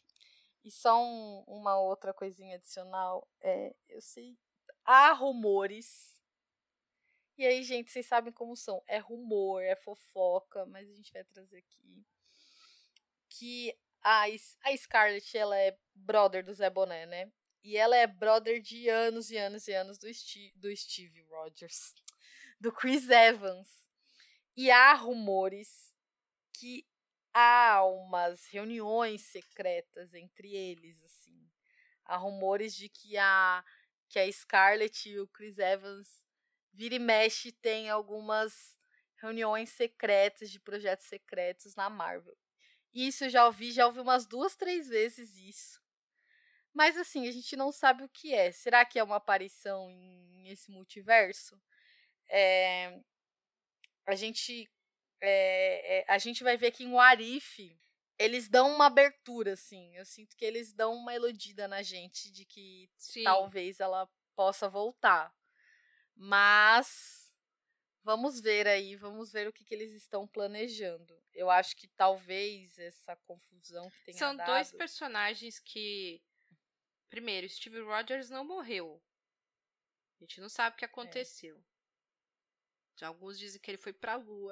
uma outra coisinha adicional. Eu sei, há rumores. E aí, gente, vocês sabem como são. É rumor, é fofoca, mas a gente vai trazer aqui. Que a Scarlett, ela é brother do Zé Boné, né? E ela é brother de anos e anos e anos do Steve Rogers. Do Chris Evans. E há rumores que há umas reuniões secretas entre eles, assim. Há rumores de que a Scarlett e o Chris Evans vira e mexe tem algumas reuniões secretas de projetos secretos na Marvel. Isso eu já ouvi umas 2, 3 vezes isso. Mas assim, a gente não sabe o que é. Será que é uma aparição em esse multiverso? A gente vai ver que em What If eles dão uma abertura, assim. Eu sinto que eles dão uma iludida na gente de que talvez ela possa voltar. Mas vamos ver o que eles estão planejando. Eu acho que talvez essa confusão que tenha dado... São dois personagens que... Primeiro, Steve Rogers não morreu. A gente não sabe o que aconteceu. Já alguns dizem que ele foi pra Lua.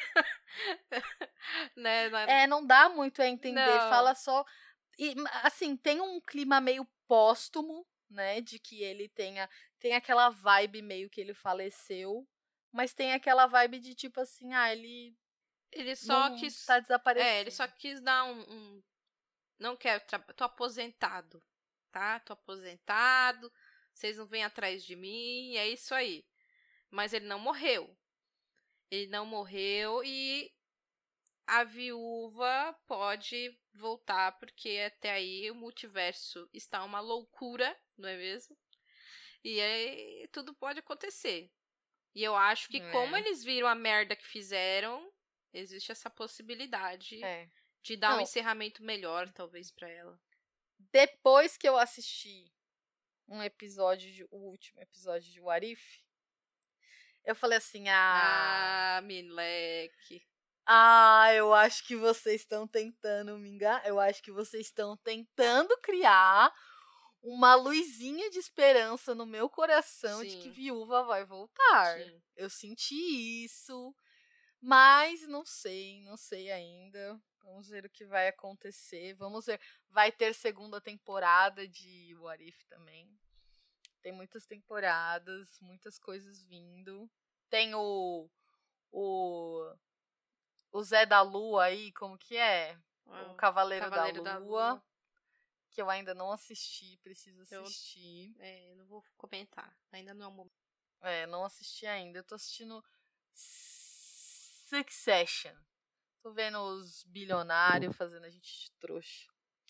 Né? Não dá muito a entender. Não. Fala só... E, assim, tem um clima meio póstumo, né? De que ele tem aquela vibe meio que ele faleceu. Mas tem aquela vibe de tipo assim, ele só não quis tá desaparecido. ele só quis dar não quero, tô aposentado, tá? Tô aposentado, vocês não vêm atrás de mim, é isso aí. Mas ele não morreu. Ele não morreu e a viúva pode voltar, porque até aí o multiverso está uma loucura, não é mesmo? E aí tudo pode acontecer. E eu acho que como eles viram a merda que fizeram, existe essa possibilidade de dar um encerramento melhor, talvez, pra ela. Depois que eu assisti o último episódio de What If, eu falei assim, moleque. Eu acho que vocês estão tentando me enganar. Eu acho que vocês estão tentando criar uma luzinha de esperança no meu coração de que Viúva vai voltar. Sim. Eu senti isso, mas não sei ainda. Vamos ver o que vai acontecer. Vamos ver. Vai ter segunda temporada de What If também. Tem muitas temporadas, muitas coisas vindo. Tem o Zé da Lua aí, como que é? O Cavaleiro da Lua. Que eu ainda não assisti, preciso assistir. Eu não vou comentar, ainda não é o momento. Não assisti ainda. Eu tô assistindo Succession. Tô vendo os bilionários fazendo a gente de trouxa.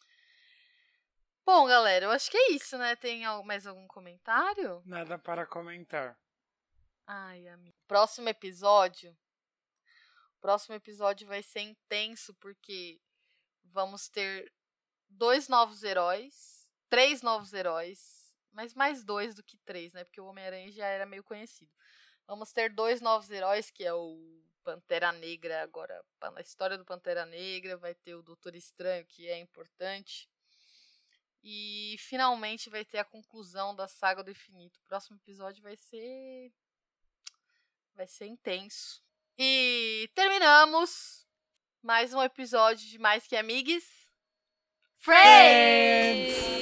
Bom, galera, eu acho que é isso, né? Tem mais algum comentário? Nada para comentar. Ai, amigo. Próximo episódio vai ser intenso, porque vamos ter 3 novos heróis, mas mais 2 do que 3, né? Porque o Homem-Aranha já era meio conhecido. Vamos ter 2 novos heróis, que é o Pantera Negra agora. Na história do Pantera Negra vai ter o Doutor Estranho, que é importante. E finalmente vai ter a conclusão da saga do infinito. O próximo episódio vai ser intenso. E terminamos mais um episódio de Mais Que Amigues. Friends!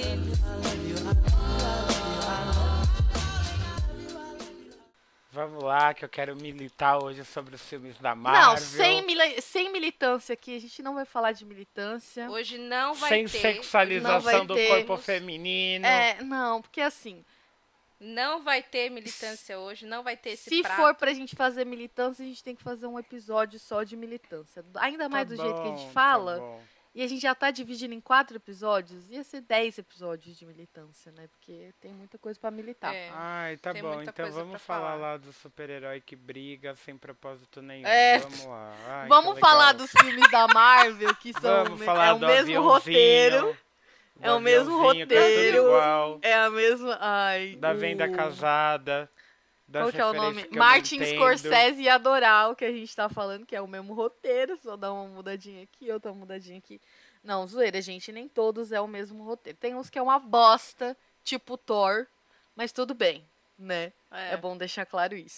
Vamos lá, que eu quero militar hoje sobre os filmes da Marvel. Não, sem militância aqui. A gente não vai falar de militância. Hoje não vai sem ter. sexualização do corpo feminino. Não, porque assim... Não vai ter militância hoje, não vai ter esse Se prato. for pra gente fazer militância, a gente tem que fazer um episódio só de militância. Ainda mais do jeito que a gente fala. E a gente já tá dividindo em 4 episódios. Ia ser 10 episódios de militância, né? Porque tem muita coisa pra militar. Ai, tá bom. Então vamos falar lá do super-herói que briga sem propósito nenhum. Vamos lá. Ai, vamos falar dos filmes da Marvel, que são o mesmo roteiro. É o mesmo roteiro. É a mesma... Ai, da Venda Casada. Qual que é o nome? Martin Scorsese ia adorar o que a gente tá falando, que é o mesmo roteiro, só dá uma mudadinha aqui, outra mudadinha aqui. Não, zoeira, gente, nem todos é o mesmo roteiro. Tem uns que é uma bosta, tipo Thor, mas tudo bem, né? É bom deixar claro isso.